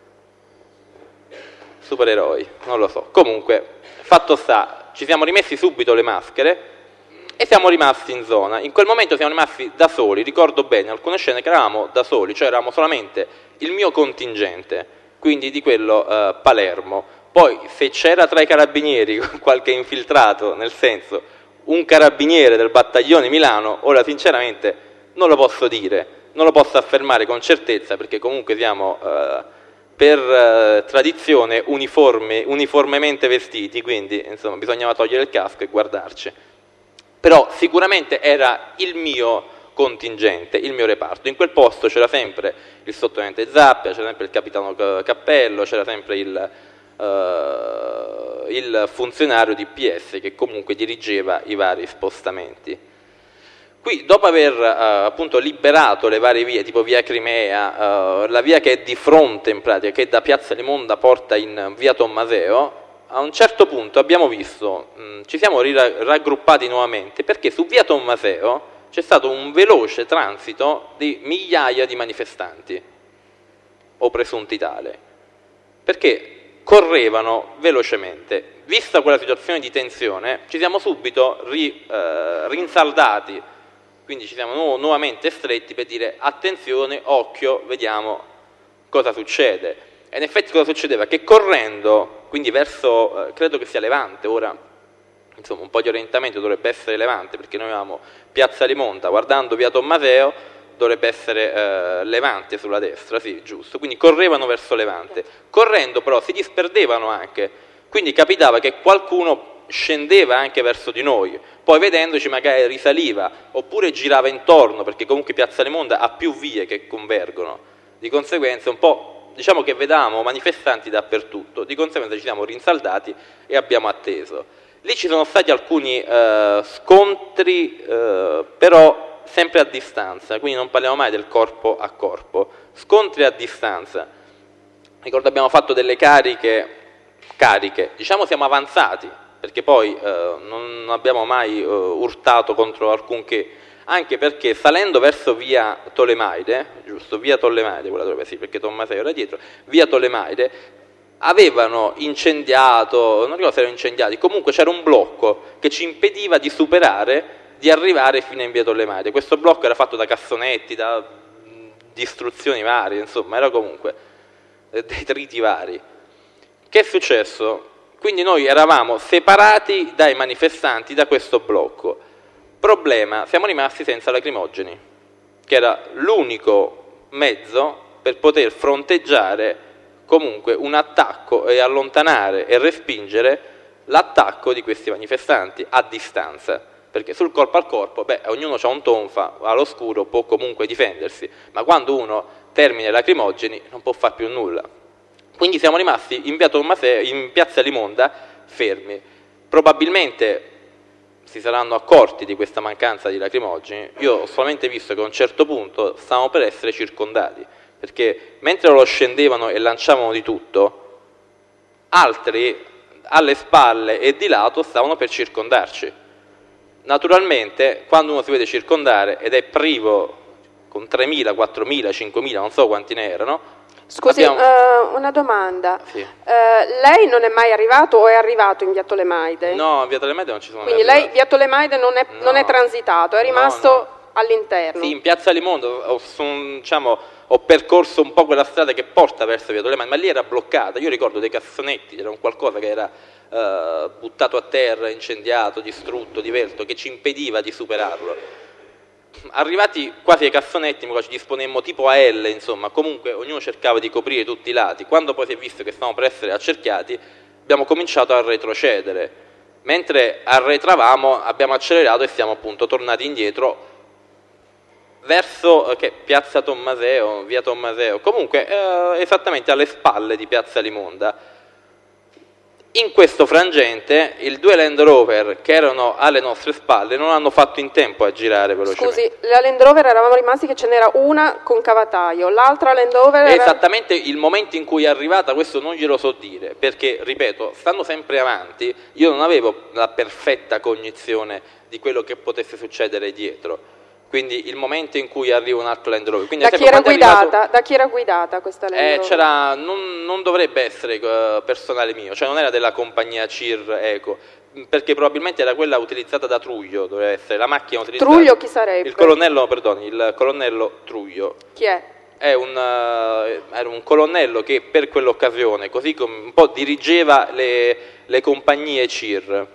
supereroi, non lo so. Comunque, fatto sta, ci siamo rimessi subito le maschere e siamo rimasti in zona. In quel momento siamo rimasti da soli, ricordo bene alcune scene che eravamo da soli, cioè eravamo solamente il mio contingente, quindi di quello eh, Palermo. Poi se c'era tra i carabinieri qualche infiltrato, nel senso un carabiniere del battaglione Milano, ora sinceramente non lo posso dire, non lo posso affermare con certezza perché comunque siamo eh, per eh, tradizione uniforme, uniformemente vestiti, quindi insomma bisognava togliere il casco e guardarci. Però sicuramente era il mio contingente, il mio reparto. In quel posto c'era sempre il sottotenente Zappia, c'era sempre il capitano Cappello, c'era sempre il... Uh, il funzionario di P S che comunque dirigeva i vari spostamenti. Qui dopo aver uh, appunto liberato le varie vie tipo via Crimea, uh, la via che è di fronte in pratica, che da Piazza Limonda porta in via Tommaseo, a un certo punto abbiamo visto, mh, ci siamo raggruppati nuovamente perché su via Tommaseo c'è stato un veloce transito di migliaia di manifestanti o presunti tale, perché correvano velocemente. Vista quella situazione di tensione, ci siamo subito ri, eh, rinsaldati, quindi ci siamo nu- nuovamente stretti per dire attenzione, occhio, vediamo cosa succede. E in effetti cosa succedeva? Che correndo, quindi verso, eh, credo che sia Levante, ora insomma un po' di orientamento dovrebbe essere Levante, perché noi avevamo Piazza Limonta, guardando via Tommaseo, dovrebbe essere eh, Levante sulla destra, sì, giusto, quindi correvano verso Levante, correndo però si disperdevano anche, quindi capitava che qualcuno scendeva anche verso di noi, poi vedendoci magari risaliva, oppure girava intorno, perché comunque Piazza Limonda ha più vie che convergono, di conseguenza un po', diciamo che vedevamo manifestanti dappertutto, di conseguenza ci siamo rinsaldati e abbiamo atteso. Lì ci sono stati alcuni eh, scontri, eh, però sempre a distanza, quindi non parliamo mai del corpo a corpo, scontri a distanza. Ricordo abbiamo fatto delle cariche, cariche, diciamo siamo avanzati, perché poi eh, non abbiamo mai eh, urtato contro alcunché, anche perché salendo verso via Tolemaide, giusto, via Tolemaide, quella dovrebbe sì, perché Tommaseo era dietro, via Tolemaide, avevano incendiato, non ricordo se erano incendiati, comunque c'era un blocco che ci impediva di superare, di arrivare fino in via Tollemaide. Questo blocco era fatto da cassonetti, da distruzioni varie, insomma, era comunque detriti vari. Che è successo? Quindi noi eravamo separati dai manifestanti da questo blocco. Problema, siamo rimasti senza lacrimogeni, che era l'unico mezzo per poter fronteggiare comunque un attacco e allontanare e respingere l'attacco di questi manifestanti a distanza, perché sul corpo al corpo, beh, ognuno ha un tonfa, all'oscuro può comunque difendersi, ma quando uno termina i lacrimogeni non può fare più nulla. Quindi siamo rimasti in, via Tommaseo, in piazza Limonda fermi. Probabilmente si saranno accorti di questa mancanza di lacrimogeni. Io ho solamente visto che a un certo punto stavamo per essere circondati, perché mentre lo scendevano e lanciavano di tutto, altri alle spalle e di lato stavano per circondarci. Naturalmente, quando uno si vede circondare ed è privo con tremila, quattromila, cinquemila, non so quanti ne erano.
Scusi,
abbiamo...
uh, una domanda.
Sì.
Uh, lei non è mai arrivato o è arrivato in via Tollemaide?
No, in via Tollemaide non ci sono
Quindi
mai
lei via Tollemaide non è,
no.
non è transitato, è rimasto
no, no.
all'interno?
Sì, in piazza Limonda ho, son, diciamo, ho percorso un po' quella strada che porta verso via Tollemaide, ma lì era bloccata. Io ricordo dei cassonetti, c'era un qualcosa che era uh, buttato a terra, incendiato, distrutto, divelto, che ci impediva di superarlo. Arrivati quasi ai cassonetti, ci disponemmo tipo a L, insomma, comunque ognuno cercava di coprire tutti i lati. Quando poi si è visto che stavamo per essere accerchiati, abbiamo cominciato a retrocedere. Mentre arretravamo, abbiamo accelerato e siamo appunto tornati indietro verso che, piazza Tommaseo, via Tommaseo, comunque eh, esattamente alle spalle di piazza Limonda. In questo frangente i due Land Rover che erano alle nostre spalle non hanno fatto in tempo a girare velocemente.
Scusi, la Land Rover eravamo rimasti che ce n'era una con cavataio, l'altra Land Rover era...
Esattamente il momento in cui è arrivata, questo non glielo so dire, perché, ripeto, stando sempre avanti, io non avevo la perfetta cognizione di quello che potesse succedere dietro. Quindi il momento in cui arriva un altro Land Rover. Quindi,
da, chi era guidata, arrivato, da chi era guidata questa Land Rover?
Eh, c'era, non, non dovrebbe essere uh, personale mio, cioè non era della compagnia C I R Eco, perché probabilmente era quella utilizzata da Truglio, dovrebbe essere la macchina utilizzata.
Truglio chi sarebbe?
Il colonnello, perdoni, il colonnello Truglio.
Chi è?
È un, uh, era un colonnello che per quell'occasione, così come un po' dirigeva le, le compagnie C I R,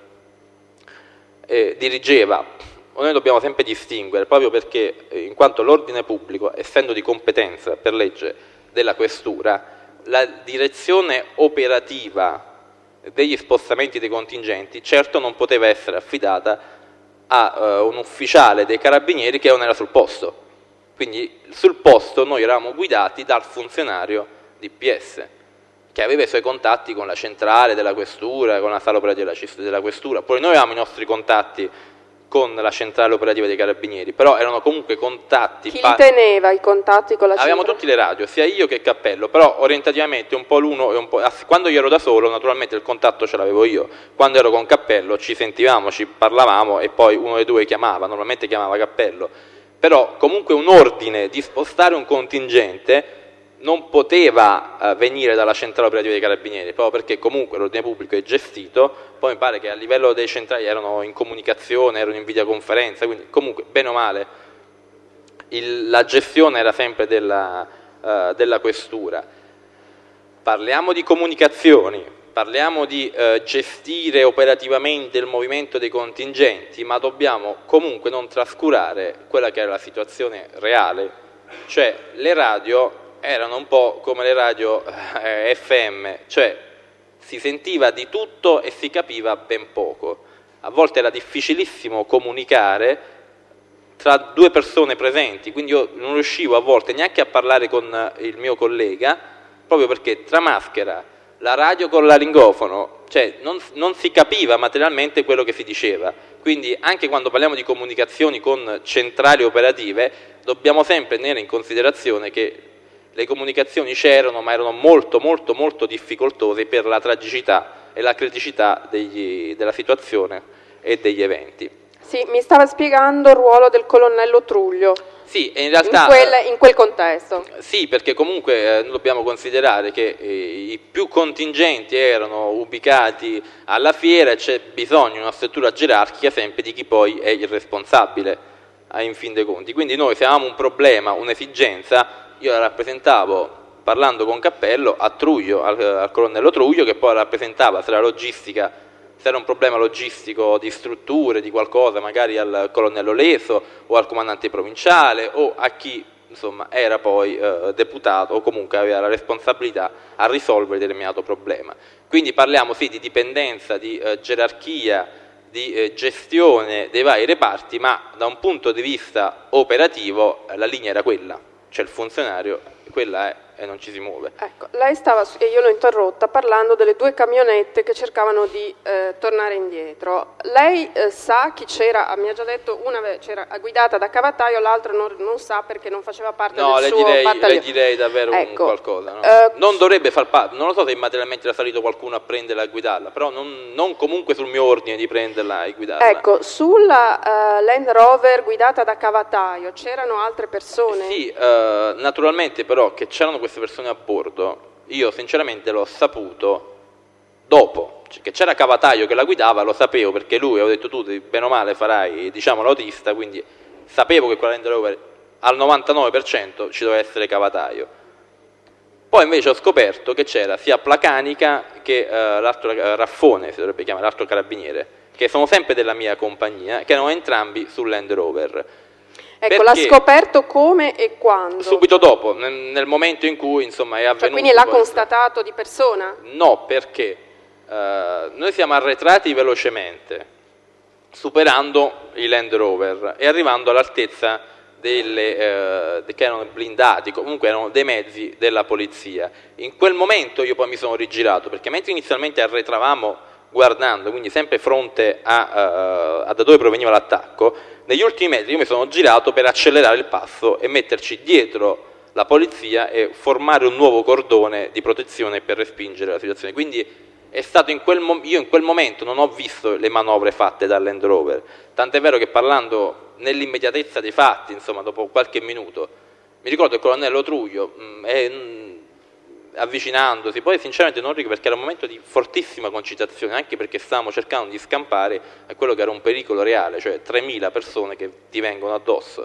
eh, dirigeva. Noi dobbiamo sempre distinguere, proprio perché, in quanto l'ordine pubblico, essendo di competenza per legge della Questura, la direzione operativa degli spostamenti dei contingenti certo non poteva essere affidata a uh, un ufficiale dei carabinieri che non era sul posto. Quindi sul posto noi eravamo guidati dal funzionario di P S, che aveva i suoi contatti con la centrale della Questura, con la sala operativa della Questura. Poi noi avevamo i nostri contatti con la centrale operativa dei carabinieri, però erano comunque contatti...
Chi li teneva i contatti con la centrale?
Avevamo tutti le radio, sia io che Cappello, però orientativamente un po' l'uno e un po'... Quando io ero da solo, naturalmente il contatto ce l'avevo io, quando ero con Cappello ci sentivamo, ci parlavamo e poi uno dei due chiamava, normalmente chiamava Cappello, però comunque un ordine di spostare un contingente non poteva uh, venire dalla centrale operativa dei carabinieri, proprio perché comunque l'ordine pubblico è gestito, poi mi pare che a livello dei centrali erano in comunicazione, erano in videoconferenza, quindi comunque bene o male il, la gestione era sempre della, uh, della Questura. Parliamo di comunicazioni, parliamo di uh, gestire operativamente il movimento dei contingenti, ma dobbiamo comunque non trascurare quella che era la situazione reale, cioè le radio erano un po' come le radio eh, F M, cioè si sentiva di tutto e si capiva ben poco. A volte era difficilissimo comunicare tra due persone presenti, quindi io non riuscivo a volte neanche a parlare con il mio collega, proprio perché tra maschera, la radio con la lingofono, cioè non, non si capiva materialmente quello che si diceva. Quindi anche quando parliamo di comunicazioni con centrali operative, dobbiamo sempre tenere in considerazione che le comunicazioni c'erano, ma erano molto molto molto difficoltose per la tragicità e la criticità degli, della situazione e degli eventi.
Sì, mi stava spiegando il ruolo del colonnello Truglio.
Sì, e in realtà...
In quel, in quel contesto.
Sì, perché comunque eh, dobbiamo considerare che eh, i più contingenti erano ubicati alla fiera e c'è bisogno di una struttura gerarchica sempre di chi poi è il responsabile, eh, in fin dei conti. Quindi noi se avevamo un problema, un'esigenza, io la rappresentavo parlando con Cappello a Truglio, al, al colonnello Truglio, che poi rappresentava se la logistica... se era un problema logistico di strutture, di qualcosa, magari al colonnello Leso o al comandante provinciale o a chi insomma, era poi eh, deputato o comunque aveva la responsabilità a risolvere determinato problema. Quindi parliamo sì di dipendenza, di eh, gerarchia, di eh, gestione dei vari reparti, ma da un punto di vista operativo eh, la linea era quella, cioè il funzionario, quella è e non ci si muove.
Ecco, lei stava, e io l'ho interrotta, parlando delle due camionette che cercavano di eh, tornare indietro. Lei eh, sa chi c'era, mi ha già detto, una c'era guidata da Cavataio, l'altra non, non sa perché non faceva parte
no,
del
le
suo
direi,
battaglione.
le direi davvero
ecco,
un qualcosa. No?
Eh,
non dovrebbe far parte, non lo so se materialmente era salito qualcuno a prenderla e guidarla, però non, non comunque sul mio ordine di prenderla e guidarla.
Ecco, sulla uh, Land Rover guidata da Cavataio c'erano altre persone?
Sì, eh, naturalmente però che c'erano queste persone a bordo, io sinceramente l'ho saputo dopo, cioè, che c'era Cavataio che la guidava, lo sapevo perché lui, ho detto tu bene o male farai diciamo l'autista, quindi sapevo che quella Land Rover al novantanove per cento ci doveva essere Cavataio. Poi invece ho scoperto che c'era sia Placanica che eh, l'altro eh, Raffone, si dovrebbe chiamare, l'altro carabiniere, che sono sempre della mia compagnia, che erano entrambi sul Land Rover.
Ecco, l'ha scoperto come e quando?
Subito dopo, nel, nel momento in cui insomma è avvenuto.
Cioè, quindi l'ha
questo.
constatato di persona?
No, perché eh, noi siamo arretrati velocemente, superando i Land Rover e arrivando all'altezza delle, eh, che erano blindati, comunque erano dei mezzi della polizia. In quel momento io poi mi sono rigirato, perché mentre inizialmente arretravamo guardando, quindi sempre fronte a, uh, a da dove proveniva l'attacco, negli ultimi metri io mi sono girato per accelerare il passo e metterci dietro la polizia e formare un nuovo cordone di protezione per respingere la situazione. Quindi è stato in quel mo- io in quel momento non ho visto le manovre fatte dal Land Rover, tant'è vero che parlando nell'immediatezza dei fatti, insomma dopo qualche minuto, mi ricordo il colonnello Truglio mh, è, mh, avvicinandosi, poi sinceramente non ricordo perché era un momento di fortissima concitazione, anche perché stavamo cercando di scampare a quello che era un pericolo reale, cioè tremila persone che ti vengono addosso.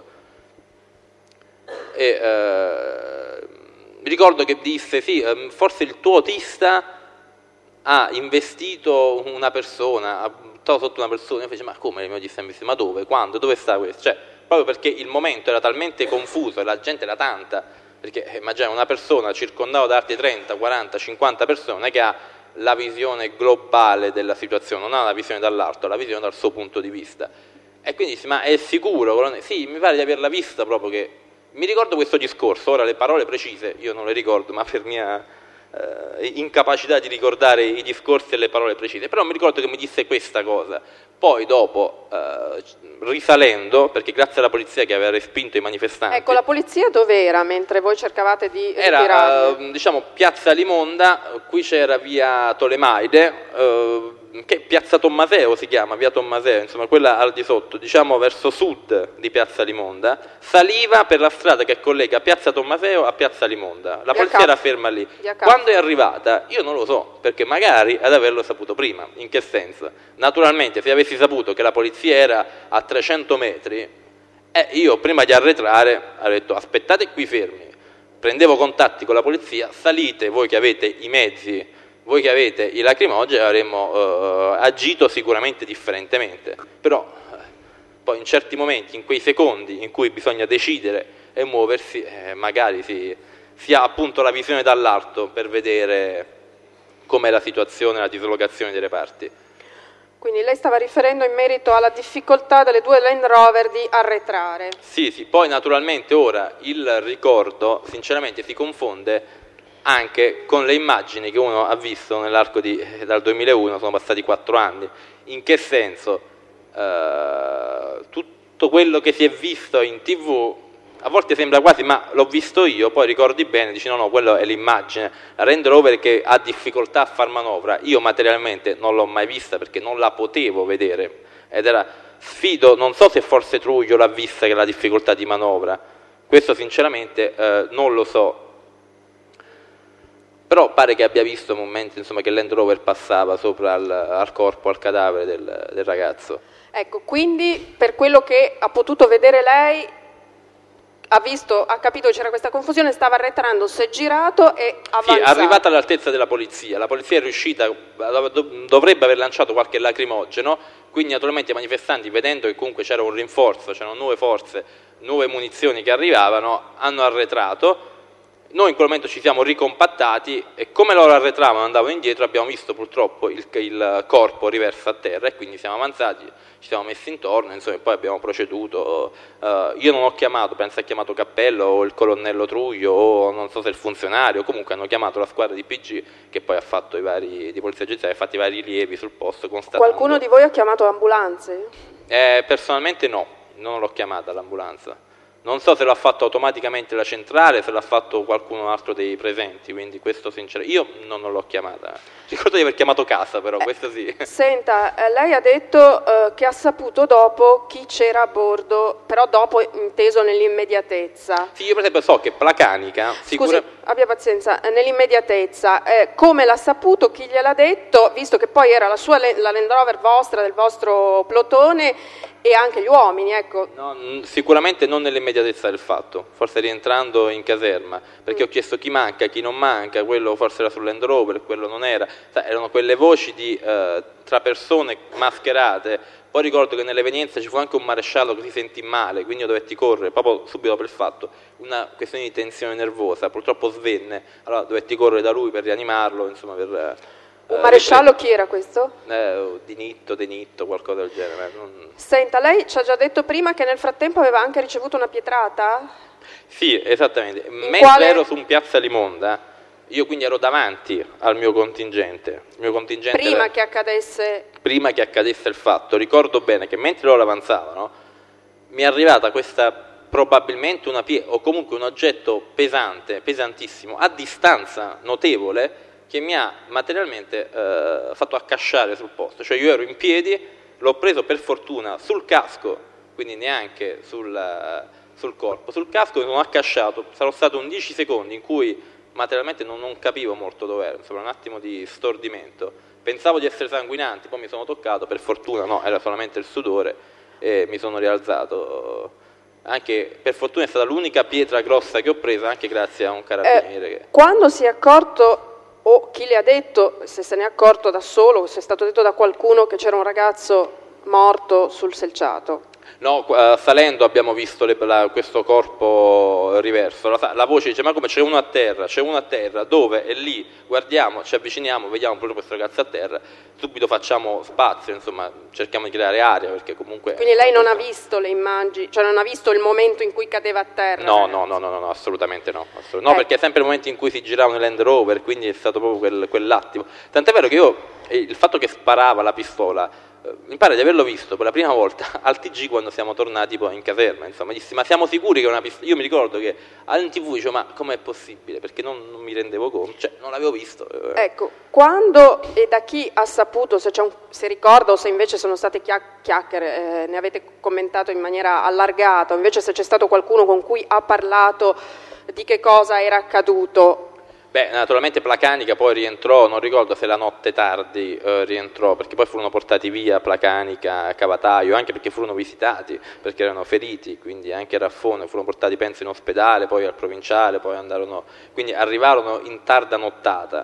E, eh, mi ricordo che disse, sì, forse il tuo autista ha investito una persona, ha buttato sotto una persona, e fece, ma come il mio autista ha investito? Ma dove? Quando? Dove sta questo? Cioè, proprio perché il momento era talmente confuso e la gente era tanta, perché immagina una persona circondata da altri trenta, quaranta, cinquanta persone che ha la visione globale della situazione, non ha la visione dall'alto, ha la visione dal suo punto di vista. E quindi dice, ma è sicuro? Sì, mi pare di averla vista proprio che... Mi ricordo questo discorso, ora le parole precise io non le ricordo, ma per mia eh, incapacità di ricordare i discorsi e le parole precise, però mi ricordo che mi disse questa cosa. Poi dopo, eh, risalendo, perché grazie alla polizia che aveva respinto i manifestanti...
Ecco, la polizia dov'era mentre voi cercavate di
era,
ritirarli?
Eh, diciamo, piazza Limonda, qui c'era via Tolemaide, eh, che piazza Tommaseo si chiama, via Tommaseo, insomma quella al di sotto, diciamo verso sud di piazza Limonda, saliva per la strada che collega piazza Tommaseo a piazza Limonda. La
Via
polizia
Cap.
era ferma lì. Quando è arrivata, io non lo so, perché magari ad averlo saputo prima. In che senso? Naturalmente, se avessi saputo che la polizia era a trecento metri, eh, io prima di arretrare ho detto aspettate qui fermi, prendevo contatti con la polizia, salite voi che avete i mezzi, voi che avete i lacrimogeni, avremmo eh, agito sicuramente differentemente, però eh, poi in certi momenti, in quei secondi in cui bisogna decidere e muoversi, eh, magari si, si ha appunto la visione dall'alto per vedere com'è la situazione, la dislocazione dei reparti.
Quindi lei stava riferendo in merito alla difficoltà delle due Land Rover di arretrare.
Sì, sì, poi naturalmente ora il ricordo sinceramente si confonde anche con le immagini che uno ha visto nell'arco di, eh, dal duemilauno, sono passati quattro anni. In che senso? Eh, tutto quello che si è visto in tivù a volte sembra quasi, ma l'ho visto io, poi ricordi bene, dici no, no, quello è l'immagine. La Land Rover che ha difficoltà a far manovra, io materialmente non l'ho mai vista perché non la potevo vedere, ed era sfido, non so se forse Truglio l'ha vista che la difficoltà di manovra, questo sinceramente eh, non lo so, però pare che abbia visto momenti, insomma, che l'Land Rover passava sopra al, al corpo, al cadavere del, del ragazzo.
Ecco, quindi per quello che ha potuto vedere lei, ha visto, ha capito che c'era questa confusione, stava arretrando, si è girato e avanzato.
Sì, è arrivata all'altezza della polizia, la polizia è riuscita, dovrebbe aver lanciato qualche lacrimogeno, quindi naturalmente i manifestanti, vedendo che comunque c'era un rinforzo, c'erano nuove forze, nuove munizioni che arrivavano, hanno arretrato. Noi in quel momento ci siamo ricompattati e come loro arretravano e andavano indietro abbiamo visto purtroppo il, il corpo riverso a terra e quindi siamo avanzati, ci siamo messi intorno, insomma, e poi abbiamo proceduto. Uh, io non ho chiamato, penso ha chiamato Cappello o il colonnello Truglio o non so se il funzionario, comunque hanno chiamato la squadra di P G che poi ha fatto i vari, di polizia giudiziaria, ha fatto i vari rilievi sul posto constatando.
Qualcuno di voi ha chiamato ambulanze?
Eh, personalmente no, non l'ho chiamata l'ambulanza. Non so se l'ha fatto automaticamente la centrale, se l'ha fatto qualcuno altro dei presenti, quindi questo sinceramente, io non, non l'ho chiamata. Ricordo di aver chiamato casa, però, eh, questo sì.
Senta, eh, lei ha detto eh, che ha saputo dopo chi c'era a bordo, però dopo inteso nell'immediatezza.
Sì, io per esempio so che Placanica...
Scusi,
sicura...
abbia pazienza, eh, nell'immediatezza, eh, come l'ha saputo, chi gliel'ha detto, visto che poi era la sua la Land Rover vostra, del vostro plotone, e anche gli uomini, ecco.
No, sicuramente non nell'immediatezza del fatto, forse rientrando in caserma, perché mm. ho chiesto chi manca, chi non manca, quello forse era sul Land Rover, quello non era, sai, erano quelle voci di, eh, tra persone mascherate. Poi ricordo che nell'evenienza ci fu anche un maresciallo che si sentì male, quindi io dovetti correre, proprio subito dopo il fatto, una questione di tensione nervosa, purtroppo svenne, allora dovetti correre da lui per rianimarlo, insomma per...
Un maresciallo chi era questo?
Eh, di Nitto, De Nitto, qualcosa del genere. Non...
Senta, lei ci ha già detto prima che nel frattempo aveva anche ricevuto una pietrata?
Sì, esattamente. In Mentre
quale...
ero su un piazza Limonda, io quindi ero davanti al mio contingente. Il mio contingente
prima
era...
che accadesse...
Prima che accadesse il fatto. Ricordo bene che mentre loro avanzavano, mi è arrivata questa, probabilmente una pietra, o comunque un oggetto pesante, pesantissimo, a distanza notevole, che mi ha materialmente eh, fatto accasciare sul posto, cioè io ero in piedi, l'ho preso per fortuna sul casco, quindi neanche sul, uh, sul corpo, sul casco mi sono accasciato, sarò stato undici secondi in cui materialmente non, non capivo molto dove ero, insomma un attimo di stordimento, pensavo di essere sanguinante, poi mi sono toccato, per fortuna no, era solamente il sudore e mi sono rialzato, anche per fortuna è stata l'unica pietra grossa che ho preso, anche grazie a un carabiniere.
Eh,
che...
Quando si è accorto... o chi le ha detto, se se ne è accorto da solo, se è stato detto da qualcuno che c'era un ragazzo morto sul selciato?
No, uh, salendo abbiamo visto le, la, questo corpo riverso, la, la voce dice ma come c'è uno a terra, c'è uno a terra, dove? E lì guardiamo, ci avviciniamo, vediamo proprio questo ragazzo a terra, subito facciamo spazio, insomma cerchiamo di creare aria perché comunque...
Quindi lei non ha visto le immagini, cioè non ha visto il momento in cui cadeva a terra?
No, no, no, no, no, assolutamente no, assolutamente. no eh. perché è sempre il momento in cui si giravano i Land Rover, quindi è stato proprio quel, quell'attimo, tant'è vero che io, il fatto che sparava la pistola, mi pare di averlo visto per la prima volta al T G quando siamo tornati poi in caserma, insomma, dissi ma siamo sicuri che è una pistola? Io mi ricordo che al tivù dicevo ma com'è possibile, perché non, non mi rendevo conto, cioè non l'avevo visto.
Ecco, quando e da chi ha saputo, se, c'è un, se ricorda o se invece sono state chiacchiere, eh, ne avete commentato in maniera allargata, invece se c'è stato qualcuno con cui ha parlato di che cosa era accaduto?
Beh, naturalmente Placanica poi rientrò, non ricordo se la notte tardi eh, rientrò, perché poi furono portati via Placanica, Cavataio, anche perché furono visitati, perché erano feriti, quindi anche Raffone, furono portati penso in ospedale, poi al provinciale, poi andarono, quindi arrivarono in tarda nottata,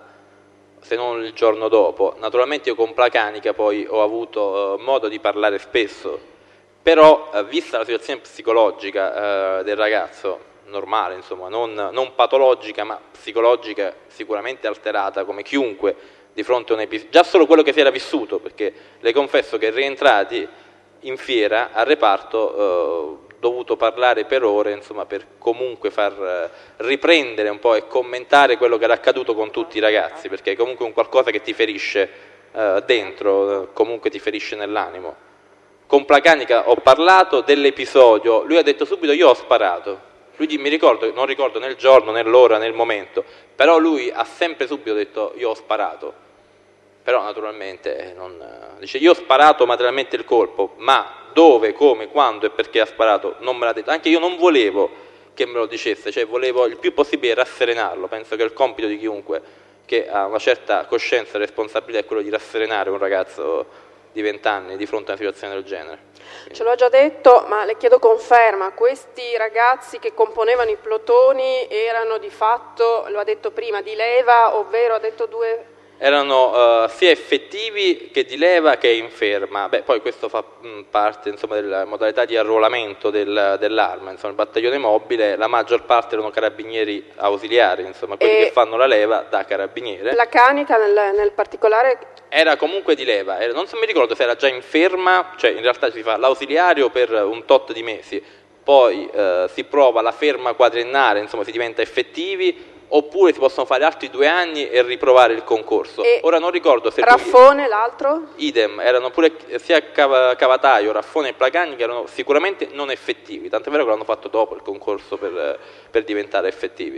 se non il giorno dopo. Naturalmente io con Placanica poi ho avuto eh, modo di parlare spesso, però eh, vista la situazione psicologica eh, del ragazzo, normale, insomma, non, non patologica, ma psicologica, sicuramente alterata, come chiunque di fronte a un episodio, già solo quello che si era vissuto, perché le confesso che rientrati in fiera al reparto ho eh, dovuto parlare per ore, insomma, per comunque far eh, riprendere un po' e commentare quello che era accaduto con tutti i ragazzi, perché è comunque un qualcosa che ti ferisce eh, dentro, comunque ti ferisce nell'animo. Con Placanica ho parlato dell'episodio, lui ha detto subito io ho sparato. Lui mi ricordo, non ricordo né il giorno, né l'ora, né il momento, però lui ha sempre subito detto io ho sparato. però naturalmente non, dice io ho sparato materialmente il colpo, ma dove, come, quando e perché ha sparato non me l'ha detto, anche io non volevo che me lo dicesse, cioè volevo il più possibile rasserenarlo. Penso che il compito di chiunque che ha una certa coscienza e responsabilità è quello di rasserenare un ragazzo di vent'anni di fronte a una situazione del genere.
Ce l'ho già detto, ma le chiedo conferma, questi ragazzi che componevano i plotoni erano di fatto, lo ha detto prima, di leva, ovvero ha detto due...
Erano uh, sia effettivi che di leva che inferma. Beh, poi questo fa mh, parte insomma, della modalità di arruolamento del, dell'arma. Insomma, il battaglione mobile, la maggior parte erano carabinieri ausiliari, insomma, quelli e che fanno la leva da carabiniere.
La canica nel, nel particolare?
Era comunque di leva, era, non so, mi ricordo se era già inferma, cioè in realtà si fa l'ausiliario per un tot di mesi, poi uh, si prova la ferma quadriennale, insomma si diventa effettivi, oppure si possono fare altri due anni e riprovare il concorso.
E
ora non ricordo se
Raffone, lui... l'altro?
Idem, erano pure sia Cav- Cavataio, Raffone e Placagni che erano sicuramente non effettivi, tant'è vero che l'hanno fatto dopo il concorso per, per diventare effettivi.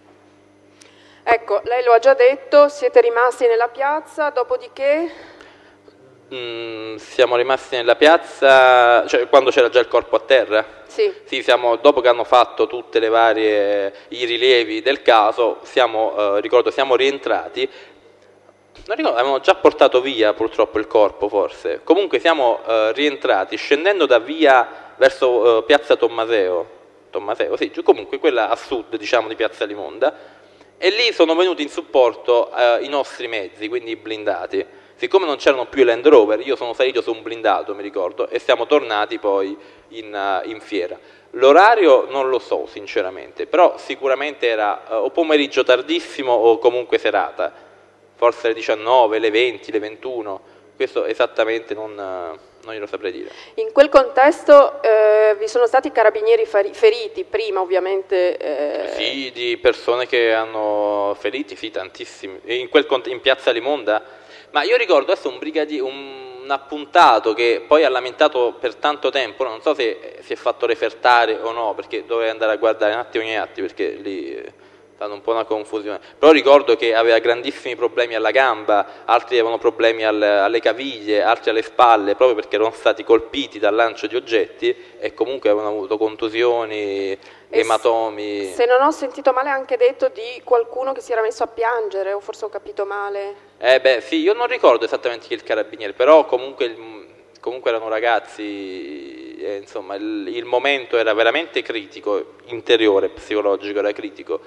Ecco, lei lo ha già detto, siete rimasti nella piazza, dopodiché...
Mm, siamo rimasti nella piazza, cioè quando c'era già il corpo a terra?
Sì.
Sì, siamo, dopo che hanno fatto tutte le varie i rilievi del caso, siamo, eh, ricordo, siamo rientrati. Non ricordo, avevano già portato via purtroppo il corpo forse. Comunque siamo eh, rientrati scendendo da via verso eh, piazza Tommaseo, Tommaseo, sì, comunque quella a sud, diciamo, di piazza Limonda, e lì sono venuti in supporto eh, i nostri mezzi, quindi i blindati. Siccome non c'erano più i Land Rover, io sono salito su un blindato, mi ricordo, e siamo tornati poi in, uh, in fiera. L'orario non lo so, sinceramente, però sicuramente era uh, o pomeriggio tardissimo o comunque serata, forse le diciannove, le venti, le ventuno, questo esattamente non, uh, non glielo saprei dire.
In quel contesto eh, vi sono stati carabinieri feriti, prima ovviamente... Eh...
Sì, di persone che hanno feriti, sì, tantissimi. In, quel, in piazza Limonda... Ma io ricordo adesso un, brigadi- un, un appuntato che poi ha lamentato per tanto tempo, non so se si è fatto refertare o no, perché dovrei andare a guardare un attimo gli atti, perché lì stanno un po' una confusione. Però ricordo che aveva grandissimi problemi alla gamba, altri avevano problemi al, alle caviglie, altri alle spalle, proprio perché erano stati colpiti dal lancio di oggetti e comunque avevano avuto contusioni, ematomi.
Se non ho sentito male, ha anche detto di qualcuno che si era messo a piangere, o forse ho capito male.
Eh beh, sì, io non ricordo esattamente chi è il carabiniere, però comunque, il, comunque erano ragazzi, e, insomma, il, il momento era veramente critico, interiore, psicologico, era critico.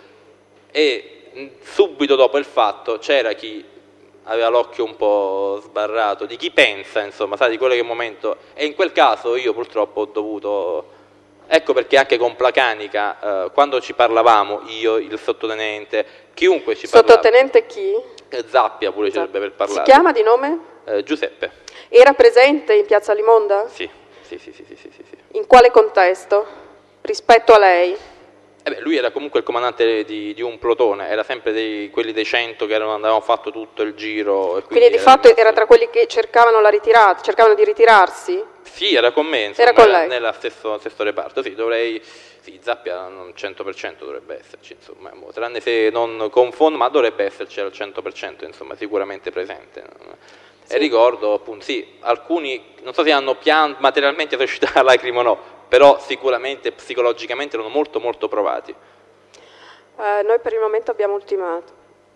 E subito dopo il fatto c'era chi aveva l'occhio un po' sbarrato, di chi pensa, insomma, sai, di quello che è il momento. E in quel caso io purtroppo ho dovuto... Ecco perché anche con Placanica, eh, quando ci parlavamo, io, il sottotenente, chiunque ci parlava...
Sottotenente chi?
Eh, Zappia pure ci sarebbe per parlare.
Si chiama di nome?
Eh, Giuseppe.
Era presente in piazza Limonda?
Sì, sì, sì, sì, sì, sì, sì.
In quale contesto? Rispetto a lei?
Eh beh, lui era comunque il comandante di, di un plotone, era sempre dei, quelli dei cento che erano, avevano fatto tutto il giro. E quindi,
quindi di fatto era tra quelli che cercavano la ritirata, cercavano di ritirarsi?
Sì, era con me, insomma,
era con lei.
Nello stesso, stesso reparto, sì, dovrei, sì, Zappia al cento per cento dovrebbe esserci, insomma, tranne se non confondo, ma dovrebbe esserci al cento per cento, insomma, sicuramente presente. Sì. E ricordo, appunto, sì, alcuni, non so se hanno pianto, materialmente rescitato la lacrima o no, però sicuramente psicologicamente erano molto molto provati.
Eh, noi per il momento abbiamo ultimato.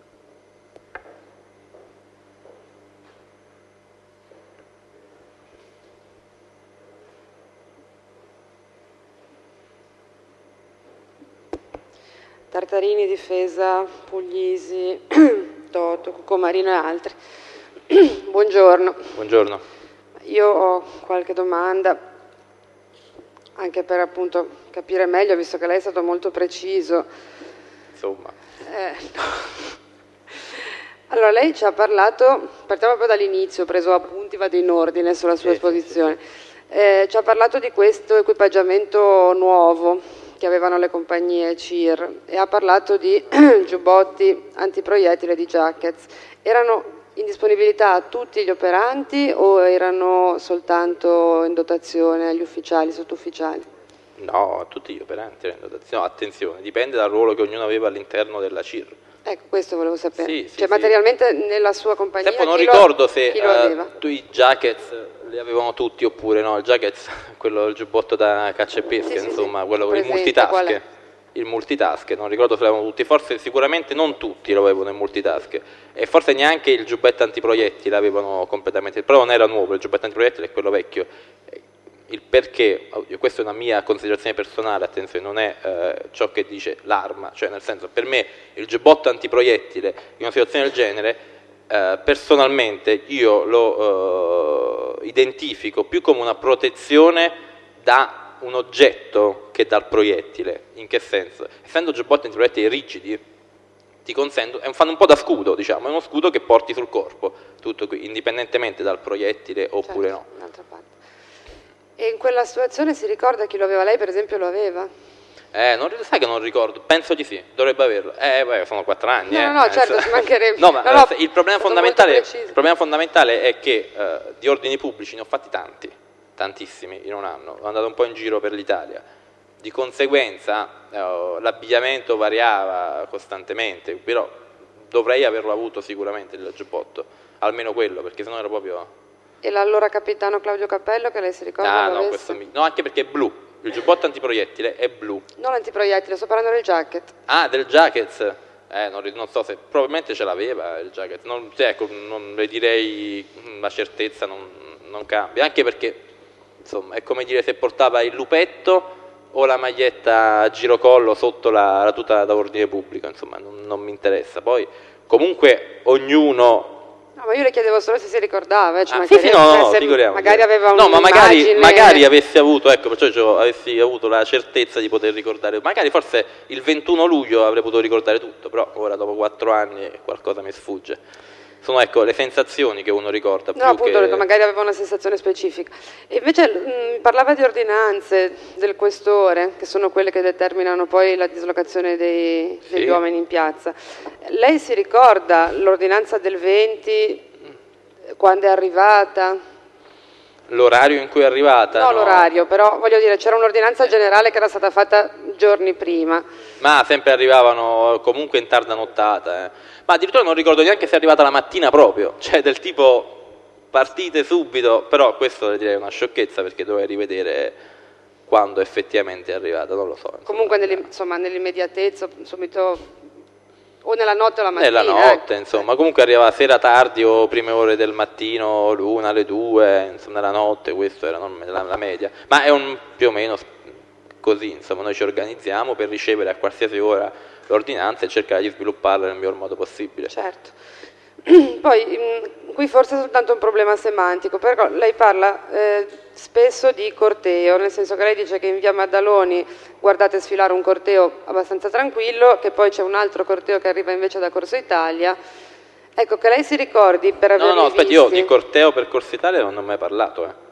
Tartarini, Difesa, Puglisi, Toto, Cuccomarino e altri. Buongiorno.
Buongiorno.
Io ho qualche domanda, anche per appunto capire meglio, visto che lei è stato molto preciso.
Insomma.
Eh, no. Allora, lei ci ha parlato, partiamo proprio dall'inizio, ho preso appunti, vado in ordine sulla sua
sì,
esposizione.
Sì, sì.
Eh, ci ha parlato di questo equipaggiamento nuovo che avevano le compagnie C I R e ha parlato di giubbotti antiproiettile, di jackets. Erano in disponibilità a tutti gli operanti o erano soltanto in dotazione agli ufficiali, sottufficiali?
No, a tutti gli operanti erano in dotazione. Attenzione, dipende dal ruolo che ognuno aveva all'interno della C I R.
Ecco, questo volevo sapere.
Sì, sì,
cioè,
sì.
materialmente nella sua compagnia
Tempo non
chi
ricordo
lo,
se
chi lo aveva?
uh, i jackets li avevano tutti oppure no, il jackets, quello il giubbotto da caccia e pesca,
Sì, sì,
insomma,
sì.
quello, il
Presente,
multitask.
qual è?
Il multitask, non ricordo se l'avevano tutti, forse sicuramente non tutti lo avevano il multitask e forse neanche il giubbetto antiproiettile l'avevano completamente, però non era nuovo, il giubbetto antiproiettile è quello vecchio. Il perché, questa è una mia considerazione personale, attenzione, non è eh, ciò che dice l'arma, cioè nel senso, per me il giubbotto antiproiettile in una situazione del genere, eh, personalmente io lo eh, identifico più come una protezione da un oggetto che dal proiettile. In che senso? Essendo giubbotti antiproiettili rigidi, ti consentono, fanno un po' da scudo, diciamo, è uno scudo che porti sul corpo, tutto qui, indipendentemente dal proiettile oppure
Certo,
no.
un'altra parte. E in quella situazione si ricorda chi lo aveva? Lei per esempio lo aveva?
Eh, non, sai che non ricordo, penso di sì, dovrebbe averlo. Eh, beh, sono quattro anni.
No,
eh.
no, no, certo, ci mancherebbe.
No, ma
No, no,
eh, il, problema fondamentale, il problema fondamentale è che eh, di ordini pubblici ne ho fatti tanti, tantissimi in un anno, sono andato un po' in giro per l'Italia. Di conseguenza eh, l'abbigliamento variava costantemente, però dovrei averlo avuto sicuramente il giubbotto, almeno quello, perché sennò era proprio...
E l'allora capitano Claudio Cappello, che lei si ricorda?
Ah,
lo
no,
avesse?
questo mi... no, anche perché è blu, il giubbotto antiproiettile è blu.
Non l'antiproiettile, sto parlando del jacket.
Ah, del jacket? Eh, non, non so se probabilmente ce l'aveva il jacket, non, cioè, ecco, non le direi la certezza, non, non cambia, anche perché insomma è come dire se portava il lupetto o la maglietta a girocollo sotto la, la tuta da ordine pubblico, insomma non, non mi interessa. Poi comunque ognuno...
No, ma io le chiedevo solo se si ricordava, eh, cioè
Ah, sì, sì, no, no, no,
se
figuriamo.
magari aveva
no, ma magari,
un'immagine...
magari avessi avuto, ecco, perciò io avessi avuto la certezza di poter ricordare, magari forse il ventuno luglio avrei potuto ricordare tutto, però ora dopo quattro anni qualcosa mi sfugge. Sono, ecco, le sensazioni che uno ricorda.
No,
più
appunto,
che...
ho detto, magari aveva una sensazione specifica. E invece mh, parlava di ordinanze del questore, che sono quelle che determinano poi la dislocazione dei,
Sì.
degli uomini in piazza. Lei si ricorda l'ordinanza del venti, quando è arrivata?
L'orario in cui è arrivata?
No,
No,
l'orario, però voglio dire, c'era un'ordinanza generale che era stata fatta giorni prima.
Ma sempre arrivavano comunque in tarda nottata, eh. Ma addirittura non ricordo neanche se è arrivata la mattina proprio, cioè del tipo partite subito, però questo direi è una sciocchezza perché dovrei rivedere quando effettivamente è arrivata, non lo so. Insomma.
Comunque nell'im- insomma, nell'immediatezza, subito, o nella notte o la mattina.
Nella notte,
ecco.
insomma, comunque arrivava sera tardi o prime ore del mattino, l'una, le due, insomma, nella notte, questo era non- la, la media, ma è un più o meno così, insomma, noi ci organizziamo per ricevere a qualsiasi ora l'ordinanza e cercare di svilupparla nel miglior modo possibile.
Certo. Poi, mh, qui forse è soltanto un problema semantico, però lei parla eh, spesso di corteo, nel senso che lei dice che in via Maddaloni guardate sfilare un corteo abbastanza tranquillo, che poi c'è un altro corteo che arriva invece da Corso Italia. Ecco, che lei si ricordi per averli
No, no, aspetta,
visti...
io di corteo per Corso Italia non ho mai parlato, eh.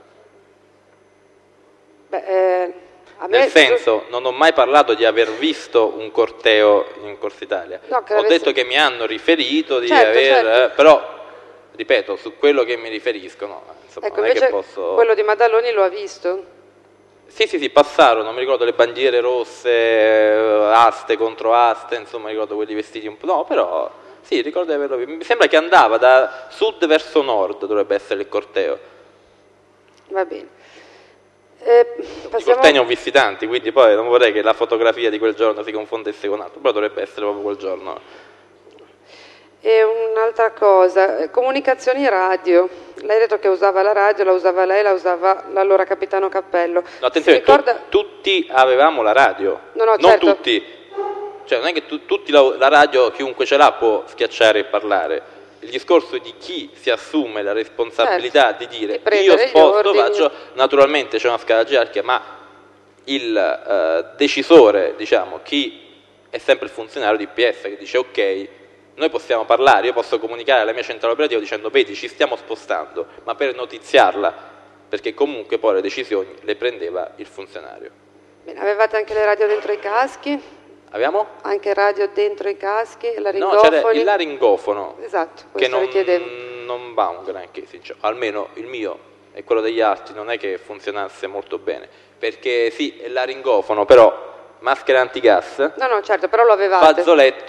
Beh, eh, a me...
Nel senso, non ho mai parlato di aver visto un corteo in Corso Italia.
No, che
ho
avessi-
detto che mi hanno riferito di
Certo,
aver...
certo.
eh, però, ripeto, su quello che mi riferiscono, insomma,
Ecco,
non è
invece
che posso...
quello di Maddaloni lo ha visto?
Sì, sì, sì, passarono, mi ricordo le bandiere rosse, eh, aste contro aste, insomma, ricordo quelli vestiti un po'... No, però, sì, ricordo di averlo visto. Mi sembra che andava da sud verso nord, dovrebbe essere il corteo.
Va bene. Eh,
I
passiamo...
cortei ne ho visti tanti, quindi poi non vorrei che la fotografia di quel giorno si confondesse con altro, però dovrebbe essere proprio quel giorno.
E un'altra cosa, eh, comunicazioni radio. Lei ha detto che usava la radio, la usava lei, la usava l'allora capitano Cappello.
No, attenzione,
Si ricorda...
tu- tutti avevamo la radio,
No, no,
non
certo.
tutti, cioè non è che tu- tutti la, la radio, chiunque ce l'ha può schiacciare e parlare. Il discorso è di chi si assume la responsabilità
Certo,
di dire
di prendere
io
gli
sposto,
ordini.
faccio, naturalmente c'è una scala gerarchica, ma il eh, decisore, diciamo, chi è sempre il funzionario di P S che dice ok, noi possiamo parlare, io posso comunicare alla mia centrale operativa dicendo vedi ci stiamo spostando, ma per notiziarla, perché comunque poi le decisioni le prendeva il funzionario.
Bene, avevate anche le radio dentro i caschi?
Abbiamo?
Anche radio dentro i caschi,
No,
laringofoni?
c'era il laringofono,
Esatto,
che
questo
non,
richiedevo.
non va un granché, sincer- almeno il mio e quello degli altri non è che funzionasse molto bene, perché sì, è laringofono, però maschera antigas,
No, no, certo, però lo avevate.
fazzoletto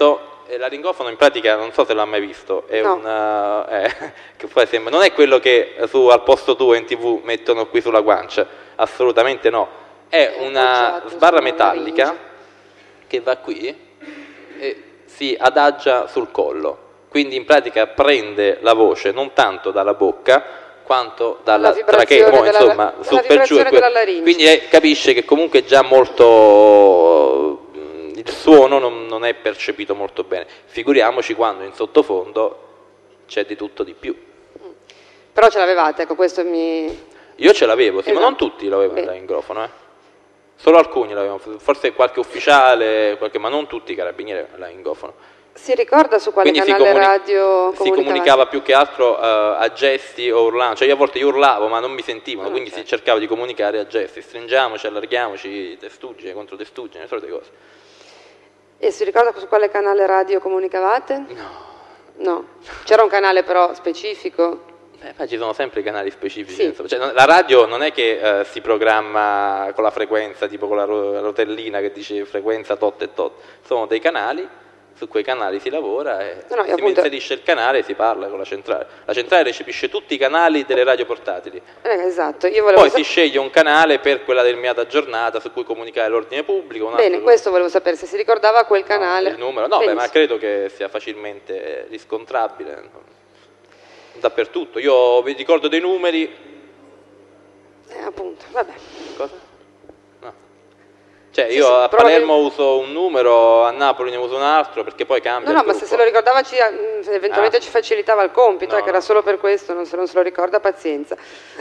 eh, laringofono in pratica, non so se l'ha mai visto, è
No.
un, eh, eh, che poi sembra, non è quello che su, al posto tuo in tv mettono qui sulla guancia, assolutamente no, è una
appoggiato
sbarra
sulla
metallica
laringe.
che va qui e si adagia sul collo, quindi in pratica prende la voce non tanto dalla bocca quanto dalla
La vibrazione
trachea, mo,
della-
insomma,
dalla
su per giù è
vibrazione
quello.
della laringe.
Quindi eh, capisce che comunque è già molto, mh, il suono non, non è percepito molto bene, figuriamoci quando in sottofondo c'è di tutto di più.
Però ce l'avevate, ecco, questo mi...
Io ce l'avevo, sì, ma
Esatto.
non tutti l'avevano
Beh.
il laringofono, eh. Solo alcuni l'avevano, forse qualche ufficiale, qualche, ma non tutti i carabinieri avevano il laringofono.
Si ricorda su quale
Quindi si,
canale
comuni-
radio
si
comunicavate?
comunicava più che altro eh, a gesti o urlando, cioè io a volte io urlavo ma non mi sentivano,
Ah,
quindi
certo.
si cercava di comunicare a gesti, stringiamoci, allarghiamoci, testuggine contro testuggine, le solite cose.
E si ricorda su quale canale radio comunicavate? No. No. C'era un canale però specifico?
Eh, ma ci sono sempre i canali specifici,
Sì.
insomma. Cioè, non- la radio non è che eh, si programma con la frequenza, tipo con la ro- rotellina che dice frequenza tot e tot, sono dei canali, su quei canali si lavora e
No, no,
si
appunto-
inserisce il canale e si parla con la centrale. La centrale recepisce tutti i canali delle radio portatili,
Eh, esatto, io volevo
poi
sap-
si sceglie un canale per quella determinata giornata su cui comunicare l'ordine pubblico, un altro
Bene, questo volevo sapere, se si ricordava quel canale.
il numero, no, beh, ma
Benissimo.
credo che sia facilmente riscontrabile dappertutto. Io vi ricordo dei numeri.
Eh, appunto, vabbè.
Cosa? No. Cioè
Sì,
io
sì,
a
probabil-
Palermo uso un numero, a Napoli ne uso un altro perché poi cambia
No, no,
il
ma se
gruppo.
se lo ricordava ci, mm, se eventualmente
Ah.
ci facilitava il compito,
No,
eh, che era
no.
solo per questo, non se non se lo ricorda, pazienza.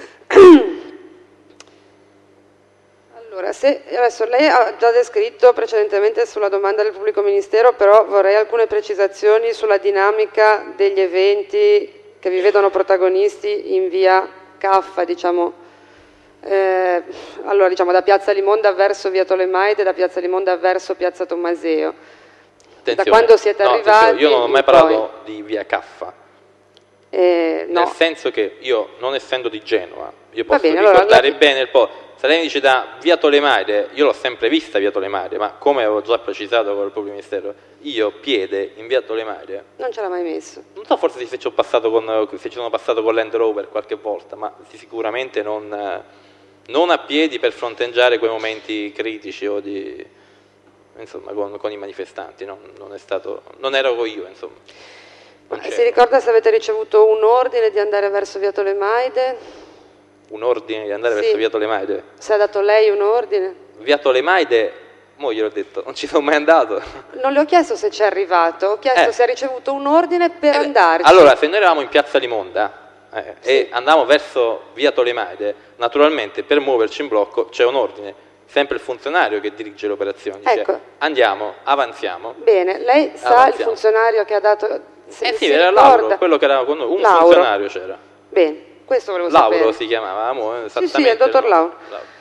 Allora, se, adesso lei ha già descritto precedentemente sulla domanda del pubblico ministero, però vorrei alcune precisazioni sulla dinamica degli eventi che vi vedono protagonisti in via Caffa, diciamo, eh, allora diciamo da Piazza Limonda verso via Tolemaide, da Piazza Limonda verso Piazza Tommaseo. Da
Attenzione.
quando siete
No,
arrivati
attenzione, io non ho mai
in poi.
parlato di via Caffa,
Eh, no.
nel senso che io, non essendo di Genova, io
Va
posso
bene, allora,
ricordare
allora-
bene il po'. Se lei mi dice da via Tolemaide, io l'ho sempre vista via Tolemaide, ma come avevo già precisato con il pubblico ministero, io piede in via Tolemaide,
Non ce l'ha mai messo.
non so forse se ci, ho passato con, se ci sono passato con l'Land Rover qualche volta, ma sicuramente non, eh, non a piedi per fronteggiare quei momenti critici o di, insomma, con, con i manifestanti, no? Non è stato, non ero io, insomma. Non
Ma
c'ero.
si ricorda se avete ricevuto un ordine di andare verso via Tolemaide?
Un ordine di andare
Sì.
verso via Tolemaide?
Se ha dato lei un ordine?
Via Tolemaide, mo gliel'ho detto, non ci sono mai andato.
Non le ho chiesto se c'è arrivato, ho chiesto
Eh.
se ha ricevuto un ordine per
Eh beh,
andarci.
Allora, se noi eravamo in Piazza Limonda eh,
Sì.
e andavamo verso via Tolemaide, naturalmente per muoverci in blocco c'è un ordine, sempre il funzionario che dirige le operazioni. Dice,
Ecco.
andiamo, avanziamo.
Bene, lei sa il
Avanziamo.
funzionario che ha dato... Se
Eh
mi
sì,
si
era
ricorda.
Lauro, quello che era con noi, un
Lauro.
funzionario c'era.
Bene, questo volevo
Lauro
sapere.
si chiamava, mo,
sì,
esattamente.
il dottor
no?
Lauro.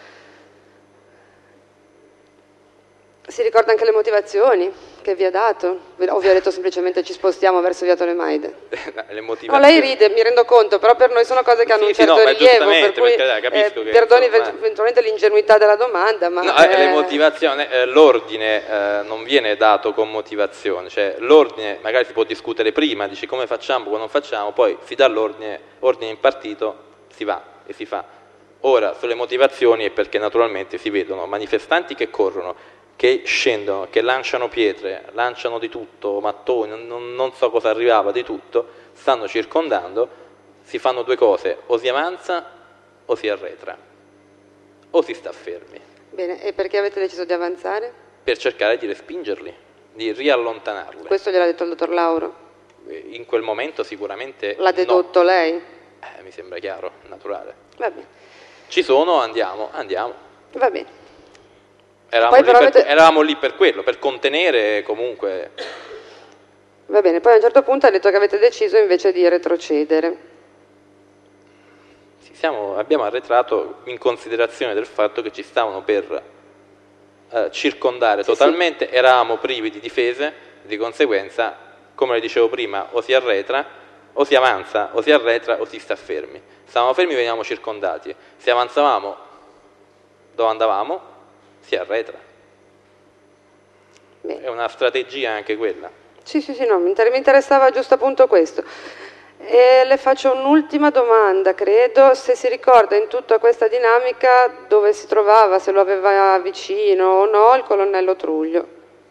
Si ricorda anche le motivazioni che vi ha dato? O vi ha detto semplicemente ci spostiamo verso via Tolemaide?
Le
No,
motivazioni.
lei ride, mi rendo conto, però per noi sono cose che hanno
Sì,
un
sì,
certo
no, ma
rilievo, per
giustamente,
cui
perché, dai, capisco
eh,
che,
perdoni
insomma,
event- eventualmente l'ingenuità della domanda, ma...
No, eh, le
eh,
motivazioni, eh, l'ordine eh, non viene dato con motivazione, cioè l'ordine magari si può discutere prima, dici come facciamo, come non facciamo, poi si dà l'ordine, ordine impartito, si va e si fa. Ora, sulle motivazioni è perché naturalmente si vedono manifestanti che corrono, che scendono, che lanciano pietre, lanciano di tutto, mattoni, non, non so cosa arrivava, di tutto, stanno circondando, si fanno due cose, o si avanza o si arretra, o si sta fermi,
Bene, e perché avete deciso di avanzare?
per cercare di respingerli, di riallontanarli.
Questo gliel'ha detto il dottor Lauro?
In quel momento sicuramente
L'ha
no.
dedotto lei?
Eh, mi sembra chiaro, naturale.
Va bene,
Ci sono, andiamo, andiamo.
va bene.
Eravamo,
Poi
lì
però
per,
avete-
eravamo lì per quello, per contenere comunque.
Va bene, poi a un certo punto ha detto che avete deciso invece di retrocedere.
Sì, siamo- abbiamo arretrato in considerazione del fatto che ci stavano per eh, circondare
Sì,
totalmente, eravamo privi di difese, di conseguenza, come le dicevo prima, o si arretra, o si avanza, o si arretra, o si sta fermi. Stavamo fermi, venivamo circondati. Se avanzavamo, dove andavamo, si arretra.
Bene.
È una strategia anche quella.
Sì, sì, sì, no, mi inter- mi interessava giusto appunto questo. E le faccio un'ultima domanda, credo, se si ricorda in tutta questa dinamica dove si trovava, se lo aveva vicino o no, il colonnello Truglio.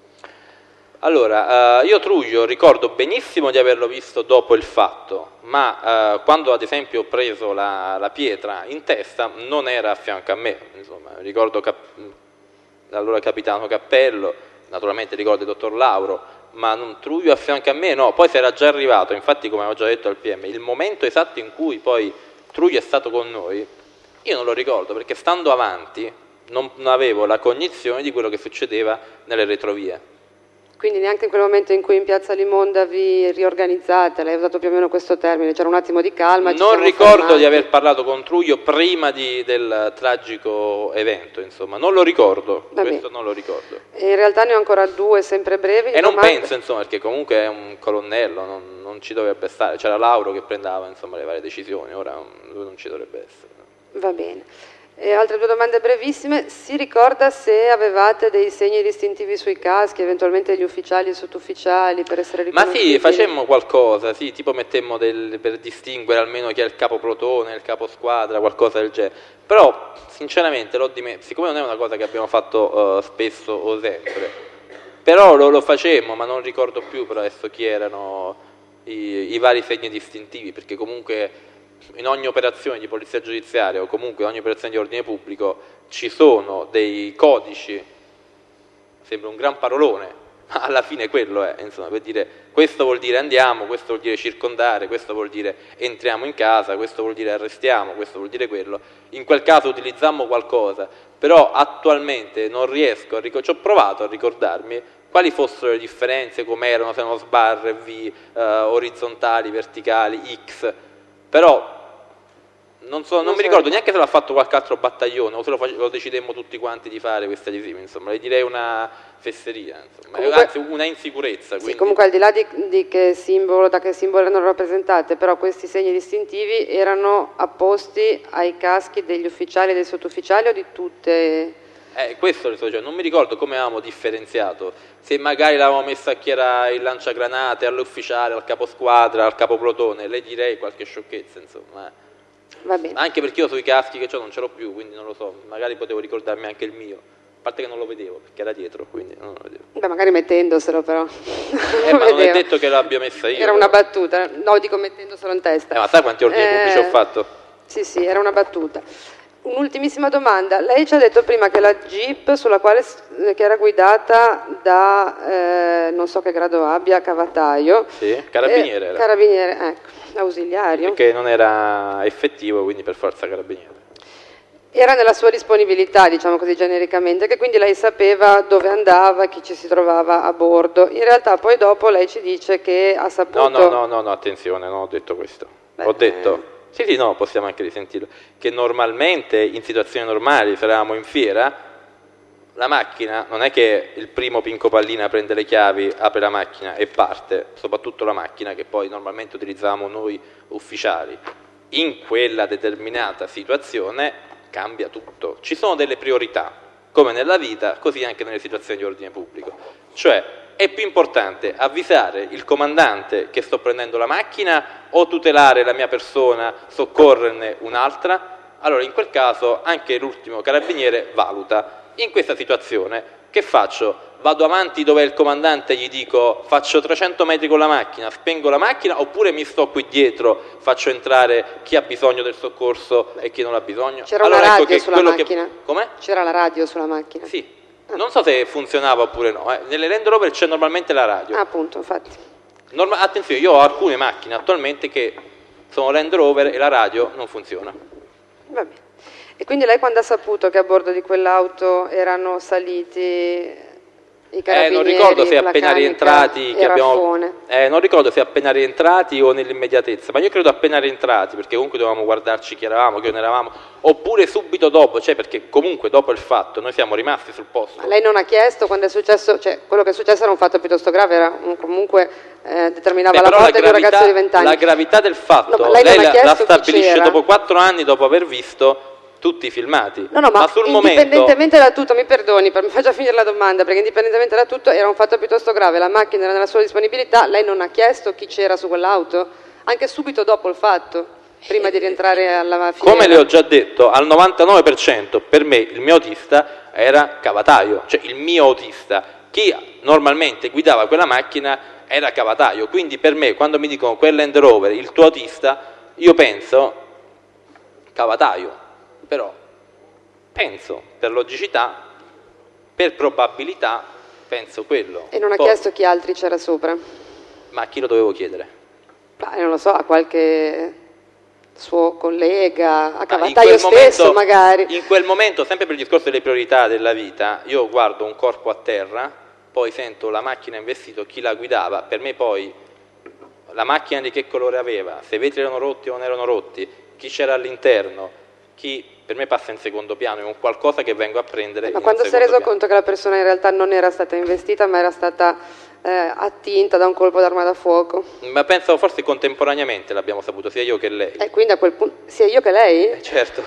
Allora, eh, io Truglio ricordo benissimo di averlo visto dopo il fatto, ma eh, quando ad esempio ho preso la, la pietra in testa non era a fianco a me, insomma, ricordo cap- l'allora capitano Cappello, naturalmente ricordo il dottor Lauro, ma non Truglio a fianco a me no, poi si era già arrivato, infatti come avevo già detto al P M, il momento esatto in cui poi Truglio è stato con noi, io non lo ricordo perché stando avanti non avevo la cognizione di quello che succedeva nelle retrovie.
Quindi neanche in quel momento in cui in Piazza Limonda vi riorganizzate, lei ha usato più o meno questo termine, c'era un attimo di calma.
Non ricordo fermati. Di aver parlato con Truglio prima di, del tragico evento, insomma, non lo ricordo, Va questo bene. Non lo ricordo.
E in realtà ne ho ancora due sempre brevi.
E non penso, insomma, perché comunque è un colonnello, non, non ci dovrebbe stare, c'era Lauro che prendeva, insomma, le varie decisioni, ora lui non ci dovrebbe essere.
Va bene. E altre due domande brevissime, si ricorda se avevate dei segni distintivi sui caschi, eventualmente gli ufficiali e sottufficiali per essere riconosciuti?
Ma sì, facemmo qualcosa, sì, tipo mettemmo del, per distinguere almeno chi è il capo plotone, il capo squadra, qualcosa del genere, però sinceramente l'ho dimenticato, siccome non è una cosa che abbiamo fatto uh, spesso o sempre, però lo, lo facemmo, ma non ricordo più per adesso chi erano i, i vari segni distintivi, perché comunque in ogni operazione di polizia giudiziaria o comunque in ogni operazione di ordine pubblico ci sono dei codici, sembra un gran parolone, ma alla fine quello è, insomma, per dire questo vuol dire andiamo, questo vuol dire circondare, questo vuol dire entriamo in casa, questo vuol dire arrestiamo, questo vuol dire quello. In quel caso utilizzammo qualcosa, però attualmente non riesco a ricordare, ci ho provato a ricordarmi quali fossero le differenze, com'erano, se erano sbarre, V, eh, orizzontali, verticali, X. Però non, so, non, non mi ricordo neanche se l'ha fatto qualche altro battaglione o se lo, face, lo decidemmo tutti quanti di fare questi adesivi, insomma, le direi una fesseria, insomma, comunque, anzi una insicurezza. Quindi.
Sì, comunque al di là di, di che simbolo, da che simbolo erano rappresentate, però questi segni distintivi erano apposti ai caschi degli ufficiali e dei sottufficiali o di tutte?
Eh, questo cioè, non mi ricordo come avevamo differenziato, se magari l'avevamo messa a chi era il lanciagranate, all'ufficiale, al caposquadra, al capoplotone, le direi qualche sciocchezza, insomma.
Va bene.
Anche perché io sui caschi che ho non ce l'ho più, quindi non lo so, magari potevo ricordarmi anche il mio, a parte che non lo vedevo, perché era dietro, quindi non lo vedevo.
Beh, magari mettendoselo però.
Eh, ma non è detto che l'abbia messa io.
Era
però.
una battuta, no, dico mettendoselo in testa.
Eh, ma sai quanti ordini eh, pubblici ho fatto?
Sì, sì, era una battuta. Un'ultimissima domanda, lei ci ha detto prima che la Jeep sulla quale che era guidata da eh, non so che grado abbia, cavataio,
sì, carabiniere
eh,
era.
Carabiniere, ecco, ausiliario,
che non era effettivo, quindi per forza carabiniere.
Era nella sua disponibilità, diciamo così genericamente, che quindi lei sapeva dove andava, chi ci si trovava a bordo. In realtà poi dopo lei ci dice che ha saputo...
No, no, no, no, no attenzione, non ho detto questo. Beh, ho detto... Sì, sì, no, possiamo anche risentirlo, che normalmente in situazioni normali, se eravamo in fiera, la macchina non è che il primo Pinco Pallina prende le chiavi, apre la macchina e parte, soprattutto la macchina che poi normalmente utilizzavamo noi ufficiali. In quella determinata situazione cambia tutto, ci sono delle priorità, come nella vita, così anche nelle situazioni di ordine pubblico, cioè è più importante avvisare il comandante che sto prendendo la macchina o tutelare la mia persona, soccorrerne un'altra? Allora in quel caso anche l'ultimo carabiniere valuta. In questa situazione che faccio? Vado avanti dove è il comandante e gli dico faccio trecento metri con la macchina, spengo la macchina, oppure mi sto qui dietro, faccio entrare chi ha bisogno del soccorso e chi non ha bisogno?
C'era
allora,
una radio
ecco che
sulla macchina?
Che... Com'è?
C'era la radio sulla macchina?
Sì. Non so se funzionava oppure no, eh. Nelle Land Rover c'è normalmente la radio.
Ah, appunto, infatti.
Norma- attenzione, io ho alcune macchine attualmente che sono Land Rover e la radio non funziona.
Va bene. E quindi lei quando ha saputo che a bordo di quell'auto erano saliti i carabinieri,
eh, non ricordo se appena rientrati che abbiamo, eh, non ricordo se appena rientrati o nell'immediatezza, ma io credo appena rientrati, perché comunque dovevamo guardarci chi eravamo, chi non eravamo, oppure subito dopo, cioè perché comunque dopo il fatto noi siamo rimasti sul posto.
Ma lei non ha chiesto quando è successo, cioè quello che è successo era un fatto piuttosto grave, era un, comunque eh, determinava
Beh,
la morte
la gravità,
di un ragazzo di vent'anni.
La gravità del fatto,
no, lei,
lei
non
la,
ha
la stabilisce dopo quattro anni dopo aver visto tutti filmati.
No, no, ma,
ma sul
indipendentemente
momento...
da tutto, mi perdoni, mi faccia finire la domanda, perché indipendentemente da tutto era un fatto piuttosto grave, la macchina era nella sua disponibilità, lei non ha chiesto chi c'era su quell'auto? Anche subito dopo il fatto, prima di rientrare alla fiera?
Come le ho già detto, al novantanove per cento per me il mio autista era Cavataio, cioè il mio autista, chi normalmente guidava quella macchina era Cavataio, quindi per me quando mi dicono quel Land Rover, il tuo autista, io penso Cavataio. Però penso, per logicità, per probabilità, penso quello.
E non ha
Poi,
chiesto chi altri c'era sopra?
ma a chi lo dovevo chiedere?
Beh, non lo so, a qualche suo collega, a
Ah,
Cavataio stesso
momento,
magari.
In quel momento, sempre per il discorso delle priorità della vita, io guardo un corpo a terra, poi sento la macchina investito, chi la guidava, per me poi la macchina di che colore aveva, se i vetri erano rotti o non erano rotti, chi c'era all'interno, chi per me passa in secondo piano, è un qualcosa che vengo a prendere.
Ma quando si è reso piano. conto che la persona in realtà non era stata investita, ma era stata eh, attinta da un colpo d'arma da fuoco?
Ma penso forse contemporaneamente l'abbiamo saputo, sia io che lei.
E quindi a quel punto, sia io che lei?
Eh, certo.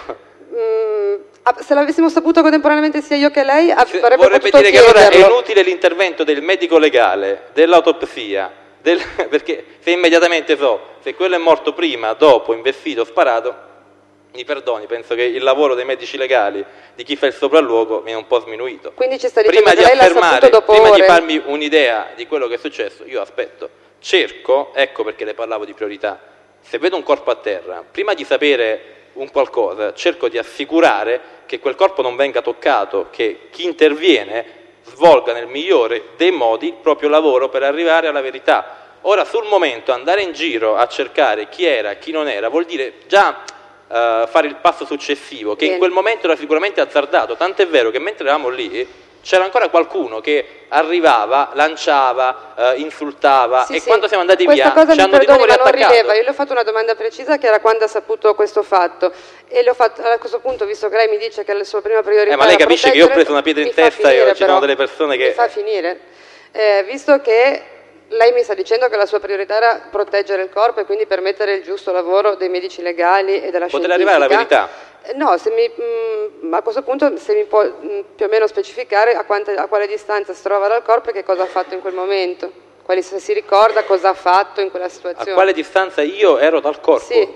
Mm, se l'avessimo saputo contemporaneamente sia io che lei, avrebbe
Vorrebbe
potuto
dire che allora è
chiederlo.
inutile l'intervento del medico legale, dell'autopsia, del, perché se immediatamente so se quello è morto prima, dopo, investito, sparato, mi perdoni, penso che il lavoro dei medici legali, di chi fa il sopralluogo, viene un po' sminuito.
Quindi ci sta dicendo
Prima
che
di
lei l'ha
affermare,
saputo dopo
prima
ore.
di farmi un'idea di quello che è successo, io aspetto, cerco, ecco perché le parlavo di priorità, se vedo un corpo a terra, prima di sapere un qualcosa, cerco di assicurare che quel corpo non venga toccato, che chi interviene svolga nel migliore dei modi il proprio lavoro per arrivare alla verità. Ora, sul momento, andare in giro a cercare chi era, chi non era, vuol dire già uh, fare il passo successivo, che
Bene.
in quel momento era sicuramente azzardato, tant'è vero che mentre eravamo lì c'era ancora qualcuno che arrivava, lanciava, uh, insultava
Sì,
e
sì.
quando siamo andati
Questa
via
cosa
ci
mi
hanno di
perdoni,
nuovo
ma non
riattaccato.
rileva. Io le ho fatto una domanda precisa che era quando ha saputo questo fatto e le ho fatto, a questo punto, visto che lei mi dice che la sua prima priorità
Eh, ma lei
era
capisce che io ho
proteggere,
preso una pietra in
mi fa
testa e
finire,
ci sono
però.
delle persone che...
Mi fa finire. Eh, visto che lei mi sta dicendo che la sua priorità era proteggere il corpo e quindi permettere il giusto lavoro dei medici legali e della
Poter
scientifica.
arrivare alla verità.
Eh, No, se mi, mh, a questo punto se mi può mh, più o meno specificare a, quante, a quale distanza si trova dal corpo e che cosa ha fatto in quel momento, quali, se si ricorda cosa ha fatto in quella situazione.
A quale distanza io ero dal corpo?
Sì,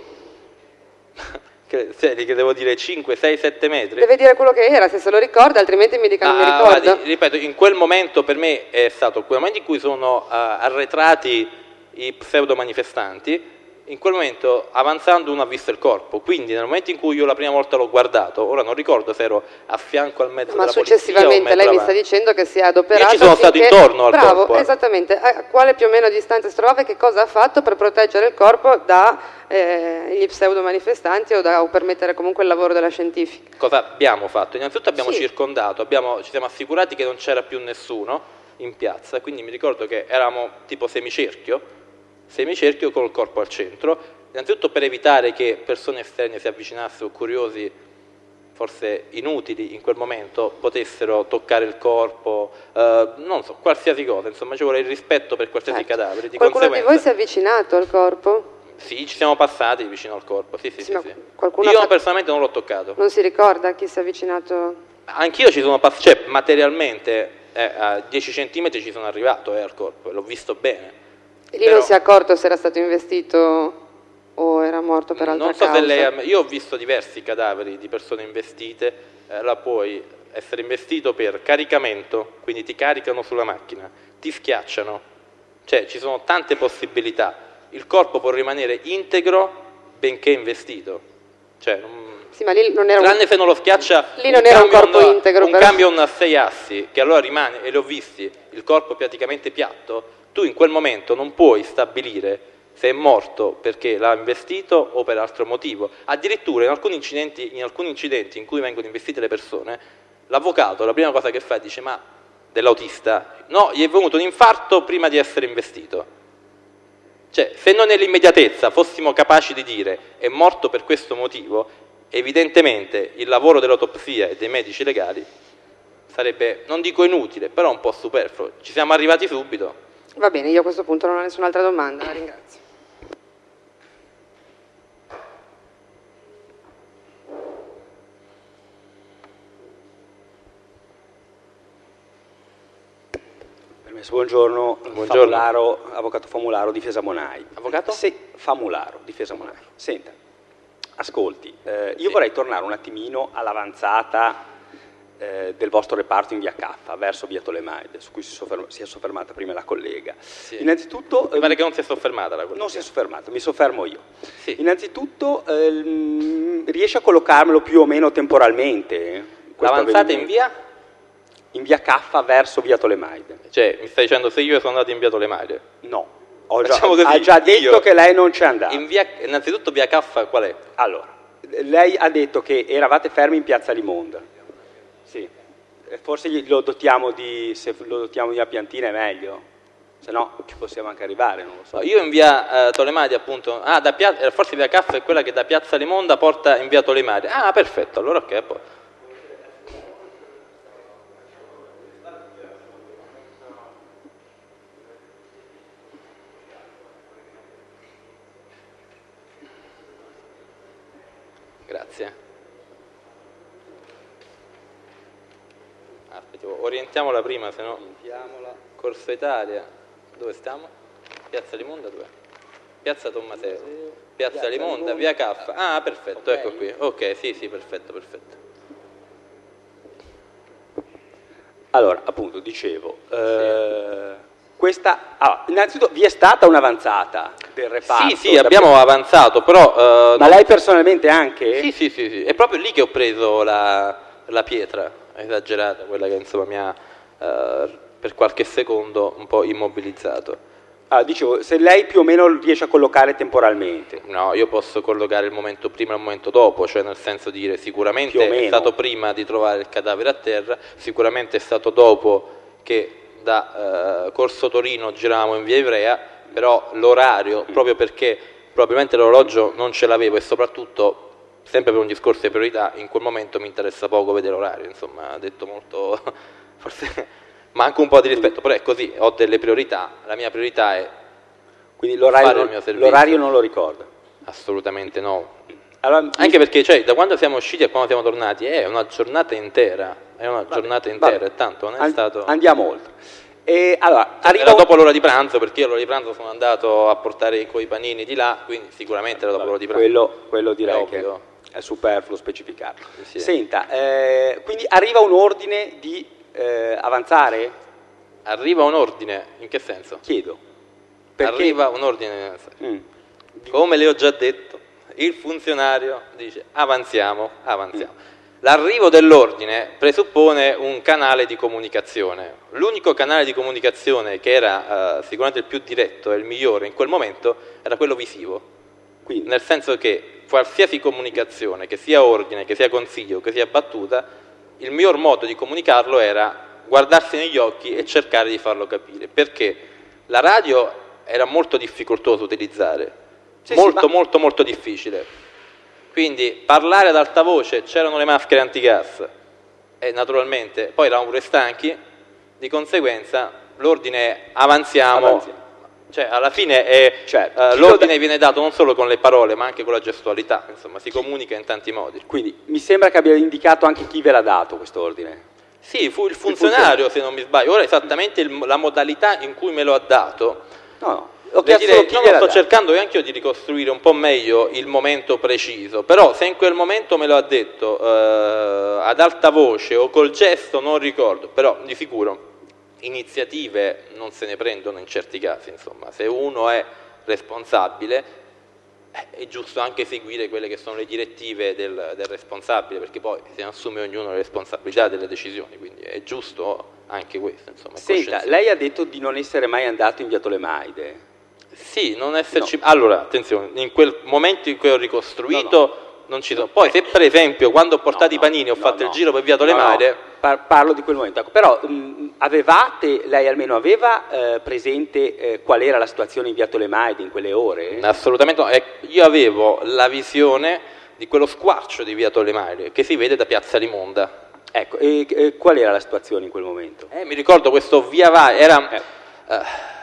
Che, se, che devo dire cinque, sei, sette metri?
deve dire quello che era, se se lo ricorda, altrimenti mi dica non mi
Ah,
ricordo.
guardi, ripeto, in quel momento per me è stato quel momento in cui sono uh, arretrati i pseudo manifestanti, in quel momento avanzando uno ha visto il corpo, quindi nel momento in cui io la prima volta l'ho guardato, ora non ricordo se ero a fianco al mezzo
Ma
della
successivamente
polizia o
lei
un
mi
metro
sta
avanti.
dicendo che si è adoperato
Io ci sono stato
affinché-
intorno al
Bravo,
corpo, eh.
esattamente. A quale più o meno distanza si trovava e che cosa ha fatto per proteggere il corpo da eh, gli pseudo manifestanti o, da, o per mettere comunque il lavoro della scientifica?
Cosa abbiamo fatto? Innanzitutto abbiamo
Sì.
circondato, abbiamo, ci siamo assicurati che non c'era più nessuno in piazza, quindi mi ricordo che eravamo tipo semicerchio, semicerchio col corpo al centro, innanzitutto per evitare che persone esterne si avvicinassero, curiosi, forse inutili in quel momento, potessero toccare il corpo, eh, non so, qualsiasi cosa, insomma ci vuole il rispetto per qualsiasi
Certo.
cadavere, di
Qualcuno di
conseguenza...
voi si è avvicinato al corpo?
Sì, ci siamo passati vicino al corpo, sì, sì,
Sì,
sì.
ma
sì.
qualcuno
Io
ha fatto-
personalmente non l'ho toccato.
Non si ricorda chi si è avvicinato?
Anch'io ci sono passato, cioè materialmente eh, a dieci centimetri ci sono arrivato eh, al corpo, l'ho visto bene.
E lì
Però-
non si è accorto se era stato investito o era morto per altra
Non so
causa?
se lei ha- io ho visto diversi cadaveri di persone investite, eh, la puoi essere investito per caricamento, quindi ti caricano sulla macchina, ti schiacciano, cioè ci sono tante possibilità. Il corpo può rimanere integro benché investito, cioè, non-
Sì, ma lì non era un...
tranne se non lo schiaccia
Lì non era un
camion-
corpo integro,
un
però.
camion a sei assi che allora rimane, e li ho visti, il corpo praticamente piatto, tu in quel momento non puoi stabilire se è morto perché l'ha investito o per altro motivo. Addirittura in alcuni incidenti in, alcuni incidenti in cui vengono investite le persone, l'avvocato la prima cosa che fa dice ma dell'autista, no, gli è venuto un infarto prima di essere investito. Cioè, se non nell'immediatezza fossimo capaci di dire è morto per questo motivo, evidentemente il lavoro dell'autopsia e dei medici legali sarebbe, non dico inutile, però un po' superfluo. Ci siamo arrivati subito.
Va bene, io a questo punto non ho nessun'altra domanda, la ringrazio.
Buongiorno,
Buongiorno.
Famularo, avvocato Famularo, difesa Monai.
Avvocato?
Se, Famularo, difesa Monai. Senta, ascolti, eh, io
Sì.
vorrei tornare un attimino all'avanzata eh, del vostro reparto in via Caffa, verso via Tolemaide, su cui si, sofferma, si è soffermata prima la collega.
Sì.
Innanzitutto...
Mi pare che non si è soffermata la collega.
Non si è soffermata, mi soffermo io.
Sì.
Innanzitutto, ehm, riesce a collocarmelo più o meno temporalmente? questo
L'avanzata in
avvenimento?
via?
In via Caffa verso via Tolemaide.
Cioè, mi stai dicendo se io sono andato in via Tolemaide?
No, ho già,
Facciamo così,
ha già detto
io-
che lei non c'è andato.
In via, innanzitutto via Caffa qual è?
Allora, lei ha detto che eravate fermi in piazza Limonda. Sì. Eh, Forse gli- lo dotiamo di, se lo dotiamo di una piantina è meglio, se no ci possiamo anche arrivare, non lo so.
No, io in via eh, Tolemaide appunto, ah, da pia- eh, forse via Caffa è quella che da piazza Limonda porta in via Tolemaide. Ah, perfetto, allora ok, poi. Grazie. Aspetta, orientiamola prima, se no. Corso Italia. Dove stiamo? Piazza Limonda dov'è? Piazza Tommaseo. Piazza Limonda, via Caffa. Ah, perfetto, ecco qui. Ok, sì, sì, perfetto, perfetto.
Allora, appunto, dicevo, eh, questa, ah, innanzitutto vi è stata un'avanzata del reparto?
Sì, sì,
da-
abbiamo avanzato, però... eh,
Ma lei personalmente anche?
Sì, sì, sì, sì, è proprio lì che ho preso la, la pietra esagerata, quella che insomma mi ha eh, per qualche secondo un po' immobilizzato.
Ah, dicevo, se lei più o meno riesce a collocare temporalmente.
No, io posso collocare il momento prima e il momento dopo, cioè nel senso di dire sicuramente
Più o
è
meno.
stato prima di trovare il cadavere a terra, sicuramente è stato dopo che da eh, Corso Torino giravamo in via Ivrea, però l'orario, proprio perché probabilmente l'orologio non ce l'avevo e soprattutto, sempre per un discorso di priorità, in quel momento mi interessa poco vedere l'orario, insomma, ha detto molto, forse manca un po' di rispetto, però è così, ho delle priorità, la mia priorità è
Quindi l'orario,
fare il
non,
mio servizio.
l'orario non lo ricorda.
Assolutamente no.
Allora,
Anche perché cioè, da quando siamo usciti a quando siamo tornati è una giornata intera, è una giornata intera,
vabbè.
e tanto non è
An-
stato...
Andiamo oltre. E, allora, arriva
Era
un-
dopo l'ora di pranzo, perché io all'ora di pranzo sono andato a portare coi panini di là, quindi sicuramente era dopo l'ora di pranzo.
Quello, quello direi
È
che
ovvio.
è superfluo specificarlo.
Sì.
Senta, eh, quindi arriva un ordine di eh, avanzare?
Arriva un ordine, in che senso?
Chiedo. Perché-
Arriva un ordine,
Mm.
come le ho già detto, il funzionario dice avanziamo, avanziamo. L'arrivo dell'ordine presuppone un canale di comunicazione. L'unico canale di comunicazione che era eh, sicuramente il più diretto e il migliore in quel momento era quello visivo.
Quindi,
Nel senso che qualsiasi comunicazione, che sia ordine, che sia consiglio, che sia battuta, il miglior modo di comunicarlo era guardarsi negli occhi e cercare di farlo capire. Perché la radio era molto difficoltoso utilizzare,
Sì,
molto
sì, ma-
molto molto difficile. Quindi parlare ad alta voce, c'erano le maschere antigas e naturalmente poi eravamo pure stanchi, di conseguenza l'ordine è avanziamo,
Avanziamo.
cioè alla fine è,
Certo.
eh,
Chi lo
l'ordine
dà-
viene dato non solo con le parole ma anche con la gestualità, insomma si comunica in tanti modi.
quindi mi sembra che abbia indicato anche chi ve l'ha dato questo ordine.
Sì, fu il funzionario se non mi sbaglio, ora esattamente il- la modalità in cui me lo ha dato.
No, no. Ho
Le
chiesto
direi,
chi
no, no,
gliel'ha
sto
dato.
cercando anche io di ricostruire un po' meglio il momento preciso, però se in quel momento me lo ha detto eh, ad alta voce o col gesto non ricordo, però di sicuro iniziative non se ne prendono in certi casi, insomma, se uno è responsabile eh, è giusto anche seguire quelle che sono le direttive del, del responsabile, perché poi si assume ognuno le responsabilità delle decisioni, quindi è giusto anche questo, insomma. è
Senta,
coscienziale.
lei ha detto di non essere mai andato in via Tolemaide.
Sì, non esserci... Allora, attenzione, in quel momento in cui ho ricostruito non ci sono... Poi se per esempio quando ho portato i panini ho
No,
fatto
no.
il giro per via
No,
Tolemaide...
no, par- parlo di quel momento. Ecco, però mh, avevate, lei almeno aveva eh, presente eh, qual era la situazione in via Tolemaide in quelle ore?
Assolutamente no. Ecco, io avevo la visione di quello squarcio di via Tolemaide che si vede da piazza Limonda.
Ecco, e, e qual era la situazione in quel momento?
Eh, mi ricordo questo via vai, era
Eh.
eh,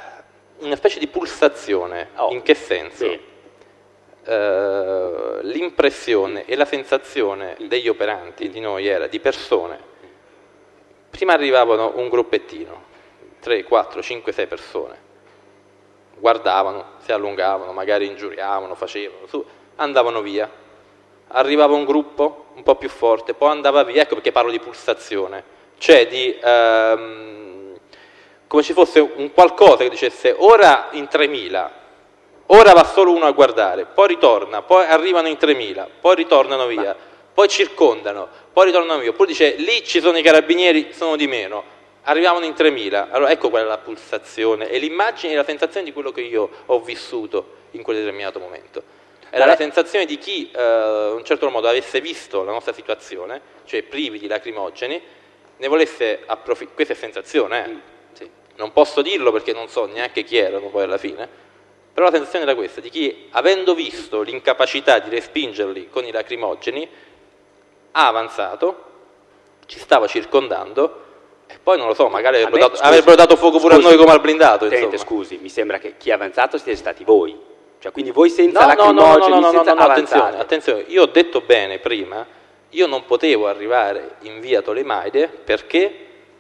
una specie di pulsazione.
Oh,
In che senso?
sì.
Eh, l'impressione e la sensazione degli operanti, di noi, era di persone. Prima arrivavano un gruppettino, tre, quattro, cinque, sei persone, guardavano, si allungavano, magari ingiuriavano, facevano, su, andavano via, arrivava un gruppo un po' più forte, poi andava via, ecco perché parlo di pulsazione, cioè di ehm, come ci fosse un qualcosa che dicesse ora in tremila, ora va solo uno a guardare, poi ritorna, poi arrivano in tremila, poi ritornano via, poi circondano, poi ritornano via, poi dice lì ci sono i carabinieri, sono di meno, arrivavano in tremila, allora ecco qual è la pulsazione e l'immagine e la sensazione di quello che io ho vissuto in quel determinato momento. Era la sensazione di chi, eh, in un certo modo, avesse visto la nostra situazione, cioè privi di lacrimogeni, ne volesse approfittare, questa è sensazione, eh? Sì. Non posso dirlo perché non so neanche chi erano poi alla fine, però la sensazione era questa, di chi, avendo visto l'incapacità di respingerli con i lacrimogeni, ha avanzato, ci stava circondando, e poi non lo so, magari avrebbero,
me,
dato,
scusi,
avrebbero dato fuoco pure
scusi,
a noi come al blindato.
Tenente, scusi, mi sembra che chi è avanzato siete stati voi. Cioè, quindi voi senza
no,
lacrimogeni,
no, no, no, no,
senza
no, no, attenzione,
avanzate.
attenzione, io ho detto bene prima, io non potevo arrivare in via Tolemaide perché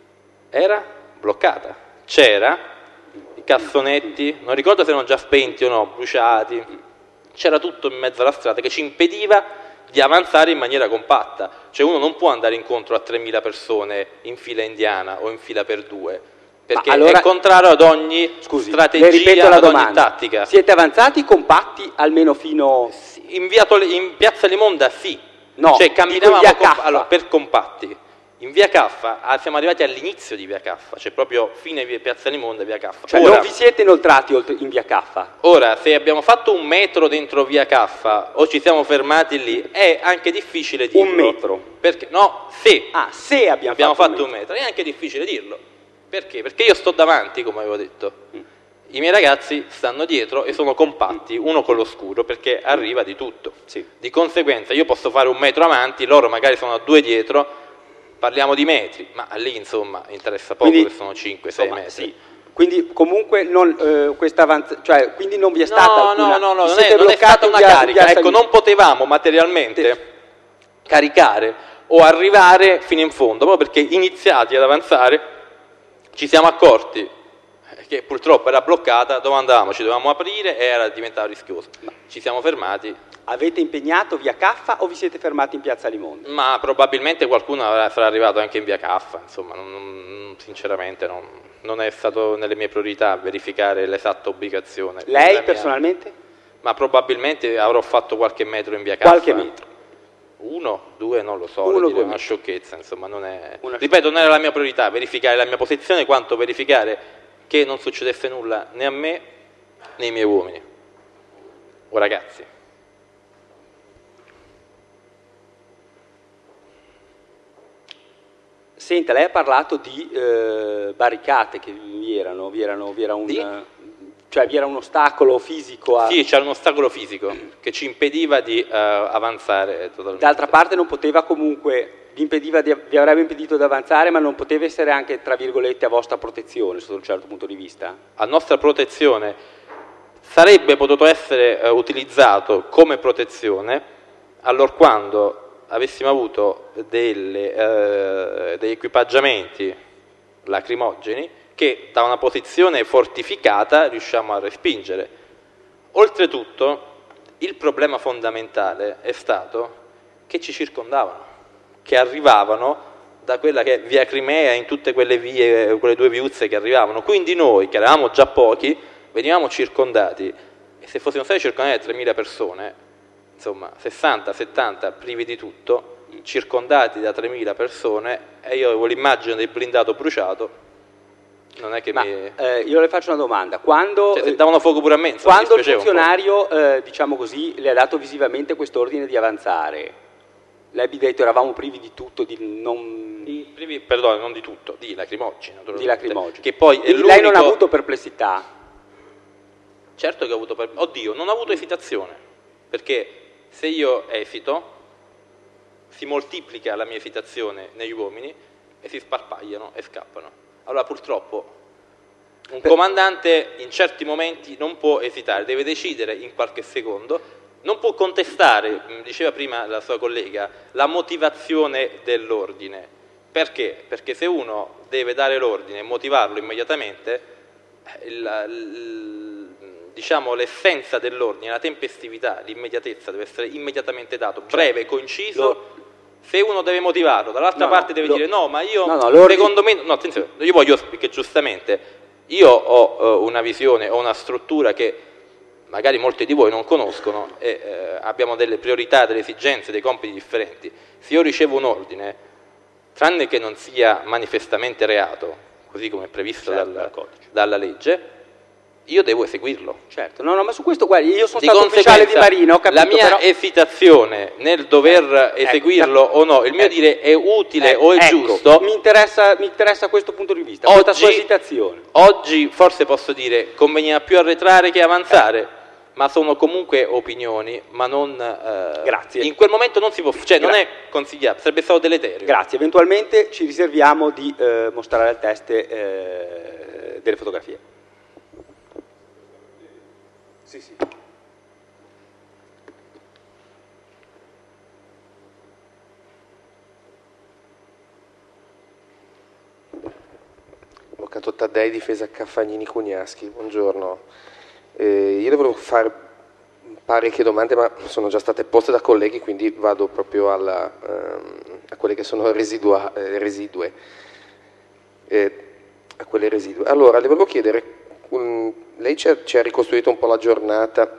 era bloccata. C'era i cassonetti, non ricordo se erano già spenti o no, bruciati, c'era tutto in mezzo alla strada che ci impediva di avanzare in maniera compatta. Cioè uno non può andare incontro a tremila persone in fila indiana o in fila per due, perché
allora,
è contrario ad ogni
scusi,
strategia,
le ripeto la
ad
domanda.
ogni tattica.
Siete avanzati compatti almeno fino...
In, via Tole, in piazza Limonda sì,
no,
cioè camminavamo
via
comp-
Caffa.
allora, per compatti. In via Caffa ah, siamo arrivati all'inizio di via Caffa, cioè proprio fine via piazza Limonda, via Caffa.
Cioè
ora,
non vi siete inoltrati oltre in via Caffa?
Ora, se abbiamo fatto un metro dentro via Caffa o ci siamo fermati lì, è anche difficile dirlo.
Un metro?
Perché, no, se.
Ah, se abbiamo,
abbiamo
fatto,
fatto
un
un
metro.
metro, è anche difficile dirlo. Perché? Perché io sto davanti, come avevo detto. Mm. I miei ragazzi stanno dietro e sono compatti, uno con lo scuro, perché arriva di tutto.
Sì.
Di conseguenza io posso fare un metro avanti, loro magari sono a due dietro, parliamo di metri, ma lì insomma interessa poco. Quindi, che sono cinque sei metri.
Sì. Quindi comunque non, eh, questa avanz- cioè, quindi non vi è stata
no,
alcuna...
No, no, no, non
è,
non è stata una
via,
carica,
via
ecco, non potevamo materialmente sì. caricare o arrivare fino in fondo, proprio perché iniziati ad avanzare ci siamo accorti che purtroppo era bloccata, dove andavamo? Ci dovevamo aprire e era diventato rischioso. Ma ci siamo fermati.
Avete impegnato via Caffa o vi siete fermati in piazza Limonda?
Ma probabilmente qualcuno sarà arrivato anche in via Caffa, insomma, non, non, sinceramente non, non è stato nelle mie priorità verificare l'esatta ubicazione.
Lei
mia...
personalmente?
Ma probabilmente avrò fatto qualche metro in via Caffa.
Qualche metro?
Uno, due, non lo so,
Uno,
dire,
due
una
metri.
sciocchezza, insomma, non è...
Una
Ripeto, non era la mia priorità verificare la mia posizione, quanto verificare che non succedesse nulla né a me né ai miei uomini o ragazzi.
Senta, lei ha parlato di eh, barricate che vi erano, vi erano, vi era un,
Di?
cioè vi era un ostacolo fisico a...
Sì, c'era un ostacolo fisico che ci impediva di uh, avanzare totalmente.
D'altra parte non poteva comunque, vi, impediva di, vi avrebbe impedito di avanzare, ma non poteva essere anche, tra virgolette, a vostra protezione, sotto un certo punto di vista?
A nostra protezione sarebbe potuto essere uh, utilizzato come protezione allorquando avessimo avuto delle, uh, degli equipaggiamenti lacrimogeni che da una posizione fortificata riusciamo a respingere. Oltretutto, il problema fondamentale è stato che ci circondavano, che arrivavano da quella che è via Crimea in tutte quelle vie, quelle due viuzze che arrivavano. Quindi noi, che eravamo già pochi, venivamo circondati e se fossimo stati circondati da tremila persone, insomma sessanta settanta privi di tutto, circondati da tremila persone, e io avevo l'immagine del blindato bruciato. Non è che
Ma,
mi...
eh, io le faccio una domanda. Quando,
cioè, se davano fuoco pure a me, insomma,
quando
mi
il
spiaceva un
funzionario, eh, diciamo così, le ha dato visivamente questo ordine di avanzare, lei vi ha detto eravamo privi di tutto, di non...
Di, privi, perdono, non di tutto, di lacrimogeni.
Di lacrimogeni.
Che poi è
lei non ha
l'unico-
avuto perplessità?
Certo che ho avuto... per- Oddio, non ho avuto esitazione, perché se io esito, si moltiplica la mia esitazione negli uomini e si sparpagliano e scappano. Allora purtroppo un
Per-
comandante in certi momenti non può esitare, deve decidere in qualche secondo, non può contestare, mh, diceva prima la sua collega, la motivazione dell'ordine, Perché? Perché se uno deve dare l'ordine e motivarlo immediatamente, il, il, diciamo, l'essenza dell'ordine, la tempestività, l'immediatezza deve essere immediatamente dato, breve, conciso. Lo, se uno deve motivarlo, dall'altra no, parte no, deve lo, dire no, ma io no, no, secondo me, no, attenzione, io voglio, perché giustamente io ho uh, una visione, ho una struttura che magari molti di voi non conoscono e uh, abbiamo delle priorità, delle esigenze, dei compiti differenti. Se io ricevo un ordine, tranne che non sia manifestamente reato, così come è previsto certo, dal, dalla legge, io devo eseguirlo.
Certo, no, no, ma su questo, guardi, io sono di stato ufficiale di Marina, ho capito,
la mia
però...
esitazione nel dover eh, eseguirlo ecco, o no, il mio eh, dire è utile eh, o è
ecco,
giusto,
mi interessa, mi interessa questo punto di vista,
oggi,
questa sua esitazione.
Oggi forse posso dire conveniva più arretrare che avanzare, eh. ma sono comunque opinioni, ma non... Eh,
Grazie.
In quel momento non si può, cioè Grazie. non è consigliabile, sarebbe stato deleterio.
Grazie, eventualmente ci riserviamo di eh, mostrare al test eh, delle fotografie. Sì, sì.
Avvocato Taddei, difesa Caffagnini Cuniaschi, buongiorno. Eh, io le volevo fare parecchie domande, ma sono già state poste da colleghi, quindi vado proprio alla, ehm, a quelle che sono residua, eh, residue. Eh, a quelle residue. Allora, le volevo chiedere... Lei ci ha, ci ha ricostruito un po' la giornata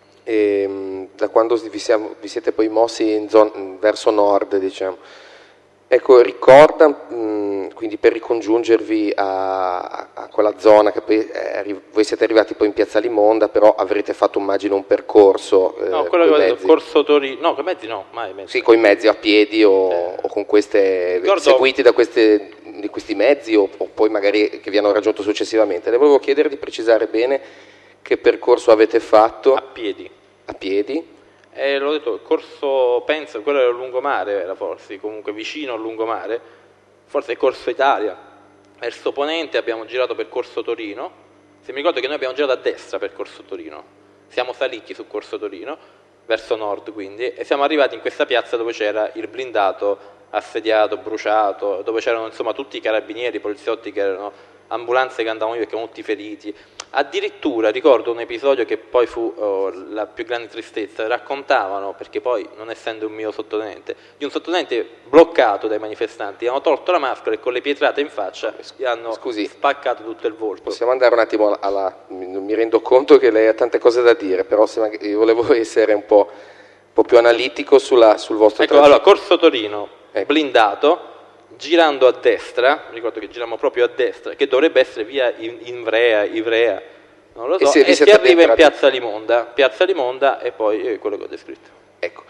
ehm, da quando vi, siamo, vi siete poi mossi in zona, verso nord, diciamo. Ecco, ricorda, mh, quindi per ricongiungervi a, a, a quella zona, che poi è, voi siete arrivati poi in Piazza Limonda, però avrete fatto, immagino, un percorso. Eh,
no, quello che avevo detto, corso Torino, no, con mezzi no, mai mezzi.
Sì, con i mezzi a piedi o, eh. o con queste, Ricordo... seguiti da queste... di questi mezzi o, o poi magari che vi hanno raggiunto successivamente. Le volevo chiedere di precisare bene che percorso avete fatto.
A piedi.
A piedi.
Eh, l'ho detto, il corso, penso, quello era il lungomare, era forse, comunque vicino al lungomare, forse è Corso Italia. Verso Ponente abbiamo girato per Corso Torino, se mi ricordo che noi abbiamo girato a destra per Corso Torino, siamo saliti su Corso Torino, verso nord quindi, e siamo arrivati in questa piazza dove c'era il blindato assediato, bruciato, dove c'erano insomma tutti i carabinieri, i poliziotti che erano, ambulanze che andavano via perché erano tutti feriti. Addirittura ricordo un episodio che poi fu oh, la più grande tristezza, raccontavano, perché poi non essendo un mio sottotenente, di un sottotenente bloccato dai manifestanti, gli hanno tolto la maschera e con le pietrate in faccia gli hanno Scusi, spaccato tutto il volto.
Possiamo andare un attimo alla, alla... mi rendo conto che lei ha tante cose da dire, però se magari, io volevo essere un po', un po' più analitico sulla, sul vostro
ecco, allora, Corso Torino, ecco. Blindato, girando a destra, ricordo che giriamo proprio a destra, che dovrebbe essere via Ivrea, Ivrea, non lo so, e, se e si arriva in Piazza Limonda, Piazza Limonda e poi eh, quello che ho descritto.
Ecco,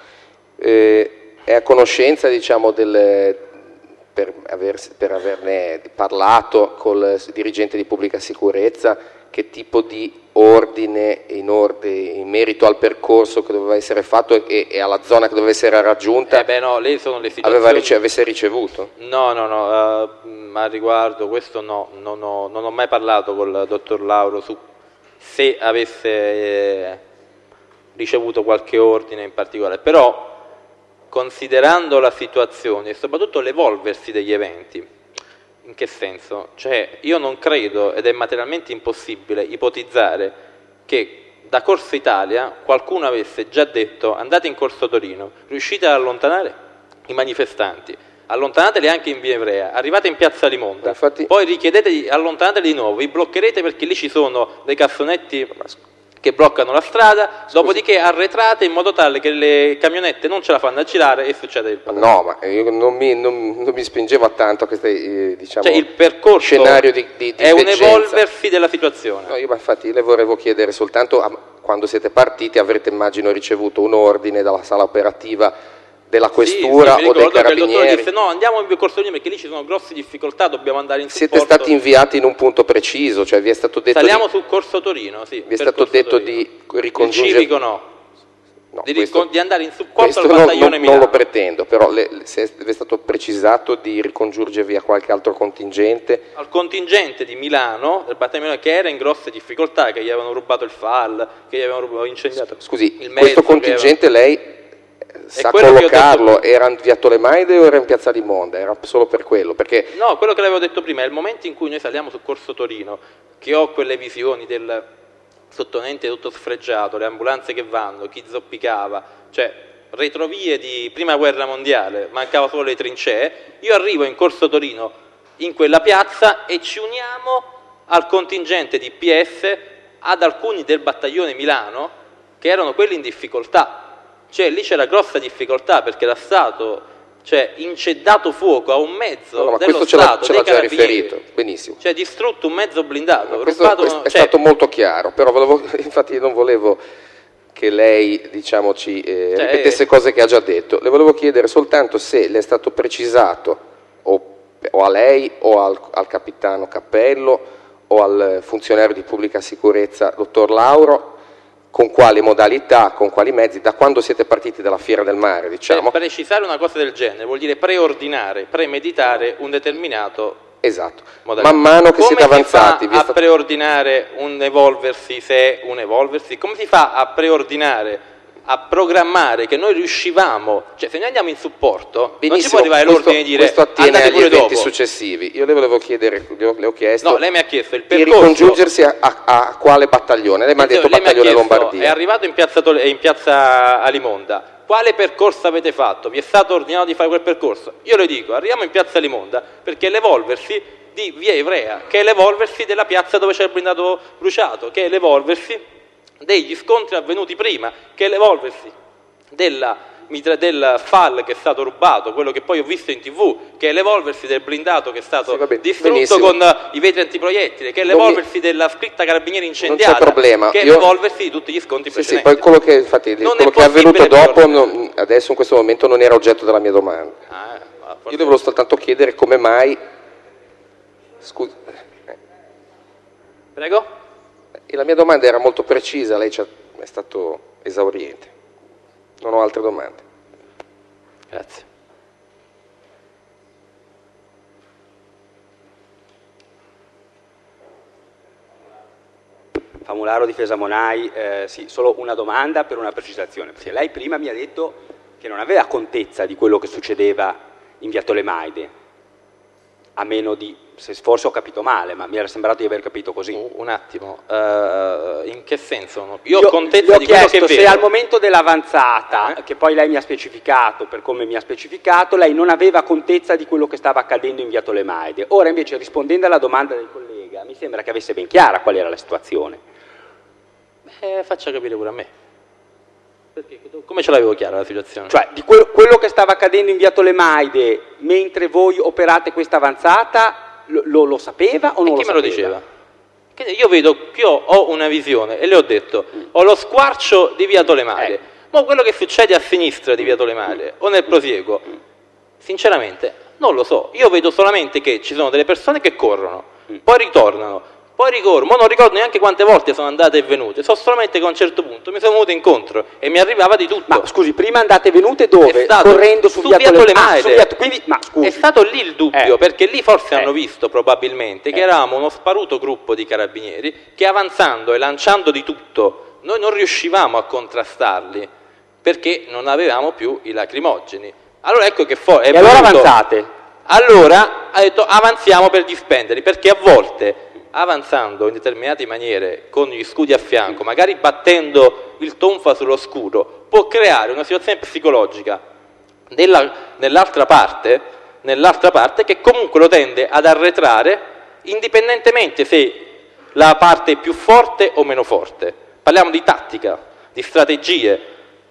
eh, è a conoscenza, diciamo, del, per, aver, per averne parlato col dirigente di pubblica sicurezza, che tipo di ordine in, ordine in merito al percorso che doveva essere fatto e, e alla zona che doveva essere raggiunta
eh beh no, lei sono le situazioni...
aveva rice- avesse ricevuto?
No, no, no, uh, a riguardo questo no, non ho, non ho mai parlato col dottor Lauro su se avesse eh, ricevuto qualche ordine in particolare, però considerando la situazione e soprattutto l'evolversi degli eventi. In che senso? Cioè, io non credo, ed è materialmente impossibile, ipotizzare che da Corso Italia qualcuno avesse già detto andate in Corso Torino, riuscite ad allontanare i manifestanti, allontanateli anche in via Ivrea, arrivate in Piazza Limonda, Infatti... poi richiedete di allontanateli di nuovo, vi bloccherete perché lì ci sono dei cassonetti che bloccano la strada, Scusi. dopodiché arretrate in modo tale che le camionette non ce la fanno a girare e succede il problema.
No, ma io non mi, non, non mi spingevo a tanto a questo eh, diciamo,
cioè, il percorso
scenario di, di, di
è un evolversi della situazione.
No, io infatti le volevo chiedere soltanto, a, quando siete partiti avrete immagino ricevuto un ordine dalla sala operativa della questura
sì, sì,
o dei carabinieri.
Che il dottore disse no, andiamo in via Corso Torino perché lì ci sono grosse difficoltà, dobbiamo andare in supporto.
Siete stati inviati in un punto preciso, cioè vi è stato detto
Saliamo
di...
su Corso Torino, sì.
Vi è stato detto
Torino.
di ricongiungere...
Il civico no.
no
di,
questo,
di andare in supporto al
non,
battaglione
non,
Milano.
Non lo pretendo, però le, se è stato precisato di ricongiungervi a qualche altro contingente.
Al contingente di Milano, del battaglione che era in grosse difficoltà, che gli avevano rubato il F A L, che gli avevano rubato, incendiato
Scusi,
il mezzo,
questo contingente avevano... lei
sa
collocarlo,
detto...
era in via Tolemaide o era in piazza di Monda? Era solo per quello, perché...
No, quello che l'avevo detto prima, è il momento in cui noi saliamo su Corso Torino, che ho quelle visioni del sottotenente tutto sfregiato, le ambulanze che vanno, chi zoppicava, cioè retrovie di prima guerra mondiale, mancava solo le trincee, io arrivo in Corso Torino, in quella piazza, e ci uniamo al contingente di P S, ad alcuni del battaglione Milano, che erano quelli in difficoltà. Cioè lì c'era grossa difficoltà perché era stato, cioè, incendato fuoco a un mezzo
no, no,
dello
questo
Stato,
ce l'ha già riferito, benissimo.
Cioè distrutto un mezzo blindato.
No, questo,
rubato,
questo è
cioè...
stato molto chiaro, però volevo, infatti non volevo che lei, diciamo, ci eh,
cioè,
ripetesse cose che ha già detto. Le volevo chiedere soltanto se le è stato precisato, o, o a lei o al, al capitano Cappello o al funzionario di pubblica sicurezza, dottor Lauro, con quali modalità, con quali mezzi, da quando siete partiti dalla Fiera del Mare, diciamo.
Per precisare una cosa del genere vuol dire preordinare, premeditare un determinato
esatto.
modalità.
Man mano che
come
siete avanzati...
Come si fa a stato... preordinare un evolversi, se è un evolversi? Come si fa a preordinare, a programmare che noi riuscivamo, cioè se noi andiamo in supporto,
benissimo,
non ci può arrivare
questo,
l'ordine di dire
questo attiene
andate
agli
pure
eventi
dopo.
Successivi. Io le volevo chiedere, le ho chiesto...
No, lei mi ha chiesto il
di
percorso...
ricongiungersi a, a, a quale battaglione? Lei mi ha detto
lei
battaglione
mi ha chiesto,
Lombardia.
È arrivato in piazza, Tole, in piazza Alimonda. Quale percorso avete fatto? Vi è stato ordinato di fare quel percorso? Io le dico, arriviamo in piazza Alimonda perché l'evolversi di via Ivrea, che è l'evolversi della piazza dove c'è il blindato bruciato, che è l'evolversi degli scontri avvenuti prima, che è l'evolversi della, del F A L che è stato rubato, quello che poi ho visto in tv, che è l'evolversi del blindato che è stato sì, vabbè, distrutto benissimo. Con i vetri antiproiettili, che è l'evolversi mi... della scritta carabinieri incendiata,
non c'è problema.
Che è
Io...
l'evolversi di tutti gli scontri
sì,
precedenti.
Sì, poi quello che, infatti, quello è, che è avvenuto dopo, non, adesso in questo momento non era oggetto della mia domanda.
Ah,
Io le volevo soltanto chiedere come mai... Scusi.
Prego?
E la mia domanda era molto precisa, lei è stato esauriente. Non ho altre domande.
Grazie.
Famularo, difesa Monai, eh, sì, solo una domanda per una precisazione, perché lei prima mi ha detto che non aveva contezza di quello che succedeva in via Tolemaide, a meno di, se forse ho capito male, ma mi era sembrato di aver capito così.
Un attimo, uh, in che senso? Io,
Io
ho contezza
le ho
di quello
chiesto
che
se
vedo.
al momento dell'avanzata, eh? che poi lei mi ha specificato per come mi ha specificato, lei non aveva contezza di quello che stava accadendo in via Tolemaide. Ora invece, rispondendo alla domanda del collega, mi sembra che avesse ben chiara qual era la situazione.
Beh, faccia capire pure a me. Perché, come ce l'avevo chiara la situazione?
Cioè, di que- quello che stava accadendo in via Tolemaide mentre voi operate questa avanzata, lo, lo, lo sapeva o non
e
lo
chi me
sapeva?
lo diceva? Che io vedo, io ho una visione e le ho detto, mm. ho lo squarcio di via Tolemaide, eh. ma quello che succede a sinistra di via Tolemaide o nel prosieguo, mm. sinceramente non lo so. Io vedo solamente che ci sono delle persone che corrono, mm. poi ritornano, poi ricordo, ma non ricordo neanche quante volte sono andate e venute, so solamente che a un certo punto mi sono venute incontro e mi arrivava di tutto.
Ma scusi, prima andate e venute dove?
Stato,
Correndo su,
su
via,
via Tolemaide. Ah,
via, quindi, ma scusi.
È stato lì il dubbio,
eh.
perché lì forse
eh.
hanno visto probabilmente che
eh.
eravamo uno sparuto gruppo di carabinieri che avanzando e lanciando di tutto, noi non riuscivamo a contrastarli perché non avevamo più i lacrimogeni. Allora ecco che fu- è
E allora
venuto,
avanzate?
Allora ha detto avanziamo per dispenderli, perché a volte avanzando in determinate maniere con gli scudi a fianco, magari battendo il tonfa sullo scudo, può creare una situazione psicologica della, nell'altra parte, nell'altra parte che comunque lo tende ad arretrare indipendentemente se la parte è più forte o meno forte. Parliamo di tattica, di strategie,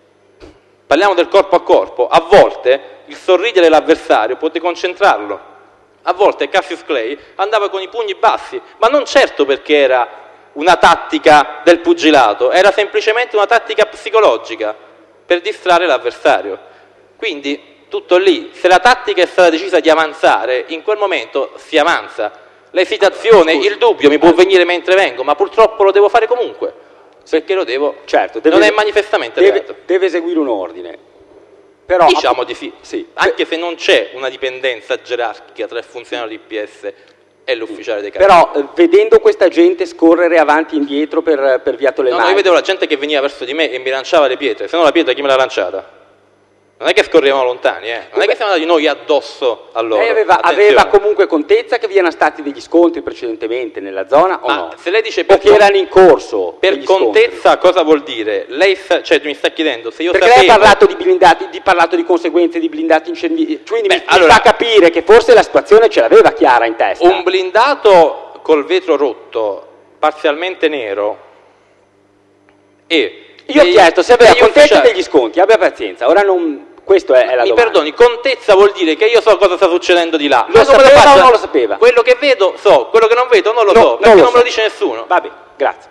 parliamo del corpo a corpo. A volte il sorridere dell'avversario può deconcentrarlo. A volte Cassius Clay andava con i pugni bassi, ma non certo perché era una tattica del pugilato, era semplicemente una tattica psicologica per distrarre l'avversario. Quindi tutto lì, se la tattica è stata decisa di avanzare, in quel momento si avanza. L'esitazione, il dubbio mi può venire mentre vengo, ma purtroppo lo devo fare comunque, perché lo devo,
certo, deve,
non è manifestamente
deve,
reato.
Deve eseguire un ordine. Però,
diciamo di sì,
sì,
anche se non c'è una dipendenza gerarchica tra il funzionario di P S e l'ufficiale dei carabinieri.
Però eh, vedendo questa gente scorrere avanti e indietro per, per via Tolemaide,
no, no, io vedevo la gente che veniva verso di me e mi lanciava le pietre, se no la pietra chi me l'ha lanciata? Non è che scorrevamo lontani, eh. non è che siamo andati noi addosso a loro.
Lei aveva, aveva comunque contezza che vi erano stati degli scontri precedentemente nella zona o
Ma
no?
se lei dice per
o che erano in corso?
Per contezza scontri. Cosa vuol dire? Lei sa, cioè, mi sta chiedendo se io
Perché
sapevo...
lei ha parlato di blindati, di, parlato di conseguenze di blindati incendi, quindi
Beh,
mi,
allora,
mi fa capire che forse la situazione ce l'aveva chiara in testa.
Un blindato col vetro rotto, parzialmente nero, e...
Io ho chiesto se aveva contezza
ufficiali...
degli sconti, abbia pazienza, ora non... Questo è, è la
Mi
domanda.
perdoni, contezza vuol dire che io so cosa sta succedendo di là.
Lo sapeva lo o non lo sapeva?
Quello che vedo so, quello che non vedo non lo
no,
so,
non
perché
lo
non
so.
me lo dice nessuno.
Vabbè, grazie.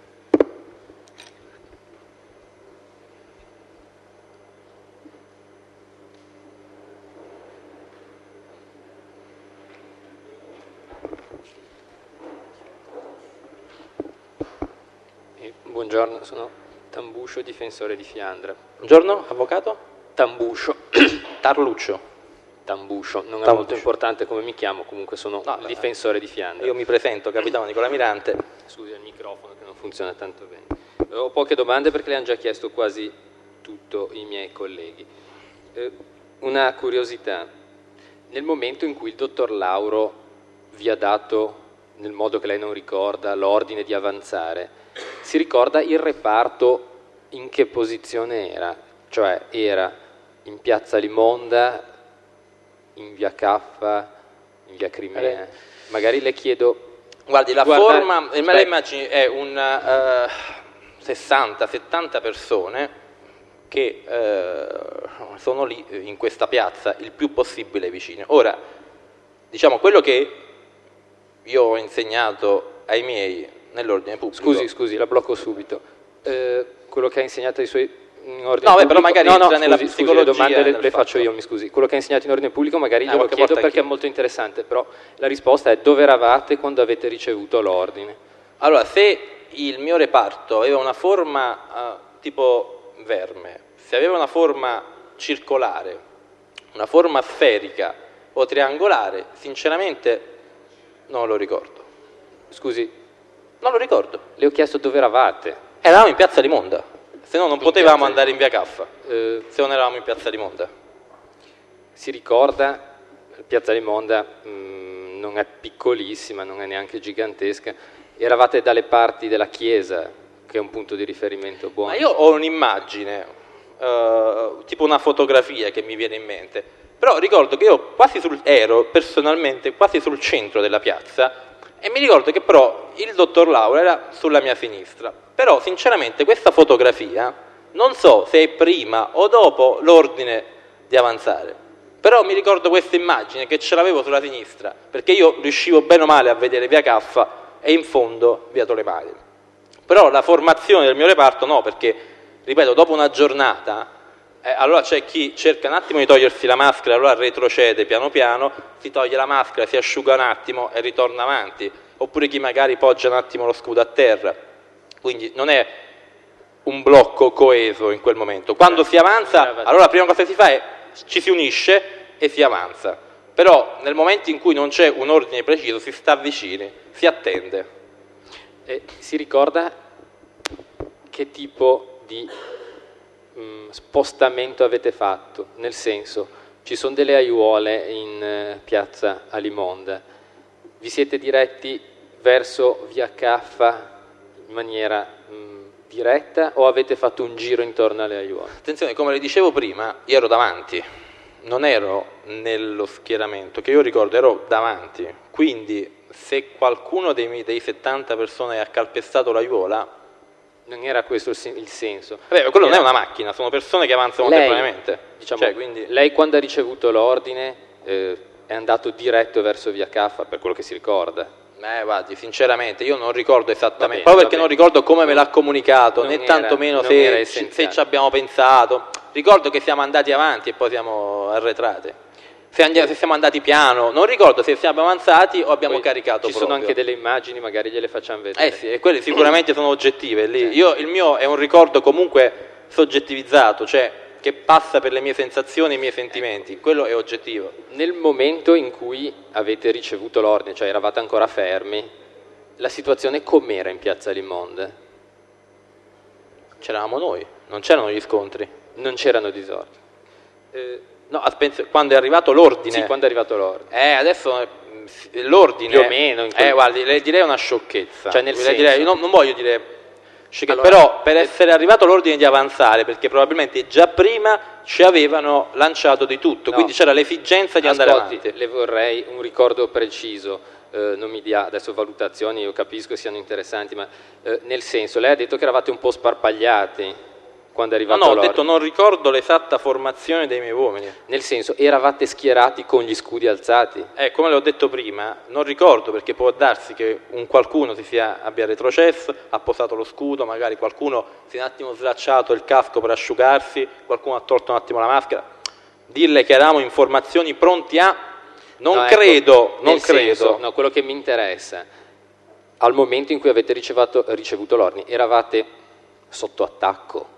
Eh, buongiorno, sono Tambuscio, difensore di Fiandra.
Buongiorno, avvocato?
Tambuscio.
Tarluccio.
Tambuscio, non
Tambuscio.
è molto importante come mi chiamo, comunque sono
No,
il difensore di Fiandra.
Io mi presento, capitano Nicola Mirante.
Scusi, il microfono che non funziona tanto bene. Ho poche domande perché le hanno già chiesto quasi tutto i miei colleghi. Eh, una curiosità. Nel momento in cui il dottor Lauro vi ha dato, nel modo che lei non ricorda, l'ordine di avanzare, si ricorda il reparto in che posizione era? Cioè era in piazza Limonda, in via Caffa, in via Crimea? Magari le chiedo...
Guardi, la
guarda,
forma, me
aspetta.
la immagini, è un uh, sessanta settanta persone che uh, sono lì in questa piazza il più possibile vicine. Ora, diciamo, quello che io ho insegnato ai miei nell'ordine pubblico...
Scusi, scusi, la blocco subito. Eh, quello che ha insegnato ai suoi in ordine
No, beh,
pubblico...
però magari
no, no,
entra nella
scusi, scusi,
psicologia
le domande le,
del
le
fatto.
faccio io, mi scusi. Quello che ha insegnato in ordine pubblico magari
Eh,
glielo
qualche
chiedo
volta
perché è
anch'io.
molto interessante, però la risposta è: dove eravate quando avete ricevuto l'ordine?
Allora, se il mio reparto aveva una forma uh, tipo verme, se aveva una forma circolare, una forma sferica o triangolare, sinceramente non lo ricordo.
Scusi,
Non lo ricordo.
le ho chiesto dove eravate.
Eravamo in piazza Limonda, se no non
In
potevamo
piazza
andare in via Caffa,
Eh,
se non eravamo in piazza Limonda.
si ricorda, Piazza Limonda mh, non è piccolissima, non è neanche gigantesca, eravate dalle parti della chiesa, che è un punto di riferimento buono.
Ma io ho un'immagine, uh, tipo una fotografia che mi viene in mente, però ricordo che io quasi sul, ero personalmente quasi sul centro della piazza e mi ricordo che però il dottor Lauro era sulla mia sinistra, però sinceramente questa fotografia non so se è prima o dopo l'ordine di avanzare, però mi ricordo questa immagine che ce l'avevo sulla sinistra, perché io riuscivo bene o male a vedere via Caffa e in fondo via Tolemari. Però la formazione del mio reparto no, perché, ripeto, dopo una giornata, eh, allora c'è chi cerca un attimo di togliersi la maschera, allora retrocede piano piano, si toglie la maschera, si asciuga un attimo e ritorna avanti, oppure chi magari poggia un attimo lo scudo a terra. Quindi non è un blocco coeso in quel momento. Quando si avanza, allora la prima cosa che si fa è ci si unisce e si avanza. Però nel momento in cui non c'è un ordine preciso, si sta vicini, si attende.
E si ricorda che tipo di mh, spostamento avete fatto? Nel senso, ci sono delle aiuole in eh, piazza Alimonda, vi siete diretti verso via Caffa in maniera mh, diretta o avete fatto un giro intorno alle aiuole?
Attenzione, come le dicevo prima, io ero davanti, non ero nello schieramento, che io ricordo ero davanti, quindi se qualcuno dei, miei, dei settanta persone ha calpestato l'aiuola...
Non era questo il, sen- il senso.
Vabbè, quello
Era...
non è una macchina, sono persone che avanzano
lei,
contemporaneamente.
Diciamo,
cioè, quindi...
lei quando ha ricevuto l'ordine eh, è andato diretto verso via Caffa, per quello che si ricorda.
Eh, guardi, sinceramente, io non ricordo esattamente,
bene,
proprio perché
va
non
bene.
ricordo come me l'ha comunicato,
Non
né
era-
tantomeno
non era
se, se
essenziale.
ci abbiamo pensato. Ricordo che siamo andati avanti e poi siamo arretrati. Se, andiamo, se siamo andati piano, non ricordo se siamo avanzati o abbiamo
Poi
caricato
ci sono
proprio.
anche delle immagini, magari gliele facciamo vedere.
Eh sì, e quelle sicuramente sono oggettive. Lì. Io, il mio è un ricordo comunque soggettivizzato, cioè che passa per le mie sensazioni e i miei sentimenti, quello è oggettivo.
Nel momento in cui avete ricevuto l'ordine, cioè eravate ancora fermi, la situazione com'era in piazza Limonda?
C'eravamo noi, non c'erano gli scontri.
Non c'erano disordini. Eh,
no, aspetta, quando è arrivato l'ordine.
Sì, quando è arrivato l'ordine.
Eh, adesso l'ordine...
Più o meno. In quel...
Eh, guardi, le direi una sciocchezza.
Cioè, nel senso...
direi, non, non voglio dire...
Allora,
però per essere arrivato l'ordine di avanzare, perché probabilmente già prima ci avevano lanciato di tutto,
no,
quindi c'era l'esigenza di
ascolti,
andare avanti.
Le vorrei un ricordo preciso, eh, non mi dia adesso valutazioni, io capisco siano interessanti, ma eh, nel senso, lei ha detto che eravate un po' sparpagliati quando è arrivato
no, no, ho
l'ordine.
detto non ricordo l'esatta formazione dei miei uomini.
Nel senso, eravate schierati con gli scudi alzati?
Eh, come le ho detto prima, non ricordo perché può darsi che un qualcuno si sia, abbia retrocesso, ha posato lo scudo, magari qualcuno si è un attimo slacciato il casco per asciugarsi, qualcuno ha tolto un attimo la maschera. Dirle che eravamo in formazioni pronti a... Non
no,
credo,
ecco,
non
nel
credo.
Senso, no, quello che mi interessa, al momento in cui avete ricevuto, ricevuto l'ordine, eravate sotto attacco?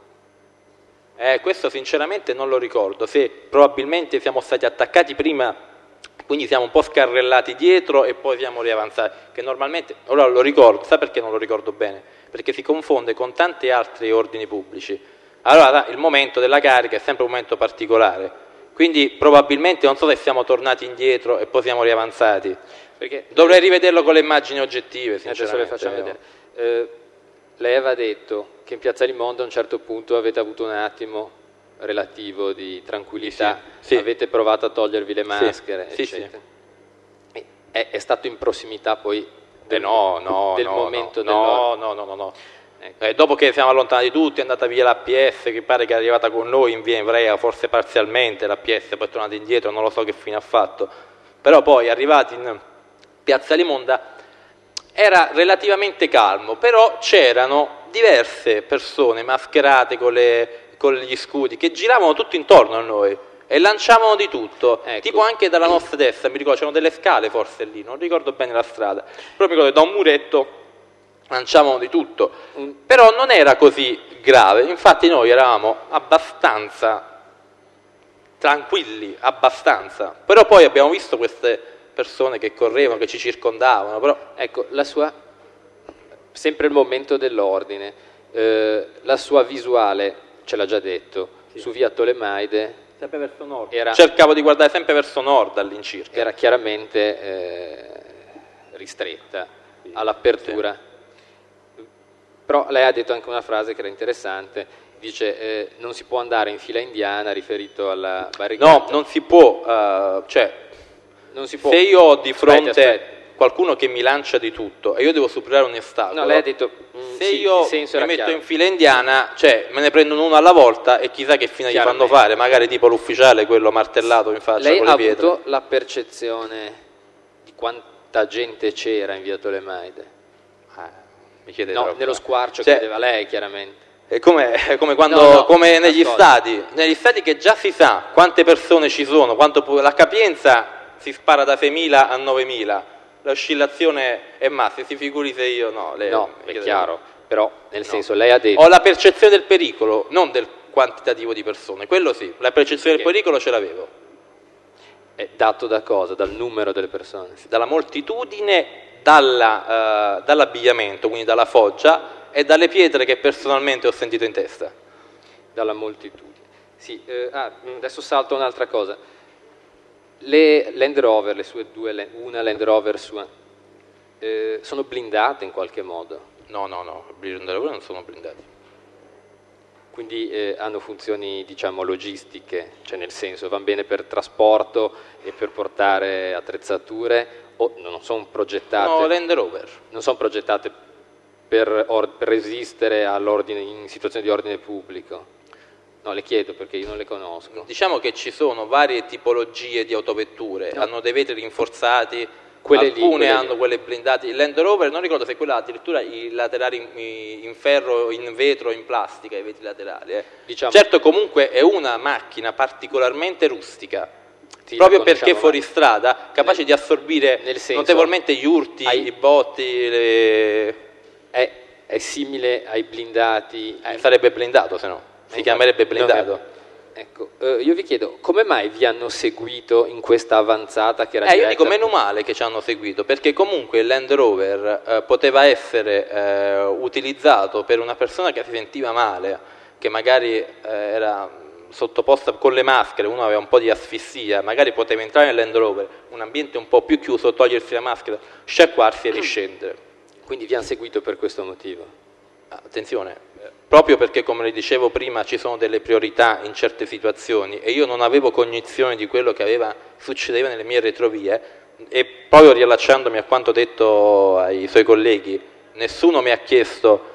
Eh, questo sinceramente non lo ricordo, se probabilmente siamo stati attaccati prima, quindi siamo un po' scarrellati dietro e poi siamo riavanzati, che normalmente, ora lo ricordo, sa perché non lo ricordo bene? Perché si confonde con tanti altri ordini pubblici. Allora il momento della carica è sempre un momento particolare, quindi probabilmente non so se siamo tornati indietro e poi siamo riavanzati, perché dovrei rivederlo con le immagini oggettive, sinceramente.
Adesso le facciamo vedere. Eh, lei aveva detto che in Piazza Limondo a un certo punto avete avuto un attimo relativo di tranquillità,
sì, sì.
Avete provato a togliervi le maschere,
sì,
eccetera. Sì, sì. È, è stato in prossimità poi del,
eh no, no,
del
no,
momento
no,
dell'ordine?
no, no, no, no. Ecco. Eh, dopo che siamo allontanati tutti è andata via l'A P S, che pare che è arrivata con noi in via Ivrea, forse parzialmente l'A P S, poi è tornata indietro, non lo so che fine ha fatto, però poi arrivati in Piazza Limonda era relativamente calmo, però c'erano diverse persone mascherate con, le, con gli scudi che giravano tutto intorno a noi e lanciavano di tutto, ecco. Tipo anche dalla nostra destra, mi ricordo, c'erano delle scale forse lì, non ricordo bene la strada, però mi ricordo che da un muretto lanciavano di tutto, mm. Però non era così grave, infatti noi eravamo abbastanza tranquilli, abbastanza, però poi abbiamo visto queste persone che correvano, che ci circondavano, però
ecco, la sua, sempre il momento dell'ordine, eh, la sua visuale, ce l'ha già detto, sì. Su via Tolemaide,
sempre verso nord.
Era,
cercavo di guardare sempre verso nord all'incirca.
Era chiaramente eh, ristretta, sì, all'apertura. Sì. Però lei ha detto anche una frase che era interessante, dice eh, non si può andare in fila indiana, riferito alla barricata.
No, non si può, uh, cioè
non si può.
Se io ho di fronte
aspetta, aspetta.
qualcuno che mi lancia di tutto e io devo superare un ostacolo,
no, lei ha detto, mm,
se
sì,
io mi metto
chiaro.
in fila indiana, cioè me ne prendono uno alla volta e chissà che fine gli fanno fare, magari tipo l'ufficiale, quello martellato in faccia
lei
con le
ha
pietre.
avuto la percezione di quanta gente c'era in via Tolemaide?
Ah, mi chiede
no,
troppo.
nello squarcio
cioè,
che vedeva lei chiaramente.
È come, è come quando,
no, no,
come negli
ascolta.
stadi, negli stadi che già si sa quante persone ci sono, quanto pu- la capienza si spara da seimila a novemila, l'oscillazione è massima, si figuri se io no. Lei,
no, è chiaro, però nel
no.
senso lei ha detto...
Ho la percezione del pericolo, non del quantitativo di persone, quello sì, la percezione del pericolo ce l'avevo.
È dato da cosa? Dal numero delle persone?
Dalla moltitudine, dalla, uh, dall'abbigliamento, quindi dalla foggia e dalle pietre che personalmente ho sentito in testa.
Dalla moltitudine. Sì, eh, ah, adesso salto un'altra cosa. Le Land Rover, le sue due, una Land Rover sua, eh, sono blindate in qualche modo?
No, no, no, i Land Rover non sono blindati.
Quindi eh, hanno funzioni, diciamo, logistiche, cioè nel senso vanno bene per trasporto e per portare attrezzature, o non sono progettate?
No, Land Rover.
Non sono progettate per, or, per resistere all'ordine, in situazioni di ordine pubblico? No, le chiedo perché io non le conosco.
Diciamo che ci sono varie tipologie di autovetture, no. Hanno dei vetri rinforzati,
quelle
alcune
lì, quelle
hanno
lì.
quelle blindate. Il Land Rover, non ricordo se quella addirittura i laterali in, in ferro, in vetro, in plastica, i vetri laterali. Eh.
Diciamo,
certo, comunque è una macchina particolarmente rustica,
sì,
proprio perché fuori strada, capace nel, di assorbire
nel senso,
notevolmente gli urti,
ai,
i botti, le...
è, è simile ai blindati?
Eh, sarebbe blindato, se no. Si chiamerebbe blindato.
Ecco, eh, io vi chiedo, come mai vi hanno seguito in questa avanzata che era
eh, io dico meno male che ci hanno seguito, perché comunque il Land Rover eh, poteva essere eh, utilizzato per una persona che si sentiva male, che magari eh, era sottoposta con le maschere, uno aveva un po' di asfissia, magari poteva entrare nel Land Rover, un ambiente un po' più chiuso, togliersi la maschera, sciacquarsi e riscendere.
Quindi vi hanno seguito per questo motivo?
Attenzione, proprio perché, come le dicevo prima, ci sono delle priorità in certe situazioni e io non avevo cognizione di quello che aveva, succedeva nelle mie retrovie, e proprio riallacciandomi a quanto detto ai suoi colleghi, nessuno mi ha chiesto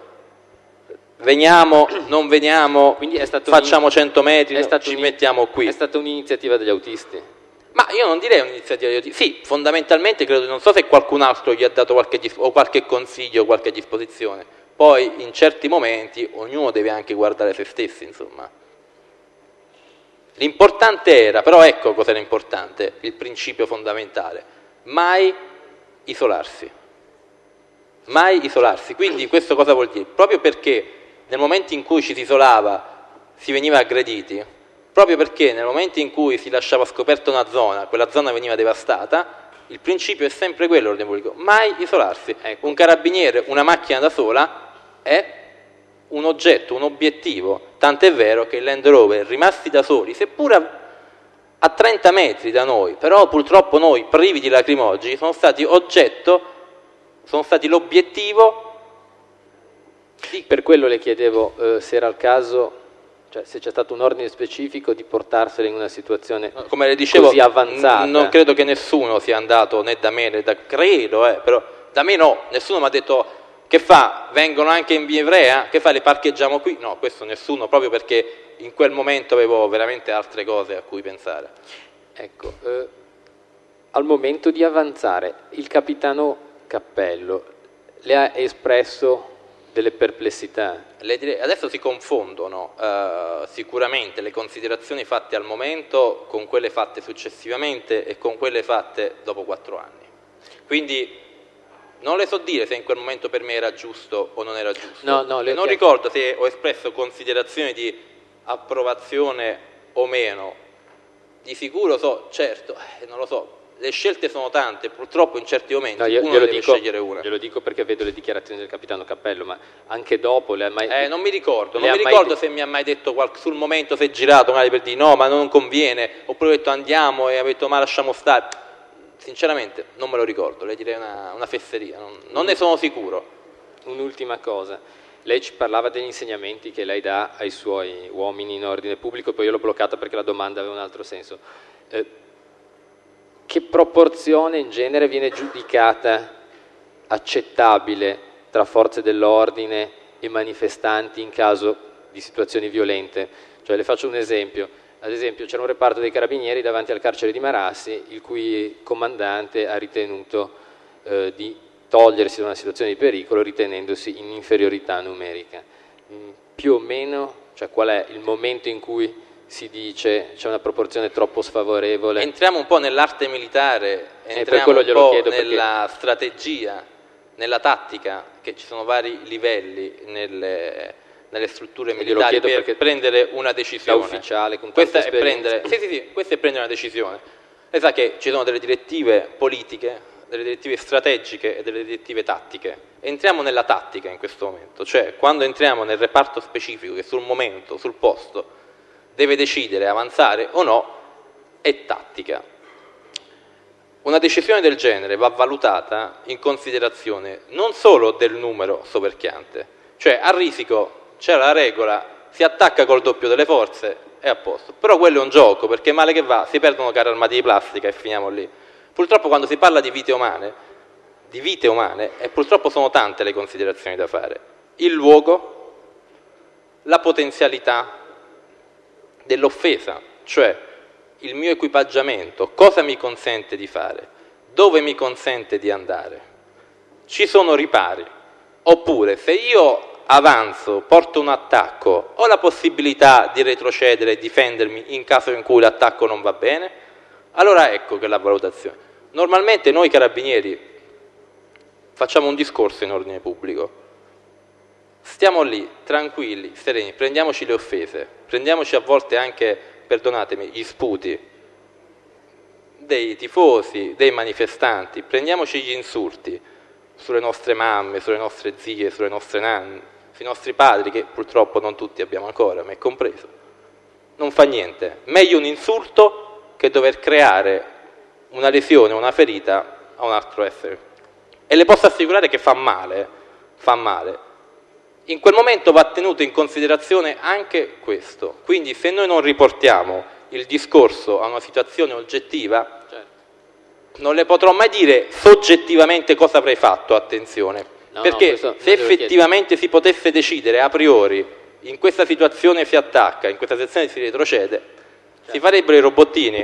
veniamo, non veniamo,
quindi è stato
facciamo cento metri,
è
no, ci mettiamo qui.
È stata un'iniziativa degli autisti?
Ma io non direi un'iniziativa degli autisti, sì, fondamentalmente credo, non so se qualcun altro gli ha dato qualche, o qualche consiglio o qualche disposizione, poi in certi momenti ognuno deve anche guardare se stessi, insomma. L'importante era, però ecco cos'era importante, il principio fondamentale, mai isolarsi, mai isolarsi, quindi questo cosa vuol dire? Proprio perché nel momento in cui ci si isolava si veniva aggrediti, proprio perché nel momento in cui si lasciava scoperta una zona, quella zona veniva devastata, il principio è sempre quello, l'ordine pubblico, mai isolarsi. Ecco. Un carabiniere, una macchina da sola è un oggetto, un obiettivo, tant'è vero che i Land Rover rimasti da soli, seppur a trenta metri da noi, però purtroppo noi privi di lacrimogeni sono stati oggetto, sono stati l'obiettivo.
Sì, per quello le chiedevo eh, se era il caso, cioè se c'è stato un ordine specifico di portarsela in una situazione
come le dicevo,
così avanzata.
N- non credo che nessuno sia andato né da me né da... credo, eh, però da me no, nessuno mi ha detto che fa, vengono anche in via Ivrea, che fa, le parcheggiamo qui? No, questo nessuno, proprio perché in quel momento avevo veramente altre cose a cui pensare.
Ecco, eh, al momento di avanzare, il capitano Cappello le ha espresso delle perplessità.
Le direi, adesso si confondono uh, sicuramente le considerazioni fatte al momento con quelle fatte successivamente e con quelle fatte dopo quattro anni. Quindi non le so dire se in quel momento per me era giusto o non era giusto.
No, no,
non
chiaro.
ricordo se ho espresso considerazioni di approvazione o meno. Di sicuro so, certo, eh, non lo so. Le scelte sono tante, purtroppo in certi momenti
no, io,
uno
glielo
deve
dico,
scegliere una.
Glielo dico perché vedo le dichiarazioni del capitano Cappello, ma anche dopo le ha mai...
Eh, non mi ricordo, non
le
mi
ha
ricordo
mai...
se mi ha mai detto qual... sul momento si è girato magari per dire no, ma non conviene, oppure ha detto andiamo e ha detto ma lasciamo stare. Sinceramente non me lo ricordo, le direi una, una fesseria, non, non ne sono sicuro.
Un'ultima cosa, lei ci parlava degli insegnamenti che lei dà ai suoi uomini in ordine pubblico, poi io l'ho bloccata perché la domanda aveva un altro senso. Eh, che proporzione in genere viene giudicata accettabile tra forze dell'ordine e manifestanti in caso di situazioni violente? Cioè, le faccio un esempio. Ad esempio, c'era un reparto dei carabinieri davanti al carcere di Marassi, il cui comandante ha ritenuto eh, di togliersi da una situazione di pericolo ritenendosi in inferiorità numerica. Mm, più o meno, cioè, qual è il momento in cui si dice c'è una proporzione troppo sfavorevole?
Entriamo un po' nell'arte militare,
eh,
entriamo
per
un po'
chiedo
nella
perché...
strategia, nella tattica, che ci sono vari livelli nelle, nelle strutture militari per
perché
prendere una decisione.
Da ufficiale, con
questa
tanta
è prendere, sì, sì, sì, questa è prendere una decisione. Lei sa che ci sono delle direttive politiche, delle direttive strategiche e delle direttive tattiche. Entriamo nella tattica in questo momento, cioè quando entriamo nel reparto specifico che sul momento, sul posto, deve decidere avanzare o no, è tattica. Una decisione del genere va valutata in considerazione non solo del numero soverchiante, cioè a risico c'è la regola, si attacca col doppio delle forze, è a posto, però quello è un gioco, perché male che va, si perdono carri armati di plastica e finiamo lì. Purtroppo quando si parla di vite umane, di vite umane, e purtroppo sono tante le considerazioni da fare, il luogo, la potenzialità dell'offesa, cioè il mio equipaggiamento, cosa mi consente di fare, dove mi consente di andare, ci sono ripari, oppure se io avanzo, porto un attacco, ho la possibilità di retrocedere e difendermi in caso in cui l'attacco non va bene, allora ecco che è la valutazione. Normalmente noi carabinieri facciamo un discorso in ordine pubblico, stiamo lì, tranquilli, sereni, prendiamoci le offese, prendiamoci a volte anche, perdonatemi, gli sputi dei tifosi, dei manifestanti, prendiamoci gli insulti sulle nostre mamme, sulle nostre zie, sulle nostre nanne, sui nostri padri, che purtroppo non tutti abbiamo ancora, me compreso. non fa niente. Meglio un insulto che dover creare una lesione, una ferita a un altro essere. E le posso assicurare che fa male, fa male. In quel momento va tenuto in considerazione anche questo. Quindi se noi non riportiamo il discorso a una situazione oggettiva, certo, non le potrò mai dire soggettivamente cosa avrei fatto, attenzione. No, perché no, se effettivamente si potesse decidere a priori, in questa situazione si attacca, in questa situazione si retrocede, certo, si farebbero i robottini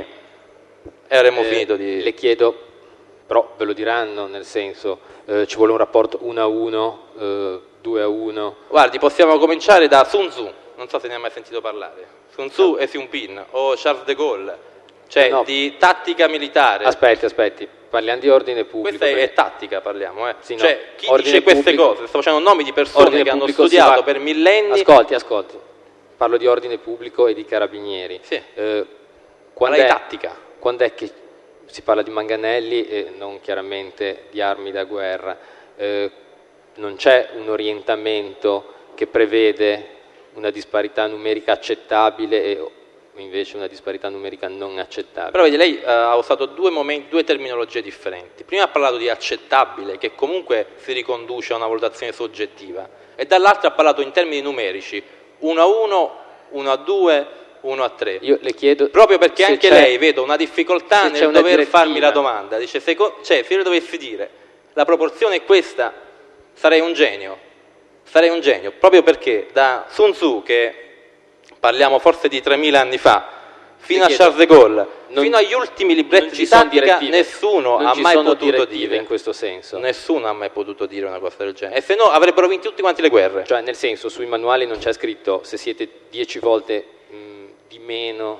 e avremmo eh, finito di...
Le chiedo, però ve lo diranno, nel senso, eh, ci vuole un rapporto uno a uno, eh, due a uno.
Guardi, possiamo cominciare da Sun Tzu, non so se ne hai mai sentito parlare. Sun Tzu no. e Xi Jinping o Charles de Gaulle, cioè no. di tattica militare.
Aspetti, aspetti, parliamo di ordine pubblico.
Questa è, è tattica, parliamo, eh.
Sì,
cioè
no.
chi
ordine
dice queste
pubblico,
cose, sto facendo nomi di persone che hanno studiato per millenni.
Ascolti, ascolti, parlo di ordine pubblico e di carabinieri.
Sì.
Eh, quando
Parla
è,
di tattica.
Quando è che si parla di manganelli e non chiaramente di armi da guerra? Eh, non c'è un orientamento che prevede una disparità numerica accettabile e invece una disparità numerica non accettabile.
Però vedi, lei uh, ha usato due, momenti, due terminologie differenti. Prima ha parlato di accettabile, che comunque si riconduce a una valutazione soggettiva, e dall'altra ha parlato in termini numerici, uno a uno, uno a due, uno a tre.
Io le chiedo,
proprio perché anche lei, vedo una difficoltà nel dover
direttiva.
farmi la domanda. Dice, se, cioè, se io le dovessi dire la proporzione è questa, sarei un genio. Sarei un genio, proprio perché da Sun Tzu, che parliamo forse di tremila anni fa, fino a Charles de Gaulle, non, fino agli ultimi libretti di tattica, nessuno
non
ha
ci
mai
sono
potuto
direttive
dire
in questo senso.
Nessuno ha mai potuto dire una cosa del genere. E se no avrebbero vinto tutti quanti le guerre.
Cioè, nel senso, sui manuali non c'è scritto se siete dieci volte mh, di meno,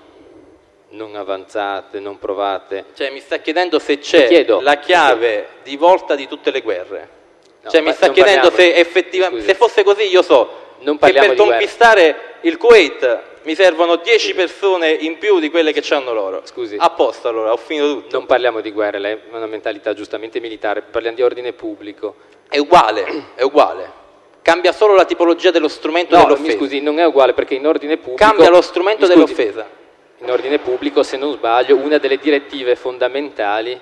non avanzate, non provate.
Cioè, mi sta chiedendo se c'è la chiave di volta di tutte le guerre. No, cioè mi sta chiedendo se effettivamente, se fosse così io so
non
che per
di
conquistare
guerra.
il Kuwait mi servono dieci persone in più di quelle che c'hanno loro.
Scusi.
A posto allora, ho finito tutto.
Non parliamo di guerra, lei ha una mentalità giustamente militare, parliamo di ordine pubblico.
È uguale, è uguale. Cambia solo la tipologia dello strumento
no,
dell'offesa.
Mi scusi, non è uguale perché in ordine pubblico...
Cambia lo strumento dell'offesa.
In ordine pubblico, se non sbaglio, una delle direttive fondamentali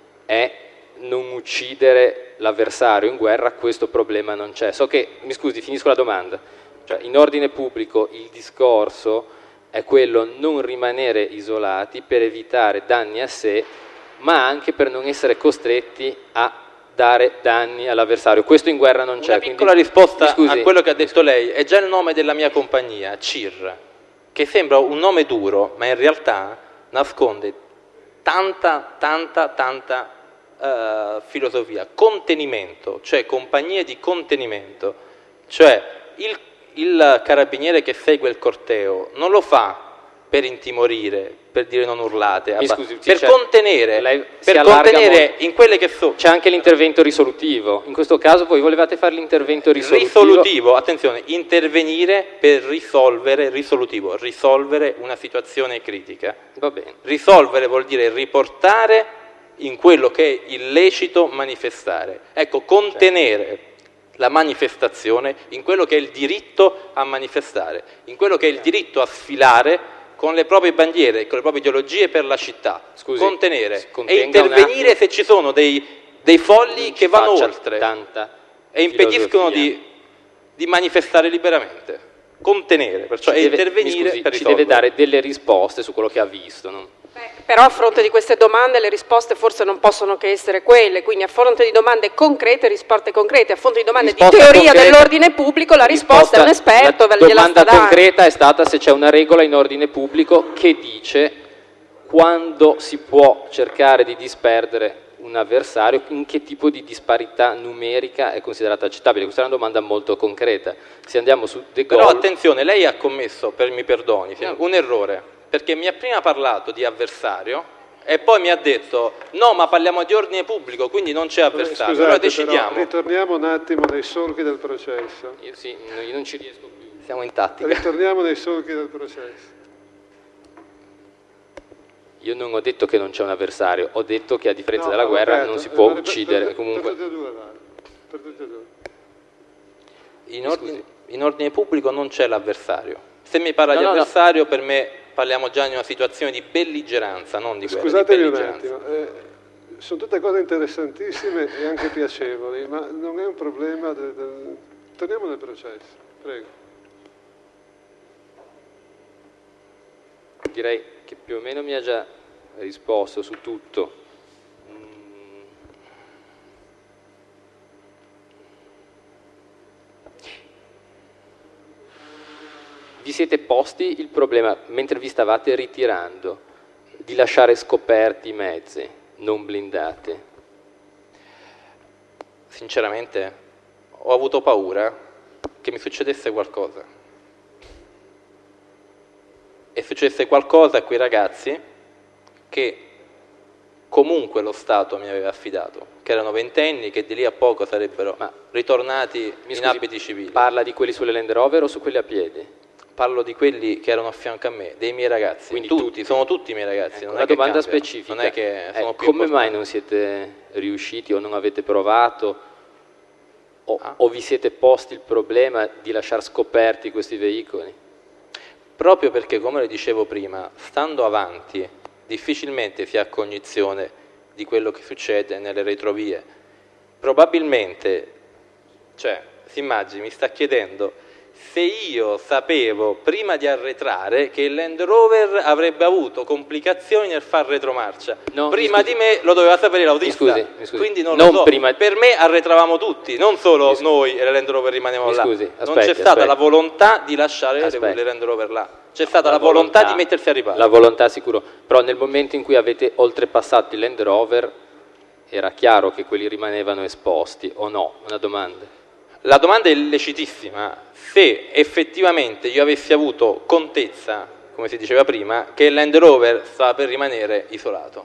è non uccidere l'avversario in guerra, questo problema non c'è. So che, mi scusi, finisco la domanda. Cioè, in ordine pubblico il discorso è quello non rimanere isolati per evitare danni a sé, ma anche per non essere costretti a dare danni all'avversario. Questo in guerra non c'è.
Una piccola
quindi,
risposta a quello che ha detto lei, è già il nome della mia compagnia, C I R, che sembra un nome duro, ma in realtà nasconde tanta, tanta, tanta Uh, filosofia, contenimento, cioè compagnie di contenimento, cioè il, il carabiniere che segue il corteo non lo fa per intimorire, per dire non urlate, abba,
scusi,
per
cioè,
contenere, per contenere in quelle che sono...
C'è anche l'intervento risolutivo, in questo caso voi volevate fare l'intervento risolutivo.
Risolutivo, attenzione, intervenire per risolvere, risolutivo, risolvere una situazione critica.
Va bene.
Risolvere vuol dire riportare in quello che è illecito manifestare. Ecco, contenere certo. la manifestazione in quello che è il diritto a manifestare, in quello che è il diritto a sfilare con le proprie bandiere, con le proprie ideologie per la città.
Scusi,
contenere e intervenire se ci sono dei, dei folli che vanno oltre e impediscono di, di manifestare liberamente. Contenere, perciò
ci
è
deve,
intervenire
scusi,
per
ci
risolvere.
deve dare delle risposte su quello che ha visto, no?
Però a fronte di queste domande le risposte forse non possono che essere quelle, quindi a fronte di domande concrete, risposte concrete, a fronte di domande risposta di teoria concreta, dell'ordine pubblico, la risposta, risposta è un esperto,
la
gliela
domanda
sta
concreta
dando.
È stata se c'è una regola in ordine pubblico che dice quando si può cercare di disperdere un avversario, in che tipo di disparità numerica è considerata accettabile. Questa è una domanda molto concreta. Se andiamo su De Gaulle...
Però attenzione, lei ha commesso, per mi perdoni, no. un errore. Perché mi ha prima parlato di avversario e poi mi ha detto no, ma parliamo di ordine pubblico, quindi non c'è avversario.
Scusate,
allora decidiamo.
Però, ritorniamo un attimo nei solchi del processo.
Io sì, io non ci riesco più.
Siamo in tattica.
Ritorniamo nei solchi del processo.
Io non ho detto che non c'è un avversario, ho detto che a differenza
no,
della guerra
aperto,
non si può
per,
uccidere.
Per,
comunque.
per tutte e due, per tutte e due.
In ordine, in ordine pubblico non c'è l'avversario. Se mi parla
No,
di
no, no.
avversario, per me parliamo già di una situazione di belligeranza, non di guerra, di
Scusatemi un
belligeranza.
attimo, eh, sono tutte cose interessantissime e anche piacevoli, ma non è un problema del... del... Torniamo nel processo, prego.
Direi che più o meno mi ha già risposto su tutto. Mm. Vi siete posti il problema, mentre vi stavate ritirando, di lasciare scoperti i mezzi, non blindati?
Sinceramente ho avuto paura che mi succedesse qualcosa. E successe qualcosa a quei ragazzi che comunque lo Stato mi aveva affidato, che erano ventenni, che di lì a poco sarebbero
Ma-
ritornati
Mi
in
scusi,
abiti civili.
Parla di quelli sulle Land Rover o su quelli a piedi?
Parlo di quelli che erano a fianco a me, dei miei ragazzi.
Quindi
tutti,
tutti.
sono tutti i miei ragazzi.
Ecco,
non
una
è che
domanda
cambiano,
specifica.
Non è che
Eh,
sono più
come mai
importanti.
non siete riusciti o non avete provato o,
Ah.
o vi siete posti il problema di lasciar scoperti questi veicoli?
Proprio perché, come le dicevo prima, stando avanti, difficilmente si ha cognizione di quello che succede nelle retrovie. Probabilmente, cioè, si immagini, mi sta chiedendo se io sapevo prima di arretrare che il Land Rover avrebbe avuto complicazioni nel far retromarcia.
No,
prima
mi scusi.
di me lo doveva sapere l'autista.
Mi scusi, mi scusi.
Quindi non,
Non
lo so.
prima-
Per me arretravamo tutti, non solo
Mi scusi.
noi e le Land Rover rimanevamo
Mi
là.
scusi,
non
aspetti,
c'è stata
aspetti.
la volontà di lasciare le,
Aspetti.
le Land Rover là. C'è stata la, volontà, di mettersi a riparo.
La volontà sicuro, però nel momento in cui avete oltrepassato il Land Rover era chiaro che quelli rimanevano esposti o no? Una domanda.
La domanda è illecitissima. Se effettivamente io avessi avuto contezza, come si diceva prima, che il Land Rover stava per rimanere isolato.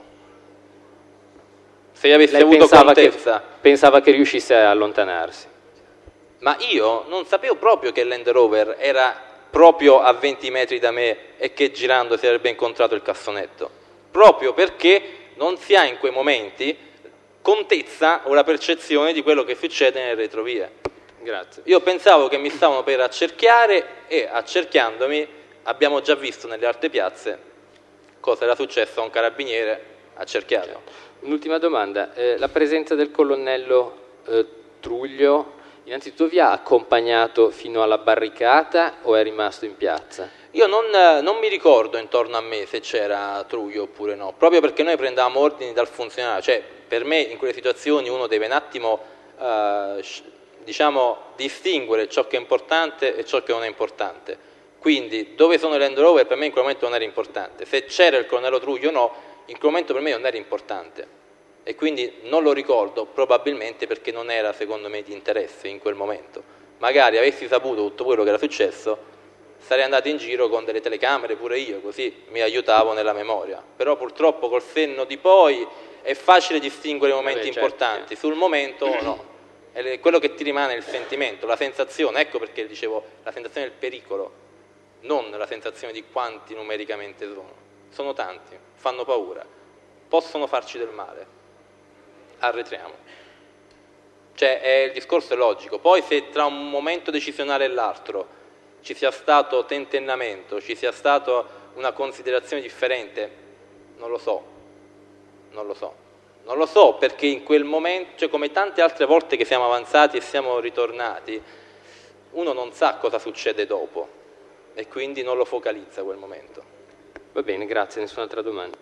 Se io avessi
Lei
avuto
pensava che,
contezza,
pensava che riuscisse a allontanarsi.
ma io non sapevo proprio che il Land Rover era proprio a venti metri da me e che girando si sarebbe incontrato il cassonetto, proprio perché non si ha in quei momenti contezza o la percezione di quello che succede nelle retrovie.
Grazie.
Io pensavo che mi stavano per accerchiare e accerchiandomi abbiamo già visto nelle altre piazze cosa era successo a un carabiniere accerchiato.
Un'ultima domanda, eh, la presenza del colonnello eh, Truglio innanzitutto vi ha accompagnato fino alla barricata o è rimasto in piazza?
Io non, non mi ricordo intorno a me se c'era Truglio oppure no, proprio perché noi prendevamo ordini dal funzionario, cioè per me in quelle situazioni uno deve un attimo eh, diciamo distinguere ciò che è importante e ciò che non è importante. Quindi dove sono i Land Rover per me in quel momento non era importante, se c'era il colonnello Truglio o no, in quel momento per me non era importante e quindi non lo ricordo probabilmente perché non era secondo me di interesse in quel momento. Magari avessi saputo tutto quello che era successo sarei andato in giro con delle telecamere pure io, così mi aiutavo nella memoria, però purtroppo col senno di poi è facile distinguere i momenti
Vabbè, certo,
importanti, sul momento no. È quello che ti rimane è il sentimento, la sensazione, ecco perché dicevo la sensazione del pericolo, non la sensazione di quanti numericamente sono. Sono tanti, fanno paura, possono farci del male, arretriamo. Cioè è, il discorso è logico, poi se tra un momento decisionale e l'altro ci sia stato tentennamento, ci sia stata una considerazione differente, non lo so, non lo so. Non lo so perché in quel momento, cioè come tante altre volte che siamo avanzati e siamo ritornati, uno non sa cosa succede dopo e quindi non lo focalizza quel momento.
Va bene, grazie, nessun'altra domanda.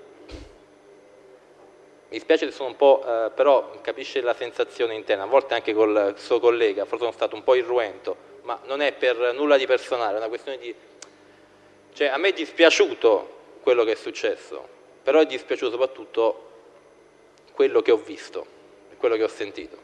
Mi spiace se sono un po', eh, però capisce la sensazione interna, a volte anche col suo collega, forse sono stato un po' irruento, ma non è per nulla di personale, è una questione di... Cioè a me è dispiaciuto quello che è successo, però è dispiaciuto soprattutto quello che ho visto e quello che ho sentito.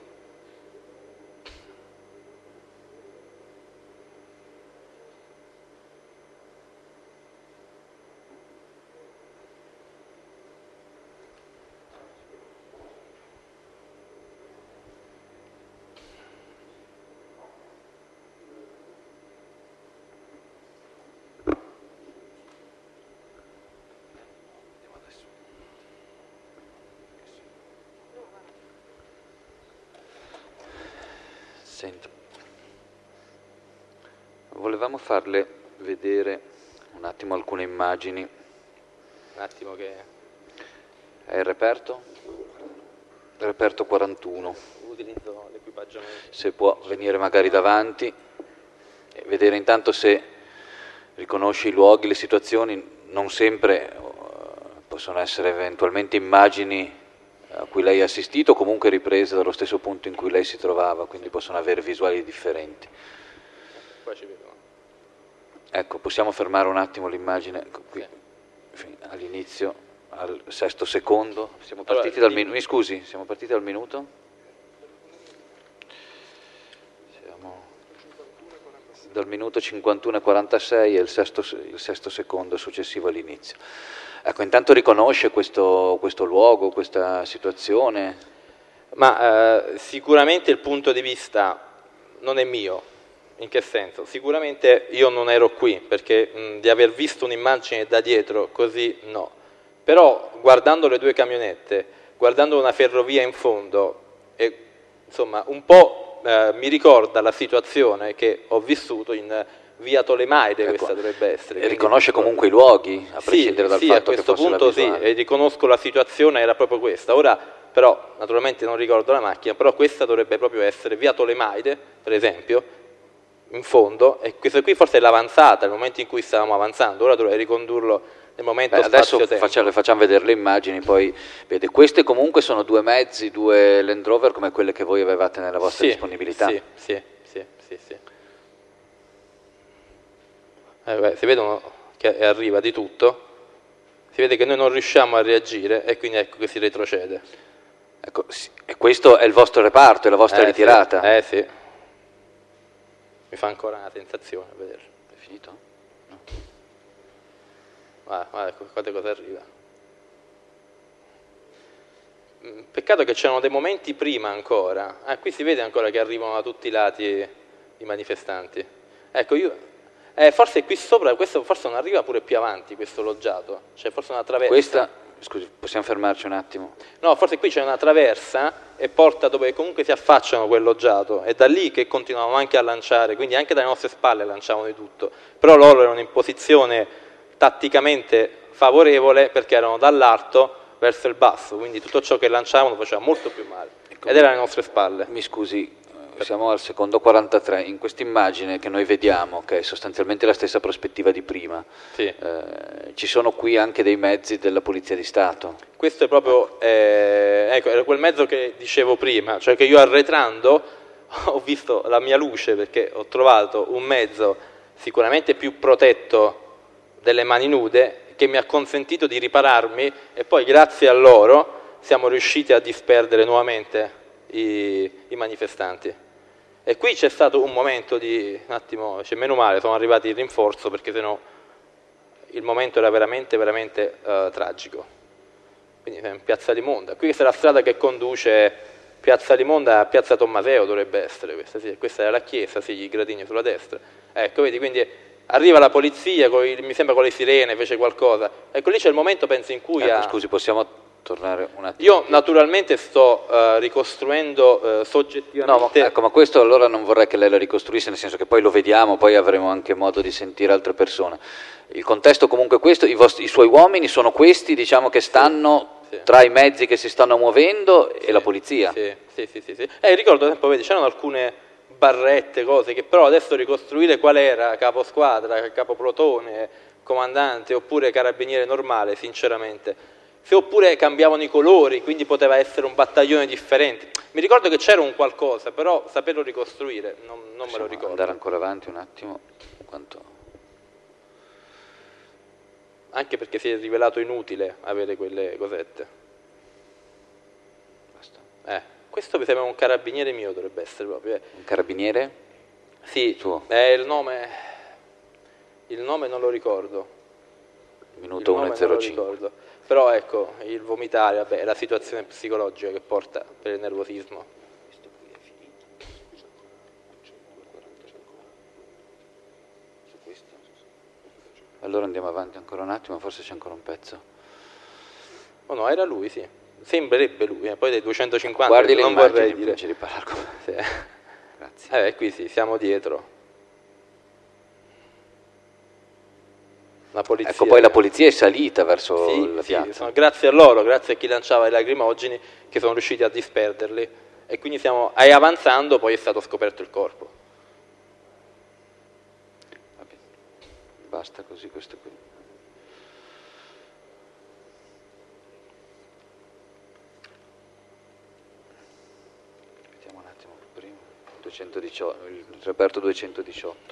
Senta, volevamo farle vedere un attimo alcune immagini.
Un attimo che...
È il reperto? Il reperto quarantuno.
Utilizzo l'equipaggiamento.
Se può venire magari davanti e vedere intanto se riconosce i luoghi, le situazioni. Non sempre uh, possono essere eventualmente immagini a cui lei ha assistito, o comunque riprese dallo stesso punto in cui lei si trovava, quindi possono avere visuali differenti.
Poi ci vedono.
Ecco, possiamo fermare un attimo l'immagine qui, all'inizio, al sesto secondo. Siamo partiti
Allora,
dal minuto. Mi scusi, siamo partiti dal minuto? Siamo dal minuto cinquantuno e quarantasei e il sesto, il sesto secondo successivo all'inizio. Ecco, intanto riconosce questo, questo luogo, questa situazione?
Ma eh, sicuramente il punto di vista non è mio. In che senso? Sicuramente io non ero qui, perché mh, di aver visto un'immagine da dietro così no. Però guardando le due camionette, guardando una ferrovia in fondo, e, insomma un po' eh, mi ricorda la situazione che ho vissuto in via Tolemaide,
ecco,
questa dovrebbe essere.
E riconosce comunque i luoghi, a prescindere
sì,
dal
sì,
fatto
che fosse la visuale. Sì, a questo punto sì, e riconosco la situazione, era proprio questa. Ora, però, naturalmente non ricordo la macchina, però questa dovrebbe proprio essere via Tolemaide, per esempio, in fondo, e questa qui forse è l'avanzata, il momento in cui stavamo avanzando. Ora dovrei ricondurlo nel momento
Beh, adesso
spazio-tempo.
facciamo, facciamo vedere le immagini, poi vede, queste comunque sono due mezzi, due Land Rover come quelle che voi avevate nella vostra
sì,
disponibilità.
Sì, sì, sì, sì, sì. Eh, beh, si vedono che arriva di tutto, si vede che noi non riusciamo a reagire e quindi ecco che si retrocede.
Ecco, sì, e questo è il vostro reparto, è la vostra
eh,
ritirata?
Sì, eh sì, mi fa ancora una sensazione a vederlo.
È finito? No.
Guarda, guarda, guarda cosa arriva. Peccato che c'erano dei momenti prima ancora. Ah, qui si vede ancora che arrivano da tutti i lati i manifestanti. Ecco, io... Eh, forse qui sopra, questo forse non arriva pure più avanti, questo loggiato. Cioè forse una traversa.
Questa, scusi, possiamo fermarci un attimo?
No, forse qui c'è una traversa e porta dove comunque si affacciano quel loggiato. È da lì che continuavano anche a lanciare, quindi anche dalle nostre spalle lanciavano di tutto. Però loro erano in posizione tatticamente favorevole perché erano dall'alto verso il basso, quindi tutto ciò che lanciavano faceva molto più male. Ecco, ed era alle nostre spalle.
Mi scusi, siamo al secondo quarantatré, in questa immagine che noi vediamo, che è sostanzialmente la stessa prospettiva di prima,
sì.
eh, ci sono qui anche dei mezzi della Polizia di Stato?
Questo è proprio, eh, ecco, era quel mezzo che dicevo prima, cioè che io arretrando ho visto la mia luce perché ho trovato un mezzo sicuramente più protetto delle mani nude che mi ha consentito di ripararmi e poi grazie a loro siamo riusciti a disperdere nuovamente i, i manifestanti. E qui c'è stato un momento di, un attimo, cioè meno male, sono arrivati in rinforzo perché sennò il momento era veramente, veramente uh, tragico. Quindi in Piazza Limonda, qui questa è la strada che conduce Piazza Limonda a Piazza Tommaseo, dovrebbe essere questa, sì, questa è la chiesa, sì, i gradini sulla destra. Ecco, vedi, quindi arriva la polizia, con i, mi sembra con le sirene, fece qualcosa. Ecco, lì c'è il momento, penso, in cui...
Ecco,
ha...
Scusi, possiamo... tornare un attimo.
Io naturalmente sto uh, ricostruendo uh, soggettivamente...
No, ma, ecco, ma questo allora non vorrei che lei lo ricostruisse, nel senso che poi lo vediamo, poi avremo anche modo di sentire altre persone. Il contesto comunque è questo, i, vostri, i suoi uomini sono questi, diciamo che stanno sì, sì. tra i mezzi che si stanno muovendo sì, e la polizia.
Sì, sì, sì. sì, sì. Eh, ricordo, ad esempio, vedi, c'erano alcune barrette, cose che però adesso ricostruire qual era, capo squadra, capo plotone, comandante oppure carabiniere normale, sinceramente... Se oppure cambiavano i colori, quindi poteva essere un battaglione differente. Mi ricordo che c'era un qualcosa, però saperlo ricostruire non, non me lo ricordo.
Andare ancora avanti un attimo. Quanto...
Anche perché si è rivelato inutile avere quelle cosette.
Basta.
Eh, questo mi sembra un carabiniere mio, dovrebbe essere proprio. Eh.
Un carabiniere?
Sì,
suo.
Eh, il nome... Il nome non lo ricordo.
Minuto uno e zero cinque.
Però ecco, il vomitare, vabbè, è la situazione psicologica che porta per il nervosismo.
Allora andiamo avanti ancora un attimo, forse c'è ancora un pezzo.
Oh no, era lui, sì. Sembrerebbe lui, eh. Poi dei duecentocinquanta,
guardi le
non
immagini,
vorrei dire.
Di parlare con...
sì.
Grazie.
Eh, qui sì, siamo dietro. la polizia.
Ecco, poi la polizia è salita verso
sì,
la
sì,
piazza.
sono grazie a loro, grazie a chi lanciava i lacrimogeni, che sono riusciti a disperderli, e quindi stiamo, e avanzando poi è stato scoperto il corpo.
Vabbè. Basta così questo qui. Vediamo un attimo prima. duecentodiciotto, il reperto duecentodiciotto.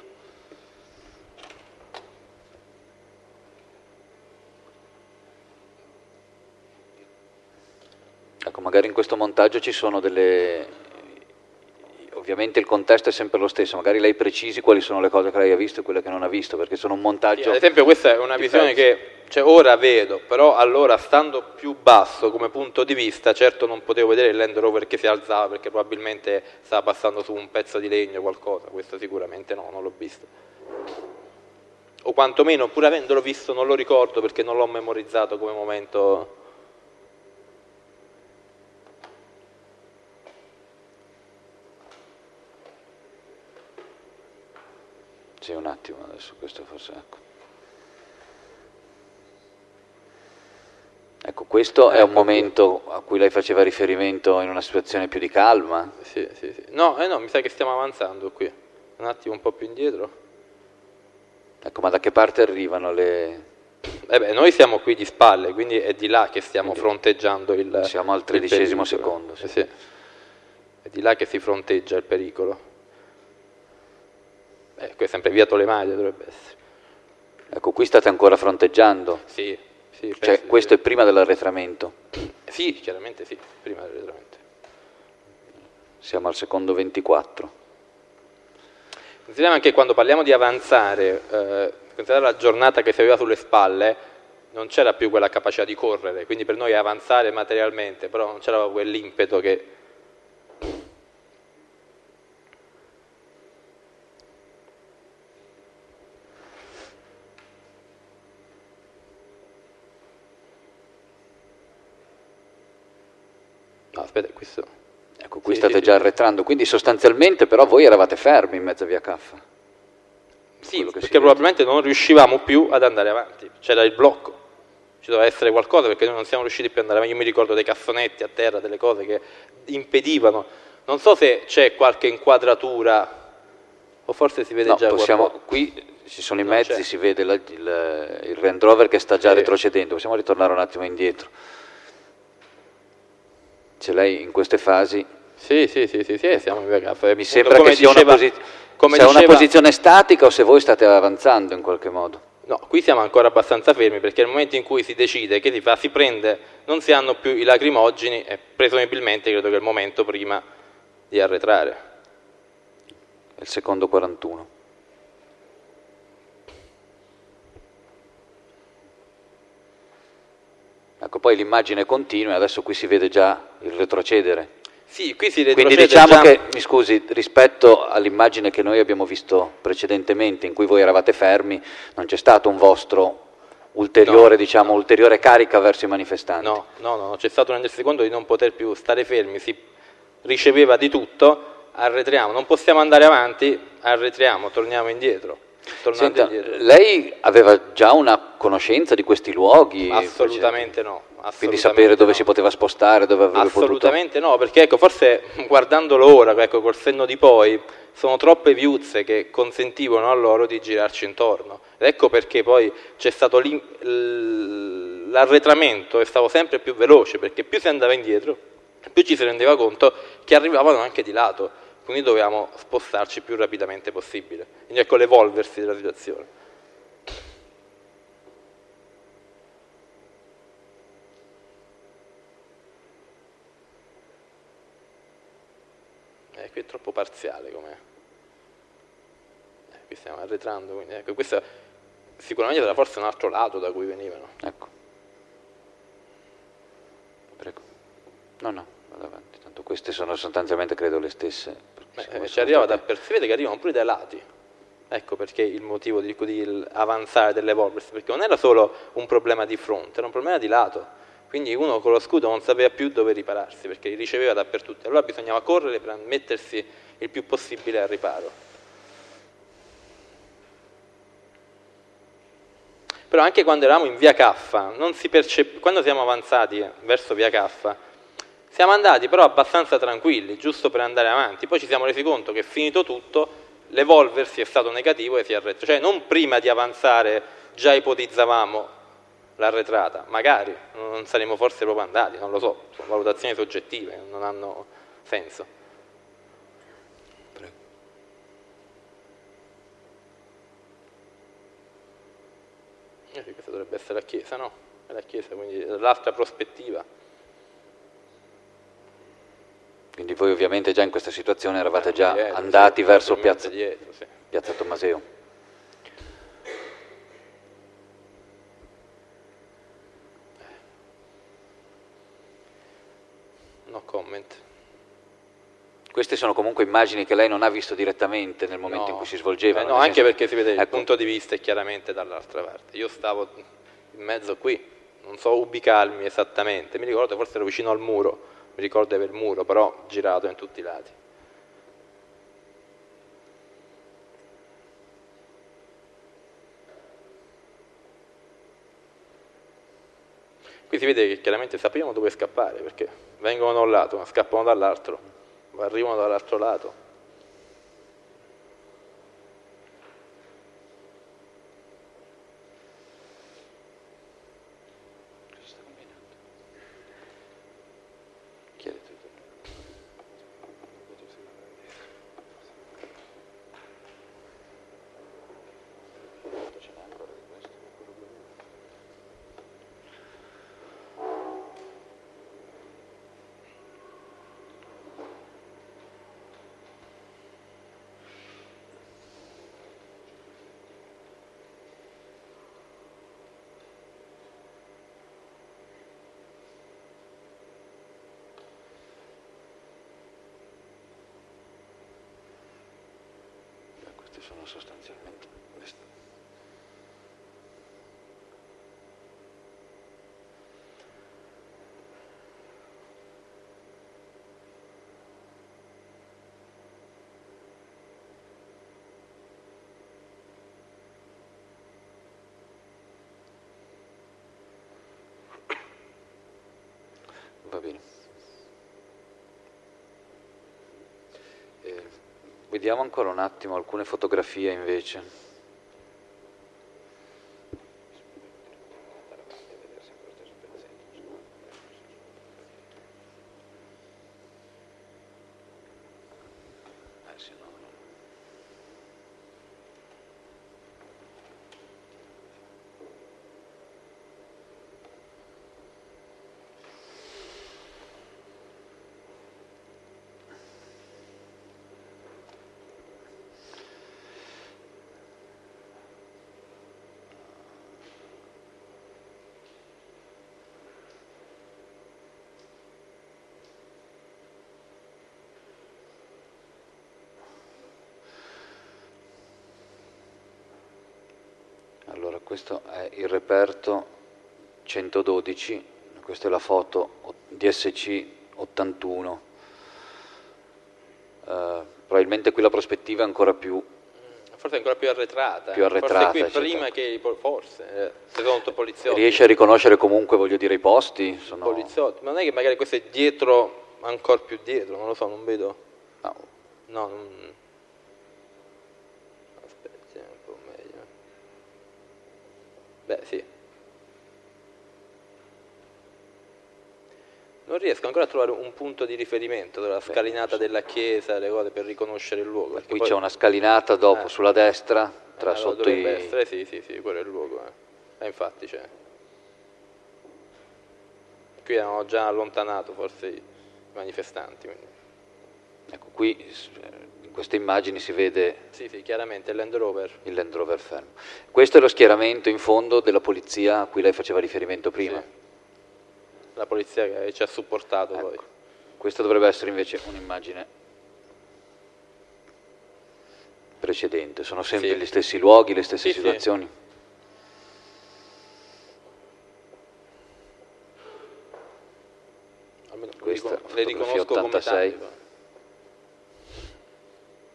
Ecco, magari in questo montaggio ci sono delle... Ovviamente il contesto è sempre lo stesso, magari lei precisi quali sono le cose che lei ha visto e quelle che non ha visto, perché sono un montaggio...
Sì, ad esempio questa è una visione che cioè, ora vedo, però allora stando più basso come punto di vista, certo non potevo vedere il Land Rover che si alzava, perché probabilmente stava passando su un pezzo di legno o qualcosa, questo sicuramente no, non l'ho visto. O quantomeno, pur avendolo visto, non lo ricordo perché non l'ho memorizzato come momento...
Sì, un attimo adesso, questo forse... Ecco, ecco questo è un momento a cui lei faceva riferimento in una situazione più di calma?
Sì, sì, sì. No, eh no, mi sa che stiamo avanzando qui. Un attimo un po' più indietro.
Ecco, ma da che parte arrivano le...
Eh beh, noi siamo qui di spalle, quindi è di là che stiamo quindi fronteggiando il
siamo al tredicesimo secondo. Sì.
Sì. È di là che si fronteggia il pericolo. Eh, qui è sempre via Tolemaglia, dovrebbe essere.
Ecco, qui state ancora fronteggiando?
Sì, sì.
Cioè, questo è prima dell'arretramento?
Sì, chiaramente sì, prima dell'arretramento.
Siamo al secondo ventiquattro.
Consideriamo anche quando parliamo di avanzare, eh, considerare la giornata che si aveva sulle spalle, non c'era più quella capacità di correre, quindi per noi è avanzare materialmente, però non c'era quell'impeto che... No, aspetta, questo...
Ecco, qui
sì,
state
sì,
già
sì.
arretrando, quindi sostanzialmente però voi eravate fermi in mezzo a via Caffa.
Sì, perché probabilmente non riuscivamo più ad andare avanti, c'era il blocco, ci doveva essere qualcosa perché noi non siamo riusciti più ad andare avanti. Io mi ricordo dei cassonetti a terra, delle cose che impedivano, non so se c'è qualche inquadratura o forse si vede
no,
già
possiamo,
qualcosa.
Qui ci sono i
No,
mezzi,
c'è.
si vede la, il, il Land Rover che sta già
Sì.
retrocedendo, possiamo ritornare un attimo indietro. C'è lei in queste fasi...
Sì, sì, sì, sì, sì, siamo in via Caffa.
Mi sembra che sia,
diceva,
una, posi-
come
sia
diceva,
una posizione statica o se voi state avanzando in qualche modo.
No, qui siamo ancora abbastanza fermi perché nel momento in cui si decide che si fa, si prende, non si hanno più i lacrimogeni e presumibilmente credo che è il momento prima di arretrare.
È il secondo quarantuno. Ecco, poi l'immagine continua e adesso qui si vede già il retrocedere.
Sì, qui si retrocede.
Quindi diciamo
già...
che, mi scusi, rispetto all'immagine che noi abbiamo visto precedentemente, in cui voi eravate fermi, non c'è stato un vostro ulteriore,
no,
diciamo,
no.
ulteriore carica verso i manifestanti?
No, no, no, c'è stato un rendersi conto di non poter più stare fermi, si riceveva di tutto, arretriamo, non possiamo andare avanti, arretriamo, torniamo indietro.
Senta,
indietro.
lei aveva già una conoscenza di questi luoghi?
Assolutamente no. Assolutamente
Quindi sapere dove
no.
si poteva spostare, dove avrebbe potuto...
Assolutamente no, perché ecco, forse guardandolo ora, ecco, col senno di poi, sono troppe viuzze che consentivano a loro di girarci intorno. Ed ecco perché poi c'è stato l'arretramento, è stato sempre più veloce, perché più si andava indietro, più ci si rendeva conto che arrivavano anche di lato. Quindi dovevamo spostarci il più rapidamente possibile. Quindi ecco l'evolversi della situazione. Eh, qui è troppo parziale com'è. Eh, qui stiamo arretrando, quindi ecco, questo sicuramente era forse un altro lato da cui venivano.
Ecco. Prego. No, no, vado avanti. Tanto queste sono sostanzialmente, credo, le stesse.
Eh, ci arriva da per... si vede che arrivano pure dai lati. Ecco perché il motivo di, di avanzare, dell'evolversi, perché non era solo un problema di fronte, era un problema di lato. Quindi uno con lo scudo non sapeva più dove ripararsi, perché li riceveva dappertutto. Allora bisognava correre per mettersi il più possibile al riparo. però anche quando eravamo in via Caffa, non si percep- quando siamo avanzati verso via Caffa, siamo andati però abbastanza tranquilli, giusto per andare avanti, poi ci siamo resi conto che finito tutto, l'evolversi è stato negativo e si è arretrato, cioè non prima di avanzare già ipotizzavamo l'arretrata, magari non saremmo forse proprio andati, non lo so, sono valutazioni soggettive, non hanno senso.
Prego.
Eh sì, questa dovrebbe essere la Chiesa, no? È la Chiesa, quindi l'altra prospettiva.
Quindi voi ovviamente già in questa situazione eravate già
dietro,
andati
sì,
verso piazza,
dietro, sì.
piazza Tommaseo.
No comment.
Queste sono comunque immagini che lei non ha visto direttamente nel momento
No.
in cui si svolgevano.
Eh no,
nel
anche
senso-
perché si vede il
ecco,
punto di vista è chiaramente dall'altra parte. Io stavo in mezzo qui, non so ubicarmi esattamente, mi ricordo forse ero vicino al muro, mi ricordo di aver il muro, però girato in tutti i lati. Qui si vede che chiaramente sappiamo dove scappare, perché vengono da un lato, ma scappano dall'altro, ma arrivano dall'altro lato.
questi sono sostanzialmente questi. Va bene. Eh, vediamo ancora un attimo alcune fotografie invece. Eh, sì, no, no. Allora, questo è il reperto centododici, questa è la foto D S C ottantuno. Eh, probabilmente qui la prospettiva è ancora più,
Forse è ancora più arretrata.
più arretrata.
Forse qui
eccetera.
prima che i pol- forse, eh, se sono tutto poliziotti.
Riesce a riconoscere comunque, voglio dire, i posti? Sono...
Poliziotti, ma non è che magari questo è dietro, ancora più dietro, non lo so, non vedo.
No.
No, non... Aspetti un po' meglio. Beh, sì. Non riesco ancora a trovare un punto di riferimento della scalinata della chiesa, le cose per riconoscere il luogo. perché
Qui
poi-
c'è una scalinata dopo
Eh.
sulla destra, tra
Eh, allora
sotto
dovrebbe
i...
essere, sì, sì, sì, quello è il luogo. Eh. E infatti c'è. Qui hanno già allontanato forse i manifestanti. Quindi.
Ecco, qui in queste immagini si vede
Sì, sì, chiaramente il Land Rover.
il Land Rover fermo. Questo è lo schieramento in fondo della polizia a cui lei faceva riferimento prima.
Sì. La polizia che ci ha supportato
Ecco.
poi.
Questa dovrebbe essere invece un'immagine precedente. Sono sempre
Sì.
gli stessi luoghi, le stesse
Sì, sì.
situazioni.
Almeno
Questa
le,
fotografia
riconosco come
ottantasei.
tali.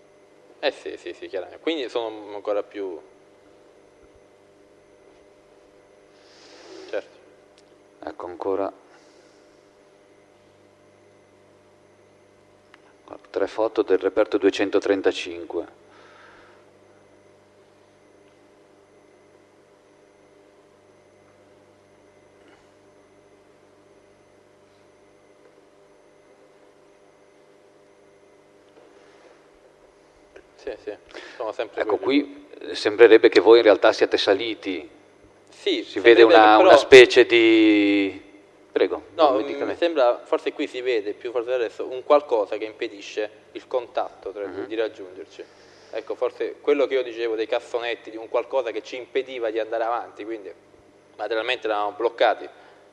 Eh sì, sì, sì, chiaramente. Quindi sono ancora più...
Ecco ancora tre foto del reperto duecentotrentacinque.
Sì, sì, sono sempre
ecco,
quelli.
qui sembrerebbe che voi in realtà siate saliti.
Sì,
si vede una,
però...
una specie di... Prego.
No, mi sembra, forse qui si vede più forte adesso, un qualcosa che impedisce il contatto tra uh-huh. di raggiungerci. Ecco, forse quello che io dicevo dei cassonetti, di un qualcosa che ci impediva di andare avanti, quindi materialmente eravamo bloccati.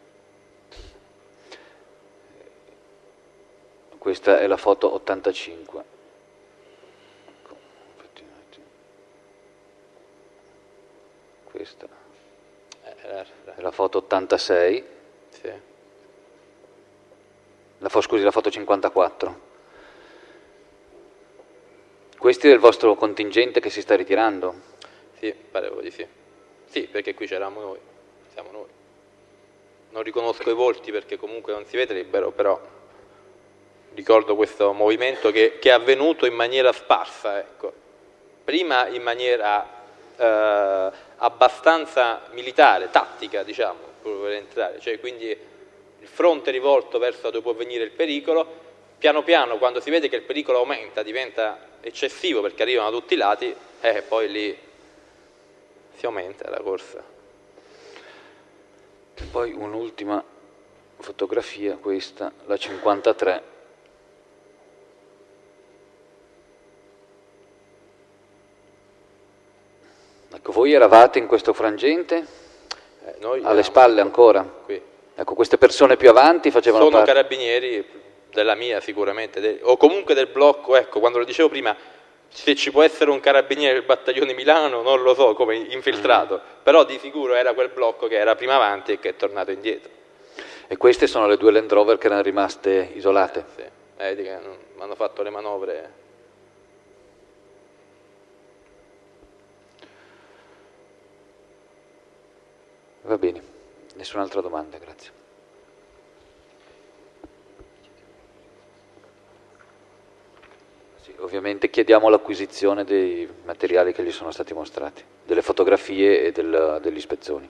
Questa è la foto ottantacinque. Questa è la foto ottantasei.
Sì.
La fo, scusi, la foto cinquantaquattro. Questi è il vostro contingente che si sta ritirando?
Sì, parevo di sì. Sì, perché qui c'eravamo noi, siamo noi. Non riconosco i volti perché comunque non si vedrebbero, però ricordo questo movimento che, che è avvenuto in maniera sparsa, ecco. Prima in maniera eh, abbastanza militare, tattica, diciamo, per entrare, cioè quindi il fronte rivolto verso dove può venire il pericolo, piano piano quando si vede che il pericolo aumenta, diventa eccessivo perché arrivano da tutti i lati, e eh, poi lì si aumenta la corsa.
E poi un'ultima fotografia, questa, la cinquantatré. Ecco, voi eravate in questo frangente?
Eh, noi
alle spalle ancora?
Qui.
Ecco, queste persone più avanti facevano
Sono
parte...
carabinieri della mia sicuramente, de... o comunque del blocco, ecco, quando lo dicevo prima, se ci può essere un carabiniere del battaglione Milano, non lo so, come infiltrato, mm. però di sicuro era quel blocco che era prima avanti e che è tornato indietro.
E queste sono le due Land Rover che erano rimaste isolate?
Eh, sì, eh, che hanno fatto le manovre.
Va bene, nessun'altra domanda, grazie. Sì, ovviamente chiediamo l'acquisizione dei materiali che gli sono stati mostrati, delle fotografie e del, delle ispezioni.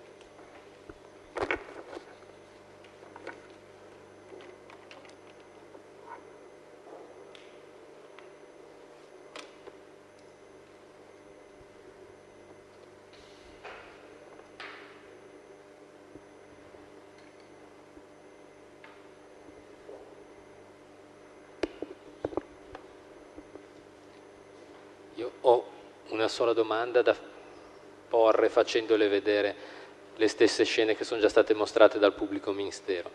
Ho una sola domanda da porre facendole vedere le stesse scene che sono già state mostrate dal pubblico ministero.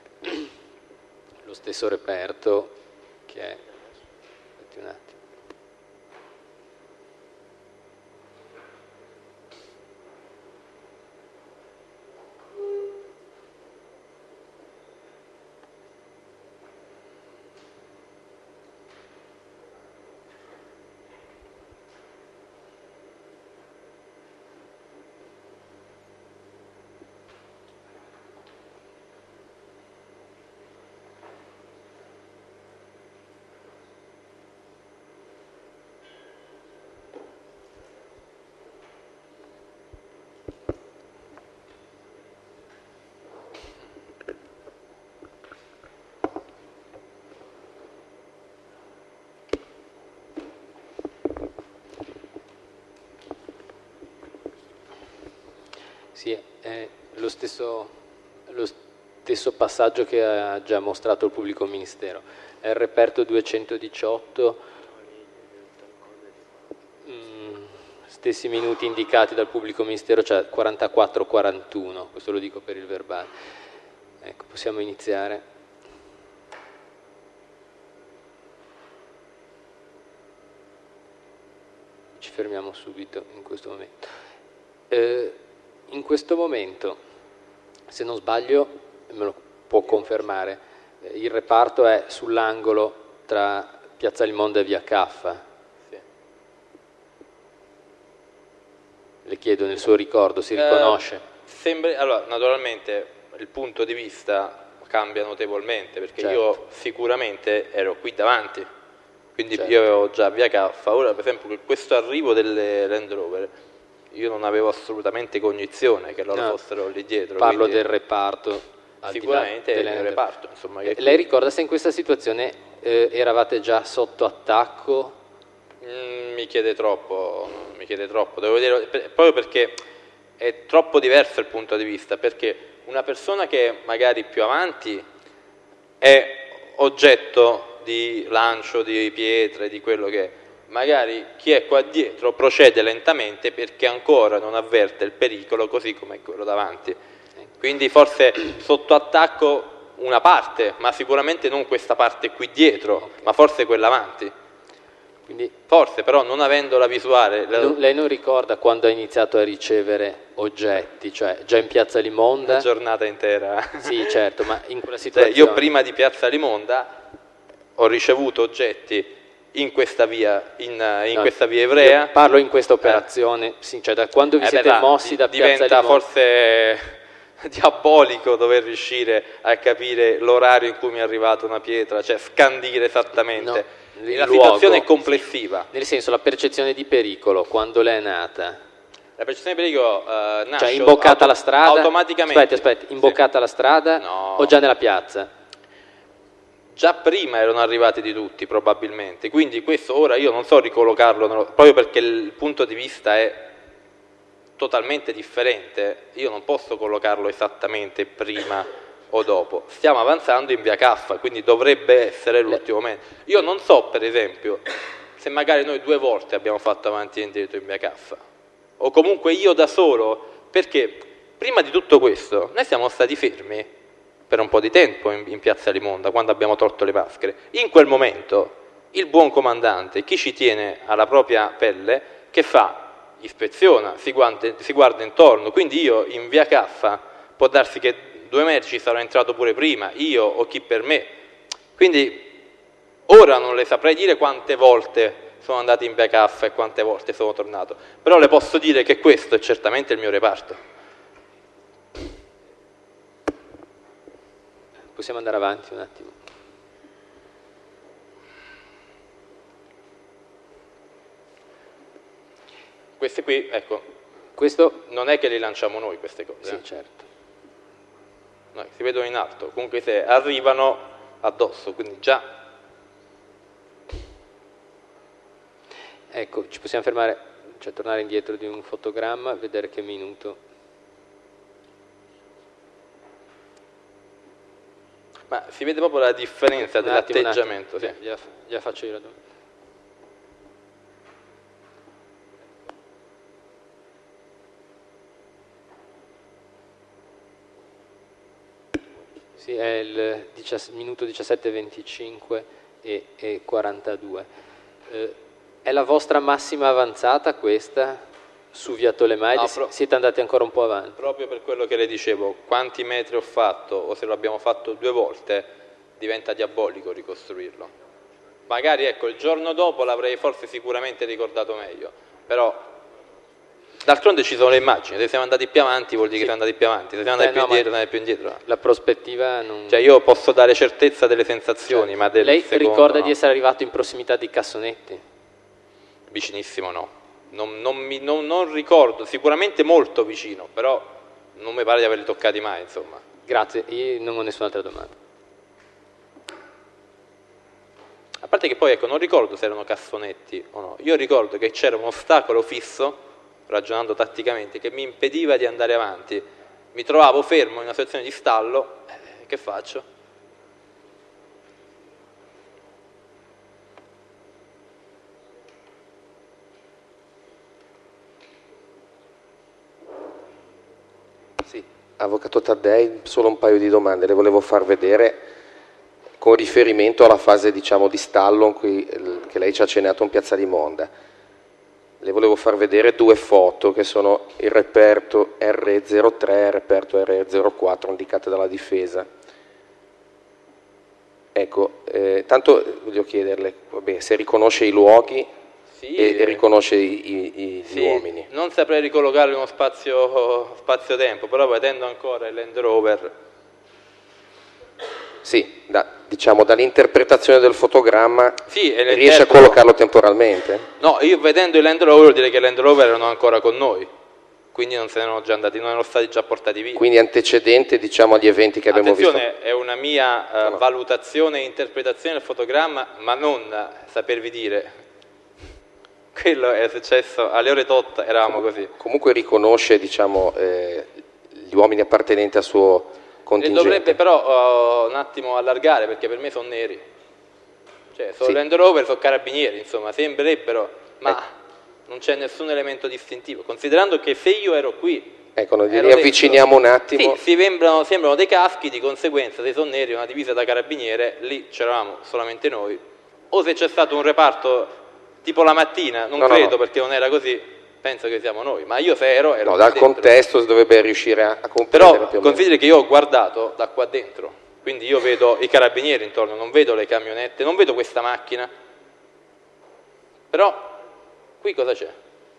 Lo stesso reperto che è... Aspetta un attimo. Sì, è lo stesso, lo stesso passaggio che ha già mostrato il pubblico ministero. È il reperto duecentodiciotto, mh, stessi minuti indicati dal pubblico ministero, cioè quarantaquattro quarantuno, questo lo dico per il verbale. Ecco, possiamo iniziare. Ci fermiamo subito in questo momento. Eh, In questo momento, se non sbaglio, me lo può confermare, il reparto è sull'angolo tra Piazza Limonda e Via Caffa.
Sì.
Le chiedo, nel suo ricordo, si riconosce?
Eh, sembra, allora, naturalmente, il punto di vista cambia notevolmente, perché
Certo.
io sicuramente ero qui davanti, quindi
Certo.
io avevo già via Caffa. Ora per esempio questo arrivo delle Land Rover io non avevo assolutamente cognizione che loro
No,
fossero lì dietro.
Parlo
quindi
del reparto. al di là
sicuramente
delle-
del reparto, insomma, che
Eh,
qui-
Lei ricorda se in questa situazione eh, eravate già sotto attacco?
Mm, mi chiede troppo, mi chiede troppo, devo dire, per- proprio perché è troppo diverso il punto di vista, perché una persona che magari più avanti è oggetto di lancio di pietre, di quello che è, magari chi è qua dietro procede lentamente perché ancora non avverte il pericolo, così come quello davanti. Quindi forse sotto attacco una parte, ma sicuramente non questa parte qui dietro, ma forse quella avanti.
Quindi
Forse, però non avendo la visuale... la-
non- lei non ricorda quando ha iniziato a ricevere oggetti, cioè già in Piazza Limonda?
una giornata intera.
Sì, certo, ma in quella
Cioè,
situazione...
io prima di Piazza Limonda ho ricevuto oggetti in questa via, in, in
No,
questa via ebrea.
io parlo in questa operazione, sì, cioè da quando vi
Eh
siete
beh, va,
mossi
di-
da Piazza
diventa
Limonda...
forse diabolico dover riuscire a capire l'orario in cui mi è arrivata una pietra, cioè scandire esattamente.
No,
E
il
la
luogo,
situazione è complessiva.
Nel senso, la percezione di pericolo, quando lei è nata?
La percezione di pericolo eh, nasce
Cioè imboccata
auto-
la strada?
automaticamente.
Aspetti, aspetti, imboccata la strada
No.
o già nella piazza?
Già prima erano arrivati di tutti probabilmente, quindi questo ora io non so ricollocarlo, nello- proprio perché il punto di vista è totalmente differente, io non posso collocarlo esattamente prima o dopo. Stiamo avanzando in via Caffa, quindi dovrebbe essere l'ultimo momento. Io non so, per esempio, se magari noi due volte abbiamo fatto avanti e indietro in via Caffa, o comunque io da solo, perché prima di tutto questo noi siamo stati fermi per un po' di tempo in, in Piazza Limonda, quando abbiamo tolto le maschere. In quel momento il buon comandante, chi ci tiene alla propria pelle, che fa? Ispeziona, si guarda, si guarda intorno, quindi io in via Caffa può darsi che due merci sarò entrato pure prima, io o chi per me, quindi ora non le saprei dire quante volte sono andato in via Caffa e quante volte sono tornato, però le posso dire che questo è certamente il mio reparto.
Possiamo andare avanti un attimo.
Queste qui, ecco,
Questo,
non è che le lanciamo noi queste cose,
sì,
eh.
certo.
No, si vedono in alto, comunque se arrivano addosso, quindi già...
Ecco, ci possiamo fermare, cioè tornare indietro di un fotogramma, vedere che minuto.
Ma si vede proprio la differenza
Un attimo, un attimo.
dell'atteggiamento, sì.
Gliela, gliela faccio io la domanda. Sì, è il diciassette minuto diciassette venticinque e, e quarantadue. Eh, è la vostra massima avanzata questa su via Tolemaide?
No,
Si-
pro-
Siete andati ancora un po' avanti?
Proprio per quello che le dicevo, quanti metri ho fatto, o se lo abbiamo fatto due volte, diventa diabolico ricostruirlo. Magari ecco, il giorno dopo l'avrei forse sicuramente ricordato meglio, però d'altronde ci sono le immagini, se siamo andati più avanti vuol dire
Sì.
che siamo andati più avanti, se siamo andati
Eh,
più
no, ma-
indietro, andati più indietro.
La prospettiva non...
Cioè io posso dare certezza delle sensazioni, ma del
Lei
secondo
ricorda
no.
di essere arrivato in prossimità di Cassonetti?
Vicinissimo no, non, non, mi, non, non ricordo, sicuramente molto vicino, però non mi pare di averli toccati mai, insomma.
Grazie, io non ho nessun'altra domanda.
A parte che poi ecco, non ricordo se erano cassonetti o no, io ricordo che c'era un ostacolo fisso, ragionando tatticamente, che mi impediva di andare avanti. Mi trovavo fermo in una situazione di stallo, eh, che faccio?
Sì, Avvocato Taddei, solo un paio di domande, le volevo far vedere con riferimento alla fase diciamo di stallo in cui, che lei ci ha accennato in Piazza Limonda. Le volevo far vedere due foto che sono il reperto R zero tre e il reperto R zero quattro indicate dalla difesa. Ecco, eh, tanto voglio chiederle vabbè, se riconosce i luoghi
Sì,
e, e riconosce i, i, i
sì,
gli uomini.
Non saprei ricollocarlo in uno spazio, spazio-tempo, però vedendo ancora il Land Rover.
Sì, da, diciamo dall'interpretazione del fotogramma
Sì, e
riesce a collocarlo temporalmente?
No, io vedendo il Land Rover direi che i Land Rover erano ancora con noi, quindi non se ne erano già andati, non erano stati già portati via.
Quindi antecedente, diciamo, agli eventi che abbiamo visto.
Attenzione, è una mia uh,
no, no.
valutazione e interpretazione del fotogramma, ma non uh, sapervi dire. Quello è successo alle ore tot, eravamo così.
Comunque riconosce, diciamo, eh, gli uomini appartenenti al suo contingente.
E dovrebbe però uh, un attimo allargare, perché per me sono neri. Cioè, sono
sì.
Land Rover, sono carabinieri, insomma, sembrerebbero, ma
ecco.
non c'è nessun elemento distintivo. Considerando che se io ero qui...
Ecco, noi li riavviciniamo un attimo.
Sì, si sembrano, sembrano dei caschi, di conseguenza, se sono neri, una divisa da carabiniere, lì c'eravamo solamente noi. O se c'è stato un reparto tipo la mattina, non
no,
credo
no, no.
perché non era così, penso che siamo noi, ma io se ero... ero
no, dal
dentro.
contesto si dovrebbe riuscire a, a comprendere
Però
più o meno.
consideri che io ho guardato da qua dentro, quindi io vedo i carabinieri intorno, non vedo le camionette, non vedo questa macchina. Però qui cosa c'è?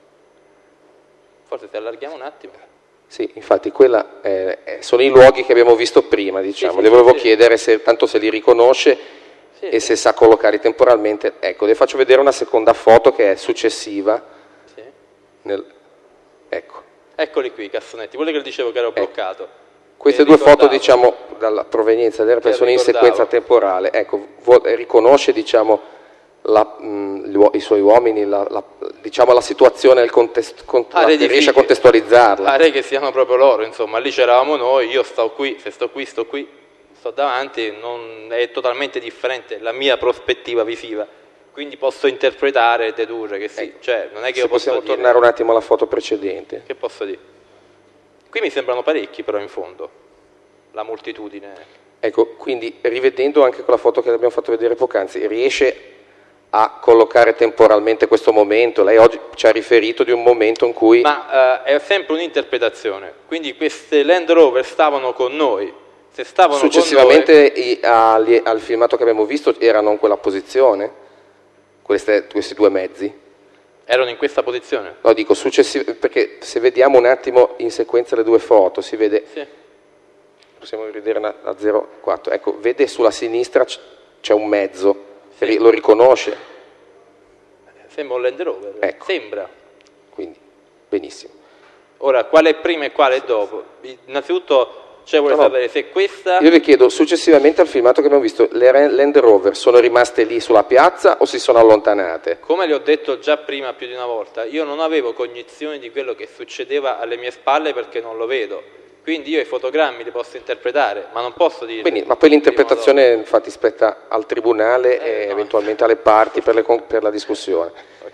Forse se allarghiamo un attimo.
Sì, infatti quella è, è, sono i luoghi che abbiamo visto prima, diciamo.
Sì, sì,
le volevo
sì,
chiedere se tanto se li riconosce
sì,
e
sì.
se sa collocarli temporalmente. Ecco, le faccio vedere una seconda foto che è successiva.
Sì.
Nel, ecco.
Eccoli qui i cassonetti, quello che le dicevo che ero bloccato.
Queste
Che
due
ricordavo.
foto, diciamo, dalla provenienza delle persone in
ricordavo.
sequenza temporale, ecco, vo- riconosce, diciamo, la, mh, gli uo- i suoi uomini, la, la, diciamo, la situazione, il contesto, cont- la,
Pare di
riesce a
figli.
contestualizzarla.
Pare che siano proprio loro, insomma, lì c'eravamo noi, io sto qui, se sto qui, sto qui, sto davanti, non, è totalmente differente la mia prospettiva visiva, quindi posso interpretare e dedurre che sì,
Ecco.
cioè non è che
Se
io posso
possiamo
dire,
tornare un attimo alla foto precedente.
che posso dire? Qui mi sembrano parecchi però in fondo, la moltitudine.
Ecco, quindi rivedendo anche quella foto che abbiamo fatto vedere poc'anzi, riesce a collocare temporalmente questo momento? Lei oggi ci ha riferito di un momento in cui...
Ma eh, è sempre un'interpretazione, quindi queste Land Rover stavano con noi, se stavano
Successivamente
con noi...
i- al, al filmato che abbiamo visto erano in quella posizione? Queste, questi due mezzi?
Erano in questa posizione?
No, dico successiv- perché se vediamo un attimo in sequenza le due foto, si vede...
Sì.
Possiamo rivedere a zero quattro. Ecco, vede sulla sinistra c- c'è un mezzo, ri- lo riconosce?
Sembra un Land Rover,
Ecco.
sembra.
Quindi, benissimo.
Ora, quale è prima e quale è dopo? Innanzitutto, cioè vuole
No, no.
sapere se questa...
Io le chiedo, successivamente al filmato che abbiamo visto, le Re- Land Rover sono rimaste lì sulla piazza o si sono allontanate?
Come le ho detto già prima più di una volta, io non avevo cognizione di quello che succedeva alle mie spalle perché non lo vedo. Quindi io i fotogrammi li posso interpretare, ma non posso dire...
Quindi, ma poi l'interpretazione infatti spetta al tribunale
Eh,
e
no.
eventualmente alle parti per, le con- per la discussione.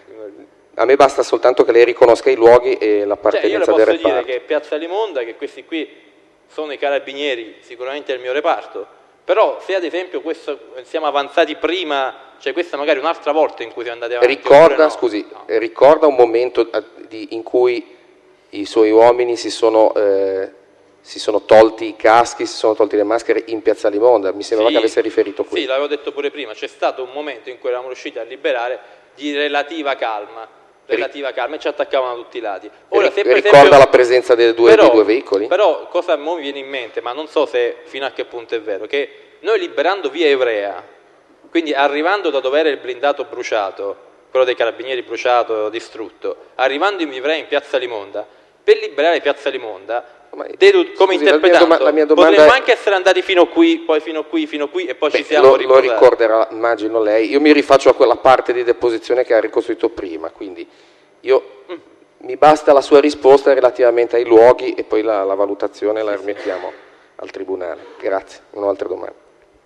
A me basta soltanto che lei riconosca i luoghi e
Cioè, io le
l'appartenenza
posso
del
dire
reparto.
che Piazza Limonda, che questi qui sono i carabinieri, sicuramente del mio reparto, però se ad esempio questo, siamo avanzati prima, cioè questa magari è un'altra volta in cui siamo andati avanti...
Ricorda,
oppure no.
scusi,
No.
eh, ricorda un momento eh, di- in cui i suoi uomini si sono, eh, si sono tolti i caschi, si sono tolti le maschere in Piazza Limonda? Mi sembrava
Sì,
che avesse riferito qui.
Sì, l'avevo detto pure prima, c'è stato un momento in cui eravamo riusciti a liberare di relativa calma, relativa calma e ci attaccavano da tutti i lati. Ora,
Ri-
se per
ricorda
esempio-
la presenza dei due,
però,
dei due veicoli?
Però cosa mi viene in mente, ma non so se fino a che punto è vero, che noi liberando via Ivrea, quindi arrivando da dove era il blindato bruciato, quello dei carabinieri bruciato, distrutto, arrivando in Ivrea in Piazza Limonda, per liberare Piazza Limonda,
Ma-
dedu- come
scusi, la mia
interpretando,
doma- la mia domanda
potremmo
è-
anche essere andati fino qui, poi fino qui, fino qui e poi
Beh,
ci siamo
lo, lo
riposati.
ricorderà, immagino lei. Io mi rifaccio a quella parte di deposizione che ha ricostruito prima, quindi io,
Mm.
mi basta la sua risposta relativamente ai luoghi e poi la, la valutazione la rimettiamo al tribunale. Grazie. Non ho altre domande.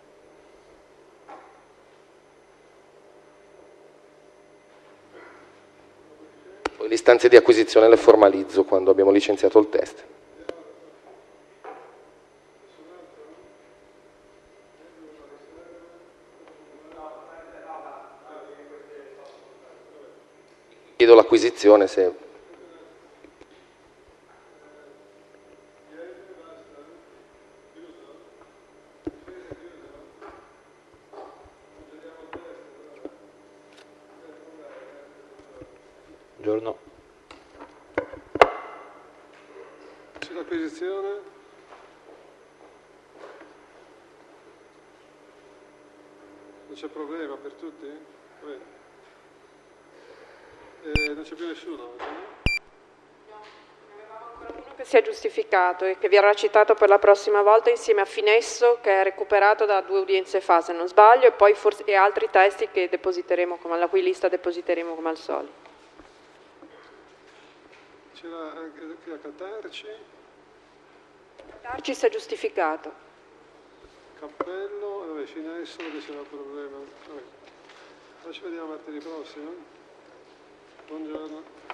Poi le istanze di acquisizione le formalizzo quando abbiamo licenziato il test. Chiedo l'acquisizione se...
Buongiorno.
Sull'acquisizione? Non c'è problema per tutti? Bene. Eh, non c'è più nessuno?
Che sia giustificato e che verrà citato per la prossima volta insieme a Finesso, che è recuperato da due udienze fa se non sbaglio, e poi forse, e altri testi che depositeremo, come la cui lista depositeremo come al solito.
C'era anche qui a Catarci.
Catarci si è giustificato.
Cappello, vabbè, Finesso, dove c'era il problema. Vabbè. Poi ci vediamo martedì prossimo. Buongiorno.